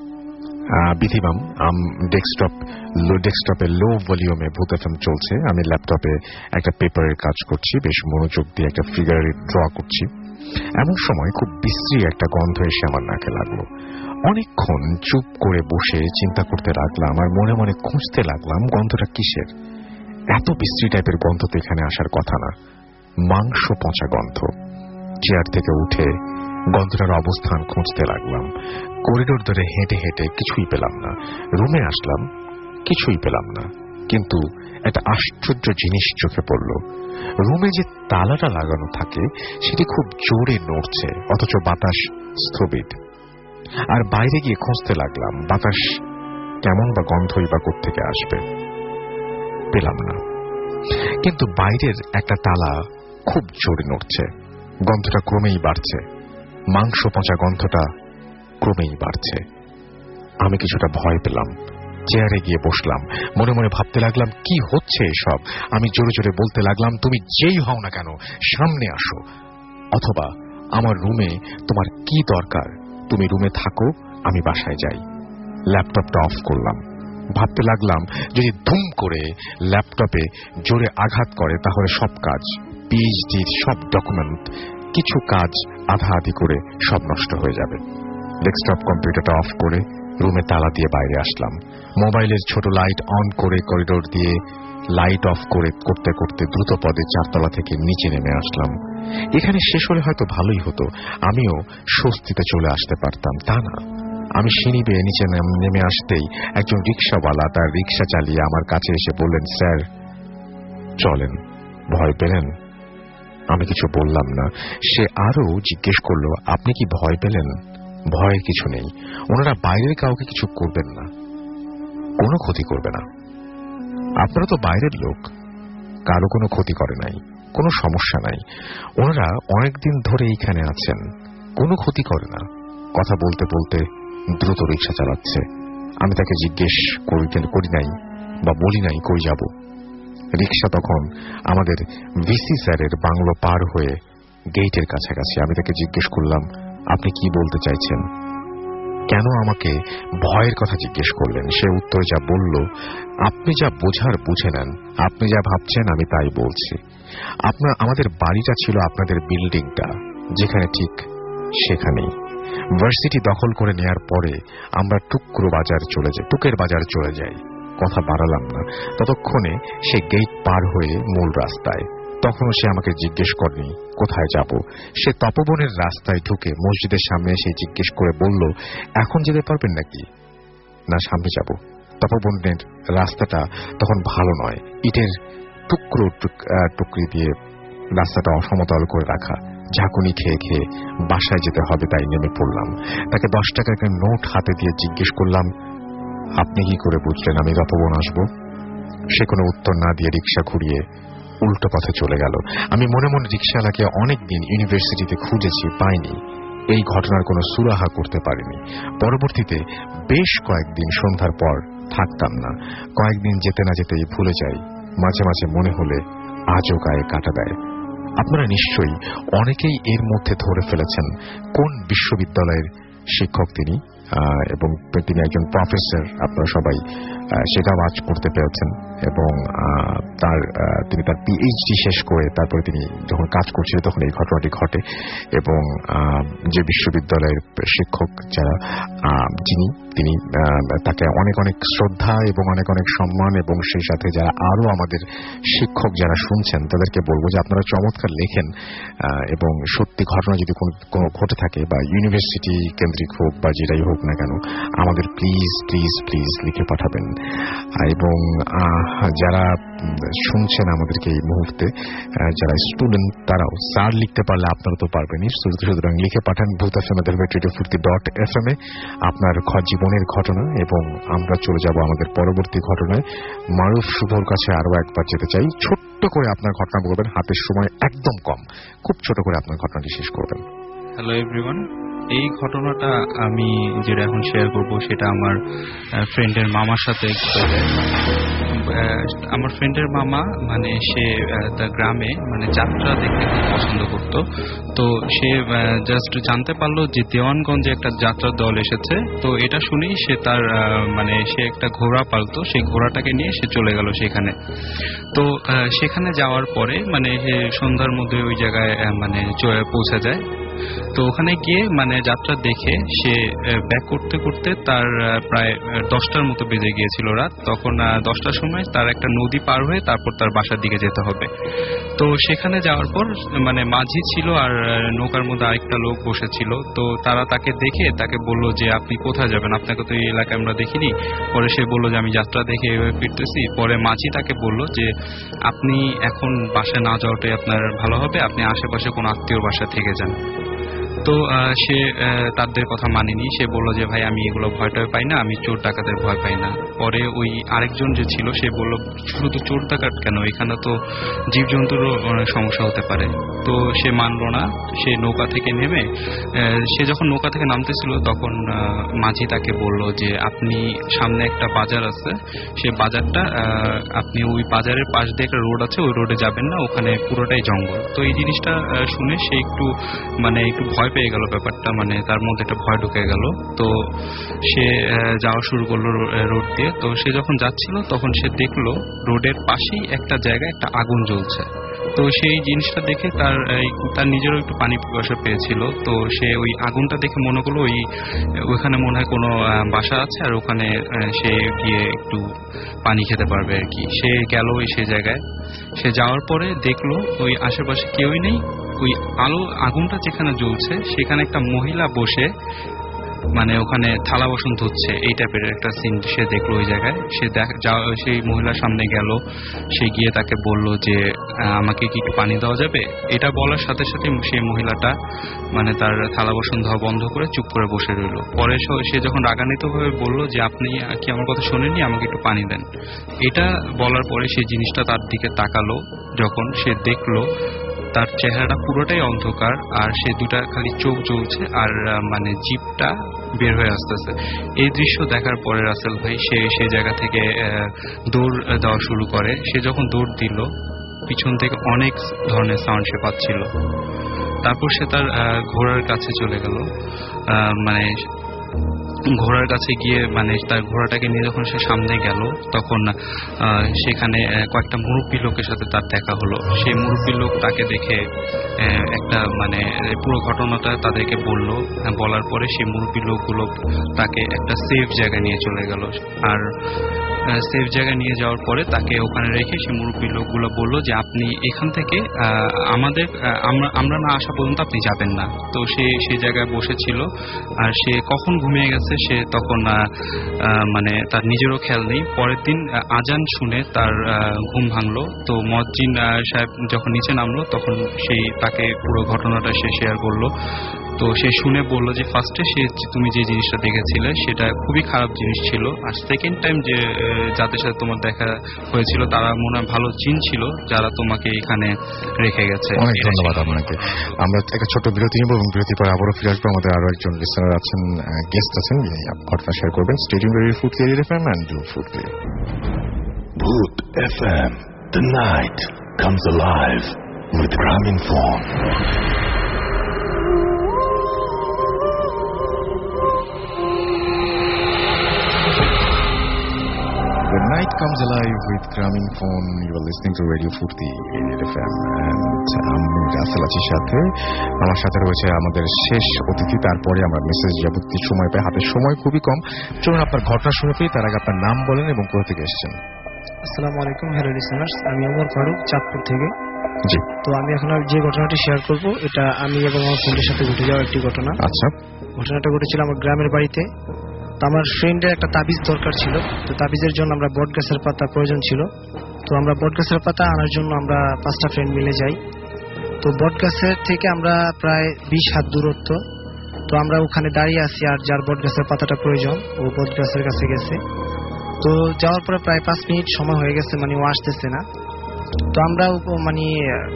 ডেস্কটপে লো ভলিউমে ভূত এফএম চলছে। আমি ল্যাপটপে একটা পেপারের কাজ করছি, বেশ মনোযোগ দিয়ে একটা ফিগার ড্র করছি। এমন সময় খুব বিশ্রী একটা গন্ধ এসে আমার নাকে লাগলো। অনেকক্ষণ চুপ করে বসে চিন্তা করতে লাগলাম আর মনে মনে খুঁজতে লাগলাম গন্ধটা কিসের। এত বিশ্রী টাইপের গন্ধ তো এখানে আসার কথা না, মাংস পচা গন্ধ। চেয়ার থেকে উঠে গন্ধটার অবস্থান খুঁজতে লাগলাম। করিডোর ধরে হেঁটে হেঁটে কিছুই পেলাম না। রুমে আসলাম, কিছুই পেলাম না। কিন্তু একটা আশ্চর্য জিনিস চোখে পড়ল। রুমে যে তালাটা লাগানো থাকে সেটি খুব জোরে নড়ছে, অথচ বাতাস স্থবির। আর বাইরে গিয়ে খুঁজতে লাগলাম বাতাস কেমন বা গন্ধই বা কোত্থেকে আসবে। পেলাম না। কিন্তু বাইরের একটা তালা খুব জোরে নড়ছে, গন্ধটা ক্রমেই বাড়ছে, মাংস পচা গন্ধটা ক্রমেই বাড়ছে। আমি কিছুটা ভয় পেলাম, চেয়ারে গিয়ে বসলাম। মনে মনে ভাবতে লাগলাম কি হচ্ছে এসব। আমি জোরে জোরে বলতে লাগলাম, তুমি যেই হও না কেন সামনে আসো, অথবা আমার রুমে তোমার কি দরকার, তুমি রুমে থাকো, আমি বাসায় যাই। ল্যাপটপটা অফ করলাম। ভাবতে লাগলাম যদি ধুম করে ল্যাপটপে জোরে আঘাত করে তাহলে সব কাজ, পিএইচডির সব ডকুমেন্ট, কিছু কাজ আধা আধি করে সব নষ্ট হয়ে যাবে। ডেস্কটপ কম্পিউটারটা অফ করে রুমে তালা দিয়ে বাইরে আসলাম। মোবাইলের ছোট লাইট অন করে করিডোর দিয়ে লাইট অফ করতে করতে দ্রুত পদে 4 তলা থেকে নিচে নেমে আসলাম। এখানে শেষ হলে হয়তো ভালোই হতো, আমিও স্বস্তিতে চলে আসতে পারতাম। তা না, আমি সিঁড়ি বেয়ে নিচে নেমে আসতেই একজন রিক্সাওয়ালা তার রিক্সা চালিয়ে আমার কাছে এসে বললেন, স্যার চলেন। ভয় পেলেন? আমি কিছু বললাম না। সে আরো জিজ্ঞেস করলো, আপনি কি ভয় পেলেন? ভয়ের কিছু নেই, ওনারা বাইরের কাউকে কিছু করবেন না, কোনো ক্ষতি করবে না। আপনারা তো বাইরের লোক, কারো কোনো ক্ষতি করে নাই, কোনো সমস্যা নাই। ওনারা অনেকদিন ধরে এইখানে আছেন, কোনো ক্ষতি করে না। কথা বলতে বলতে দ্রুত রিক্সা চালাচ্ছে। আমি তাকে জিজ্ঞেস করি নাই বা বলি নাই কই যাব। রিক্সা তখন আমাদের ভিসি স্যারের বাংলো পার হয়ে গেটের কাছাকাছি। আমি তাকে জিজ্ঞেস করলাম, আপনি কি বলতে চাইছেন? কেন আমাকে ভয়ের কথা জিজ্ঞেস করলেন? সে উত্তরে যা বলল, আপনি যা বোঝার বুঝে নেন, আপনি যা ভাবছেন আমি তাই বলছি। আমাদের বাড়িটা ছিল আপনাদের বিল্ডিংটা, যেখানে ঠিক সেখানেই। ভার্সিটি দখল করে নেয়ার পরে আমরা টুকের বাজার চলে যাই। কথা বাড়ালাম না। ততক্ষণে সে গেট পার হয়ে মূল রাস্তায়। তখনও সে আমাকে জিজ্ঞেস করেনি কোথায় যাব। সে তপবনের রাস্তায় ঢুকে মসজিদের সামনে এসে জিজ্ঞেস করে বলল, এখন যেতে পারবেন নাকি? না, সামনে যাব। তপবনের রাস্তাটা তখন ভালো নয়, ইটের টুকরি দিয়ে রাস্তাটা অসমতল করে রাখা। ঝাঁকুনি খেয়ে খেয়ে বাসায় যেতে হবে, তাই নেমে পড়লাম। তাকে 10 টাকার একটা নোট হাতে দিয়ে জিজ্ঞেস করলাম, আপনি কি করে বুঝলেন আমি তপবন আসবো? সে কোনো উত্তর না দিয়ে রিক্সা ঘুরিয়ে উল্টো পথে চলে গেল। আমি মনে মনে রিক্সাওয়ালাকে অনেকদিন ইউনিভার্সিটিতে খুঁজেছি, পাইনি। এই ঘটনার কোনো সুরাহা করতে পারিনি। পরবর্তীতে বেশ কয়েকদিন সন্ধ্যার পর থাকতাম না। কয়েকদিন যেতে না যেতেই ভুলে যাই। মাঝে মাঝে মনে হলে আজও গায়ে কাটা দেয়। আপনারা নিশ্চয়ই অনেকেই এর মধ্যে ধরে ফেলেছেন কোন বিশ্ববিদ্যালয়ের শিক্ষক তিনি, এবং তিনি একজন প্রফেসর। আপনারা সবাই সেটাও আজ করতে পেরেছেন। এবং তিনি তার পিএইচডি শেষ করে তারপরে তিনি যখন কাজ করছিলেন তখন এই ঘটনাটি ঘটে। এবং যে বিশ্ববিদ্যালয়ের শিক্ষক তিনি তাকে অনেক অনেক শ্রদ্ধা এবং অনেক অনেক সম্মান। এবং সেই সাথে যারা আরো আমাদের শিক্ষক যারা শুনছেন তাদেরকে বলবো যে আপনারা চমৎকার লেখেন, এবং সত্যি ঘটনা যদি কোনো ঘটে থাকে বা ইউনিভার্সিটি কেন্দ্রিক হোক বা যেটাই হোক না কেন, আমাদের প্লিজ প্লিজ প্লিজ লিখে পাঠাবেন। এবং যারা শুনছেন আমাদেরকে এই মুহূর্তে, যারা স্টুডেন্ট তারাও স্যার লিখতে পারলে আপনারা তো পারবেনই, সুতরাং লিখে পাঠান ভূতfm@radiofurti.fm এ আপনার জীবনের ঘটনা। এবং আমরা চলে যাব আমাদের পরবর্তী ঘটনায়। মারুফ শুভর কাছে আরো একবার যেতে চাই। ছোট্ট করে আপনার ঘটনা বলবেন, হাতের সময় একদম কম, খুব ছোট করে আপনার ঘটনাটি শেষ করবেন। Hello everyone. এই ঘটনাটা আমি যেটা এখন শেয়ার করব সেটা আমার ফ্রেন্ডের মামার সাথে ঘটেছে। আমার ফ্রেন্ডের মামা মানে সে তার গ্রামে মানে যাত্রা দেখতে খুব পছন্দ করত। তো সে জাস্ট জানতে পারলো যে দেওয়ানগঞ্জে একটা যাত্রার দল এসেছে। তো এটা শুনেই সে তার মানে সে একটা ঘোড়া পালতো, সেই ঘোড়াটাকে নিয়ে সে চলে গেল সেখানে। তো সেখানে যাওয়ার পরে মানে সন্ধ্যার মধ্যে ওই জায়গায় মানে পৌঁছে যায়। তো ওখানে গিয়ে মানে যাত্রা দেখে সে ব্যাক করতে করতে তার প্রায় 10টার মতো বেজে গিয়েছিল রাত। তখন 10টার সময় তার একটা নদী পার হয়ে তারপর তার বাসার দিকে যেতে হবে। তো সেখানে যাওয়ার পর মানে মাঝি ছিল আর নৌকার মধ্যে আরেকটা লোক বসেছিল। তো তারা তাকে দেখে তাকে বলল যে আপনি কোথায় যাবেন, আপনাকে তো এই এলাকায় আমরা দেখিনি। পরে সে বলল যে আমি যাত্রা দেখে এভাবে ফিরতেছি। পরে মাঝি তাকে বলল যে আপনি এখন বাসায় না যাওয়াটাই আপনার ভালো হবে, আপনি আশেপাশে কোনো আত্মীয় বাসায় থেকে যান। তো সে তাদের কথা মানেনি। সে বলল যে ভাই আমি এগুলো ভয়টাই পাই না, আমি চোর ডাকাতের ভয় পাই না। পরে ওই আরেকজন যে ছিল সে বলল শুধু চোর ডাকাত কেন, এখানে তো জীবজন্তুরও সমস্যা হতে পারে। তো সে মানল না। সে নৌকা থেকে নেমে সে যখন নৌকা থেকে নামতেছিল তখন মাঝি তাকে বলল যে আপনি সামনে একটা বাজার আছে, সে বাজারটা আপনি ওই বাজারের পাশ দিয়ে একটা রোড আছে, ওই রোডে যাবেন না, ওখানে পুরোটাই জঙ্গল। তো এই জিনিসটা শুনে সে একটু ভয় পেয়ে গেল ব্যাপারটা, মানে তার মধ্যে একটা ভয় ঢুকে গেল। তো সে যাওয়া শুরু করলো রোড দিয়ে। তো সে যখন যাচ্ছিল তখন সে দেখলো রোডের পাশেই একটা জায়গায় একটা আগুন জ্বলছে। তো সেই জিনিসটা দেখে তার নিজেরও একটু পানি পিপাসা পেয়েছিল। তো সে ওই আগুনটা দেখে মনে করলো ওইখানে মনে হয় কোনো বাসা আছে আর ওখানে সে গিয়ে একটু পানি খেতে পারবে আর কি। সে গেল সেই জায়গায়। সে যাওয়ার পরে দেখলো ওই আশেপাশে কেউই নেই। ওই আগুনটা যেখানে জ্বলছে সেখানে একটা মহিলা বসে মানে ওখানে থালা বাসন ধুচ্ছে, এই টাইপের একটা সিন সে দেখলো ওই জায়গায়। সেই মহিলার সামনে গেল। সে গিয়ে তাকে বলল যে আমাকে কি একটু পানি দেওয়া যাবে। এটা বলার সাথে সাথে সেই মহিলাটা মানে তার থালা বাসন ধোয়া বন্ধ করে চুপ করে বসে রইল। পরে সে যখন রাগান্বিত ভাবে বলল যে আপনি কি আমার কথা শোনেননি, আমাকে একটু পানি দেন। এটা বলার পরে সেই জিনিসটা তার দিকে তাকালো। যখন সে দেখলো তার চেহারাটা পুরোটাই অন্ধকার আর সে দুটা খালি চোখ জ্বলছে আর মানে জিভটা বের হয়ে আসতেছে। এই দৃশ্য দেখার পরে রাসেল ভাই সে জায়গা থেকে দৌড় দেওয়া শুরু করে। সে যখন দৌড় দিল পিছন থেকে অনেক ধরনের সাউন্ড সে পাচ্ছিল। তারপর সে তার ঘোড়ার কাছে চলে গেল। মানে ঘোড়ার কাছে গিয়ে মানে তার ঘোড়াটাকে নিয়ে যখন সে সামনে গেল তখন সেখানে কয়েকটা মুরব্বী লোকের সাথে তার দেখা হলো। সেই মুরব্বী লোক তাকে দেখে একটা মানে পুরো ঘটনাটা তাদেরকে বলল। বলার পরে সেই মুরব্বী লোকগুলো তাকে একটা সেফ জায়গায় নিয়ে চলে গেল। আর সেফ জায়গায় নিয়ে যাওয়ার পরে তাকে ওখানে রেখে সেই মুরব্বী লোকগুলো বলল যে আপনি এখান থেকে আমরা না আসা পর্যন্ত আপনি যাবেন না। তো সে সেই জায়গায় বসেছিল আর সে কখন ঘুমিয়ে গেছে সে তখন মানে তার নিজেরও খেয়াল নেই। পরের দিন আজান শুনে তার ঘুম ভাঙলো। তো মজ্জিন সাহেব যখন নিচে নামলো তখন তাকে পুরো ঘটনাটা সে শেয়ার করলো। তো সে শুনে বলল যে ফার্স্টে তুমি যে জিনিসটা দেখেছিলে সেটা খুবই খারাপ জিনিস ছিল, আর সেকেন্ড টাইম যে যাদের সাথে তোমার দেখা হয়েছিল তারা মনে হয় ভালো জিন ছিল যারা তোমাকে এখানে রেখে গেছে। অনেক ধন্যবাদ আপনাকে। আমরা একটা ছোট বিরতি নেব এবং বিরতি পরে আবারও ফিরে আসবো। আমাদের আরো একজন লিসনার আছেন, গেস্ট আছেন, ঘটনা শেয়ার করবেন। Stay tuned with food clear FM and do food clear. Bhoot FM, the night comes alive with Graminphone. The night comes alive with Graminphone. You are listening to Radio Furti FM and আমি রাসেল আছি সাথে। আমার সাথে রয়েছে আমাদের শেষ অতিথি। তারপরে আমরা মেসেজ যাবতীয় সময় পাই, হাতে সময় খুবই কম। চলুন আপনার ঘটনা শুনে পেয়ে তার আগে আপনার নাম বলেন এবং কোথা থেকে এসেছেন। আসসালামু আলাইকুম, হ্যালো লিসনার্স, আমি ওমর ফারুক, চাঁদপুর থেকে। জি। তো আমি এখন যে ঘটনাটি শেয়ার করব এটা আমি এবং আমার ফ্রেন্ডের সাথে ঘটে যাওয়া একটি ঘটনা। আচ্ছা। ঘটনাটা ঘটেছিল আমার গ্রামের বাড়িতে। তো আমার ফ্রেন্ডের একটা তাবিজ দরকার ছিল। তো তাবিজের জন্য আমরা বট গাছের পাতা প্রয়োজন ছিল। তো আমরা বট গাছের পাতা আনার জন্য আমরা 5টা ফ্রেন্ড মিলে যাই। তো বট গাছের থেকে আমরা প্রায় 20 হাত দূরত্ব। তো আমরা ওখানে দাঁড়িয়ে আছি আর যার বট গাছের পাতাটা প্রয়োজন ও বট গাছের কাছে গেছে। তো যাওয়ার পরে প্রায় 5 মিনিট সময় হয়ে গেছে, মানে ও আসতেছে না। তো আমরা মানে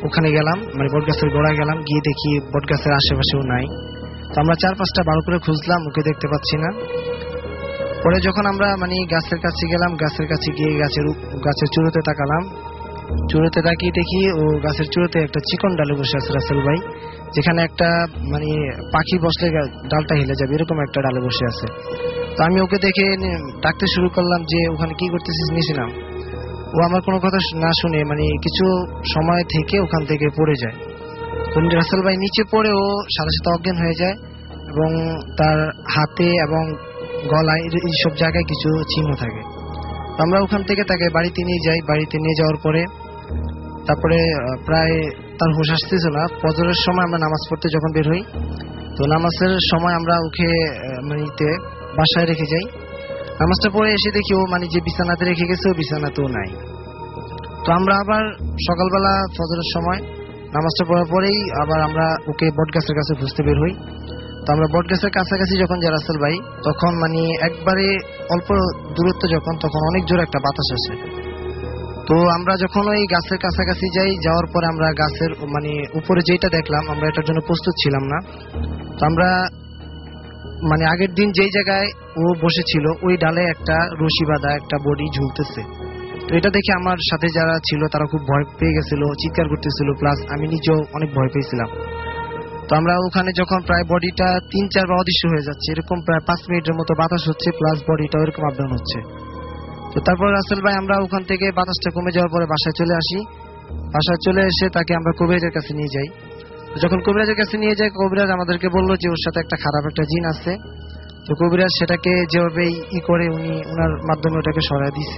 ওখানে গেলাম, মানে বটগাছের গোড়ায় গেলাম, গিয়ে দেখি বটগাছের আশেপাশেও নাই। তো আমরা 4-5টা ভালো করে খুঁজলাম, ওকে দেখতে পাচ্ছি না। পরে যখন আমরা মানে গাছের কাছে গেলাম, গাছের কাছে গিয়ে গাছের চূড়োতে তাকালাম, চূড়োতে তাকিয়ে দেখি ও গাছের চূড়োতে একটা চিকন ডালে বসে আছে রাসেল ভাই, যেখানে একটা মানে পাখি বসলে ডালটা হিলে যাবে এরকম একটা ডালে বসে আছে। তো আমি ওকে দেখে ডাকতে শুরু করলাম যে ওখানে কি করতেছিস নিচে নাম। ও আমার কোনো কথা না শুনে মানে কিছু সময় থেকে ওখান থেকে পড়ে যায়। তো রাসেল ভাই নিচে পড়ে ও সাথে সাথে অজ্ঞান হয়ে যায় এবং তার হাতে এবং গলায় এইসব জায়গায় কিছু চিহ্ন থাকে। আমরা ওখান থেকে তাকে বাড়িতে নিয়ে যাই। বাড়িতে নিয়ে যাওয়ার পরে তারপরে প্রায় তার হুঁশ আসতেছিল না। ফজরের সময় আমরা নামাজ পড়তে যখন বের হই, তো নামাজের সময় আমরা ওকে মানে বাসায় রেখে যাই। নামাজটা পড়ে এসে দেখি ও মানে যে বিছানাতে রেখে গেছে ও বিছানাতেও নাই। তো আমরা আবার সকালবেলা ফজরের সময় নামাজটা পড়ার পরেই আবার আমরা ওকে বটগাছের কাছে খুঁজতে বের হই। তো আমরা বটগাছের কাছাকাছি যখন যাই রাসেল ভাই, তখন মানে একবারে অল্প দূরত্ব যখন, তখন অনেক জোরে একটা বাতাস আসে। তো আমরা যখন ওই গাছের কাছাকাছি যাই, যাওয়ার পরে আমরা গাছের মানে উপরে যেটা দেখলাম, আমরা এটার জন্য প্রস্তুত ছিলাম না। তো আমরা মানে আগের দিন যেই জায়গায় ও বসেছিল ওই ডালে একটা রশি বাঁধা একটা বডি ঝুলতেছে। তো এটা দেখে আমার সাথে যারা ছিল তারা খুব ভয় পেয়ে গেছিল, চিৎকার করতেছিল, প্লাস আমি নিজেও অনেক ভয় পেয়েছিলাম। তো আমরা ওখানে যখন প্রায় বডিটা 3-4 বার অদৃশ্য হয়ে যাচ্ছে, এরকম প্রায় 5 মিনিটের মতো বাতাস হচ্ছে, প্লাস বডিটা এরকম আপ ডাউন হচ্ছে। তো তারপর রাসেল ভাই আমরা ওখান থেকে বাতাসটা কমে যাওয়ার পরে বাসায় চলে আসি। বাসায় চলে এসে তাকে আমরা কবিরাজের কাছে নিয়ে যাই। যখন কবিরাজের কাছে নিয়ে যাই, কবিরাজ আমাদেরকে বললো যে ওর সাথে একটা খারাপ একটা জিন আছে। তো কবিরাজ সেটাকে যেভাবে করে উনি ওনার মাধ্যমে ওটাকে সরাই দিচ্ছে।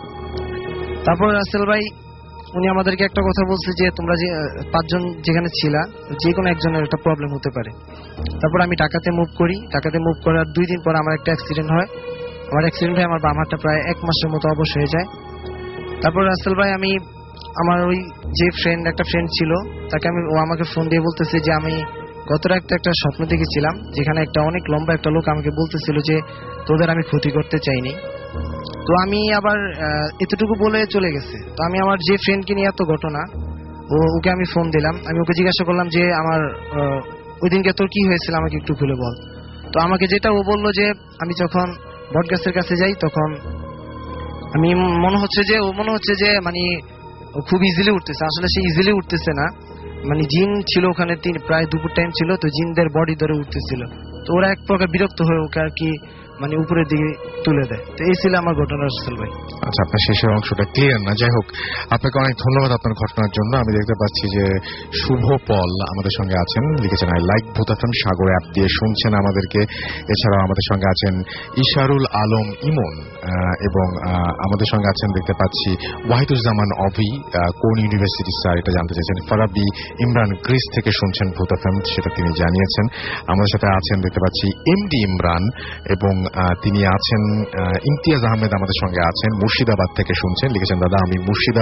তারপর রাসেল ভাই উনি আমাদেরকে একটা কথা বলছে যে তোমরা যে 5 জন যেখানে ছিলা, যে কোনো একজনের একটা প্রবলেম হতে পারে। তারপর আমি ঢাকাতে মুভ করি। ঢাকাতে মুভ করার 2 দিন পর আমার একটা অ্যাক্সিডেন্ট হয়। আমার বাম হাতটা প্রায় 1 মাসের মতো অবশ হয়ে যায়। তারপর রাসেল ভাই আমি আমার ওই যে একটা ফ্রেন্ড ছিল তাকে ও আমাকে ফোন দিয়ে বলতেছে যে আমি গত রাতে একটা স্বপ্ন দেখেছিলাম, যেখানে একটা অনেক লম্বা একটা লোক আমাকে বলতেছিল যে তোদের আমি ক্ষতি করতে চাইনি। তো আমি আবার এতটুকু বলে চলে গেছে। তো আমি আমার যে ফ্রেন্ডকে নিয়ে এত ঘটনা, ওকে আমি ফোন দিলাম। আমি ওকে জিজ্ঞাসা করলাম যে আমার ওই দিনকে তোর কি হয়েছিল আমাকে একটু খুলে বল। তো আমাকে যেটা ও বললো যে আমি যখন বটগাছের কাছে যাই তখন আমি মনে হচ্ছে যে মানে খুব ইজিলি উঠতেছে। আসলে সে ইজিলি উঠতেছে না, মানে জিন ছিল ওখানে, প্রায় দুপুর টাইম ছিল, তো জিনদের বডি ধরে উঠতেছিল। তো ওরা এক প্রকার বিরক্ত হয়ে ওকে আর কি মানে উপরের দিকে তুলে দেয়। তো এই ছিল আমার ঘটনা রাসেল ভাই। আচ্ছা, আপনার শেষের অংশটা ক্লিয়ার না। যাই হোক, আপনাকে অনেক ধন্যবাদ আপনার ঘটনার জন্য। আমি দেখতে পাচ্ছি যে শুভ পল আমাদের সঙ্গে আছেন, লিখেছেন I like Bhoot FM, Sagar app দিয়ে শুনছেন আমাদেরকে। এছাড়াও আমাদের সঙ্গে আছেন ইশারুল আলম ইমন এবং আমাদের সঙ্গে আছেন দেখতে পাচ্ছি ওয়াহিদুজ্জামান অভি, কোন ইউনিভার্সিটি স্যার এটা জানতে চাইছেন। ফারাবি ইমরান গ্রিস থেকে শুনছেন ভূত এফএম, সেটা তিনি জানিয়েছেন। আমাদের সাথে আছেন দেখতে পাচ্ছি এমডি ইমরান এবং তিনি আছেন ইমতিয়াজ আহমেদ আমাদের সঙ্গে আছেন, মুর্শিদাবাদ থেকে শুনছেন। লিখেছেন দাদা আমি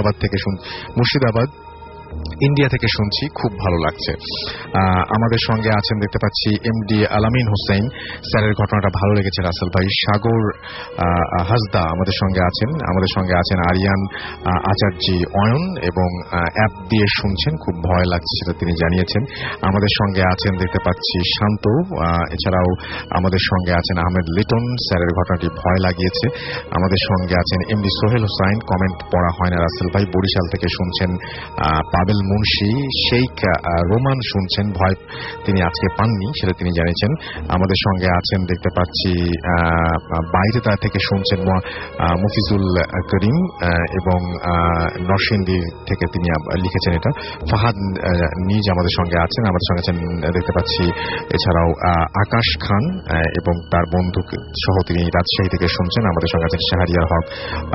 মুর্শিদাবাদ ইন্ডিয়া থেকে শুনছি, খুব ভালো লাগছে। আমাদের সঙ্গে আছেন দেখতে পাচ্ছি এমডি আলামিন হোসেন, স্যারের ঘটনাটা ভালো লেগেছে রাসেল ভাই। সাগর হাসদা আমাদের সঙ্গে আছেন আরিয়ান আচার্যি অয়ন এবং অ্যাপ দিয়ে শুনছেন, খুব ভয় লাগছে সেটা তিনি জানিয়েছেন। আমাদের সঙ্গে আছেন দেখতে পাচ্ছি শান্ত, এছাড়াও আমাদের সঙ্গে আছেন আহমেদ লিটন, স্যারের ঘটনাটি ভয় লাগিয়েছে। আমাদের সঙ্গে আছেন এমডি সোহেল হোসাইন, কমেন্ট পড়া হয় না রাসেল ভাই, বরিশাল থেকে শুনছেন। পাবেল মুন্সি, শেখ রোমান শুনছেন, ভয় তিনি আজকে পাননি সেটা তিনি জানিয়েছেন। আমাদের সঙ্গে আছেন দেখতে পাচ্ছি বাইরে তা থেকে শুনছেন মুফিজুল করিম এবং নরসিংদী থেকে তিনি লিখেছেন এটা। ফাহাদ নিজ আমাদের সঙ্গে আছেন দেখতে পাচ্ছি। এছাড়াও আকাশ খান এবং তার বন্ধু সহ তিনি রাজশাহী থেকে শুনছেন। আমাদের সঙ্গে আছেন শাহরিয়ার হক,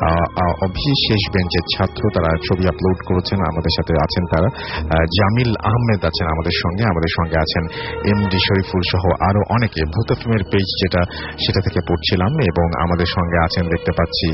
অভিশেষ বেঞ্চের ছাত্র, তারা ছবি আপলোড করেছেন, আমাদের সাথে আছেন তারা। জামিল আহমেদ আছেন আমাদের সঙ্গে আছেন এমডি শরীফুল সহ আরো অনেকে। ভূত এফএমের পেজ সেটা থেকে পড়ছিলাম এবং আমাদের সঙ্গে আছেন দেখতে পাচ্ছি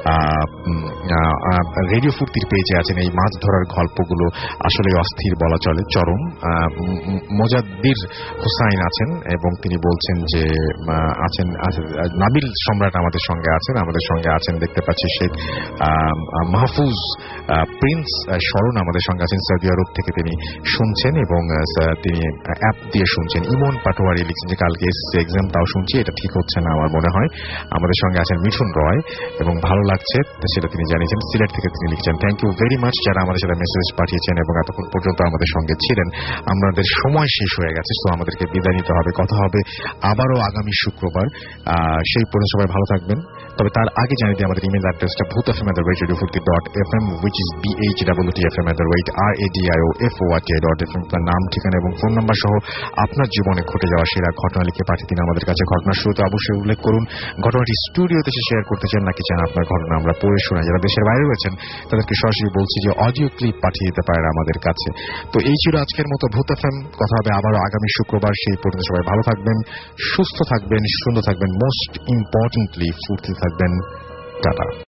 রেডিও ফুর্তির পেজে আছেন। এই মাছ ধরার গল্পগুলো আসলে অস্থির বলা চলে, চরম। মোজাদ্দির হোসাইন আছেন এবং তিনি বলছেন যে আছেন নাবিল সম্রাট আমাদের সঙ্গে আছেন দেখতে পাচ্ছি শেখ মাহফুজ প্রিন্স শরণ আমাদের সঙ্গে আছেন। সৌদি সৌদি আরব থেকে তিনি শুনছেন এবং তিনি অ্যাপ দিয়ে শুনছেন। ইমন পাটোয়ারি লিখছেন যে কালকে এসএসসি এক্সাম, তাও শুনছি, এটা ঠিক হচ্ছে না আমার মনে হয়। আমাদের সঙ্গে আছেন মিঠুন রয় এবং ভালো লাগছে সেটা তিনি জানিয়েছেন। সিলেট থেকে তিনি লিখছেন থ্যাংক ইউ ভেরি মাচ যারা আমাদের সাথে মেসেজ পাঠিয়েছেন এবং এতক্ষণ পর্যন্ত আমাদের সঙ্গে ছিলেন। আমাদের সময় শেষ হয়ে গেছে, তো আমাদেরকে বিদায় নিতে হবে। কথা হবে আবারও আগামী শুক্রবার। সেই পর্যন্ত সবাই ভালো থাকবেন। তবে তার আগে জানিয়ে দিই আমাদের ইমেল অ্যাড্রেসটা bhutfm@radiofurti.fm, which is bhutfm@radiofurt.fm। তার নাম, ঠিকানা এবং ফোন নাম্বার সহ আপনার জীবনে ঘটে যাওয়া সেরা ঘটনা লিখে পাঠিয়ে দিন আমাদের কাছে। ঘটনার শুরুতে অবশ্যই উল্লেখ করুন ঘটনাটি স্টুডিওতে এসে শেয়ার করতে চান নাকি চান আপনার ঘটনা আমরা পড়ে শোনাই। যারা দেশের বাইরে রয়েছেন তাদেরকে সরাসরি বলছি যে অডিও ক্লিপ পাঠিয়ে দিতে পারেন আমাদের কাছে। তো এই ছিল আজকের মতো ভূত এফএম। কথা হবে আবারও আগামী শুক্রবার। সেই পর্যন্ত সবাই ভালো থাকবেন, সুস্থ থাকবেন, সুন্দর থাকবেন, মোস্ট ইম্পর্টেন্টলি ফুর্তি থাকবেন। টাটা।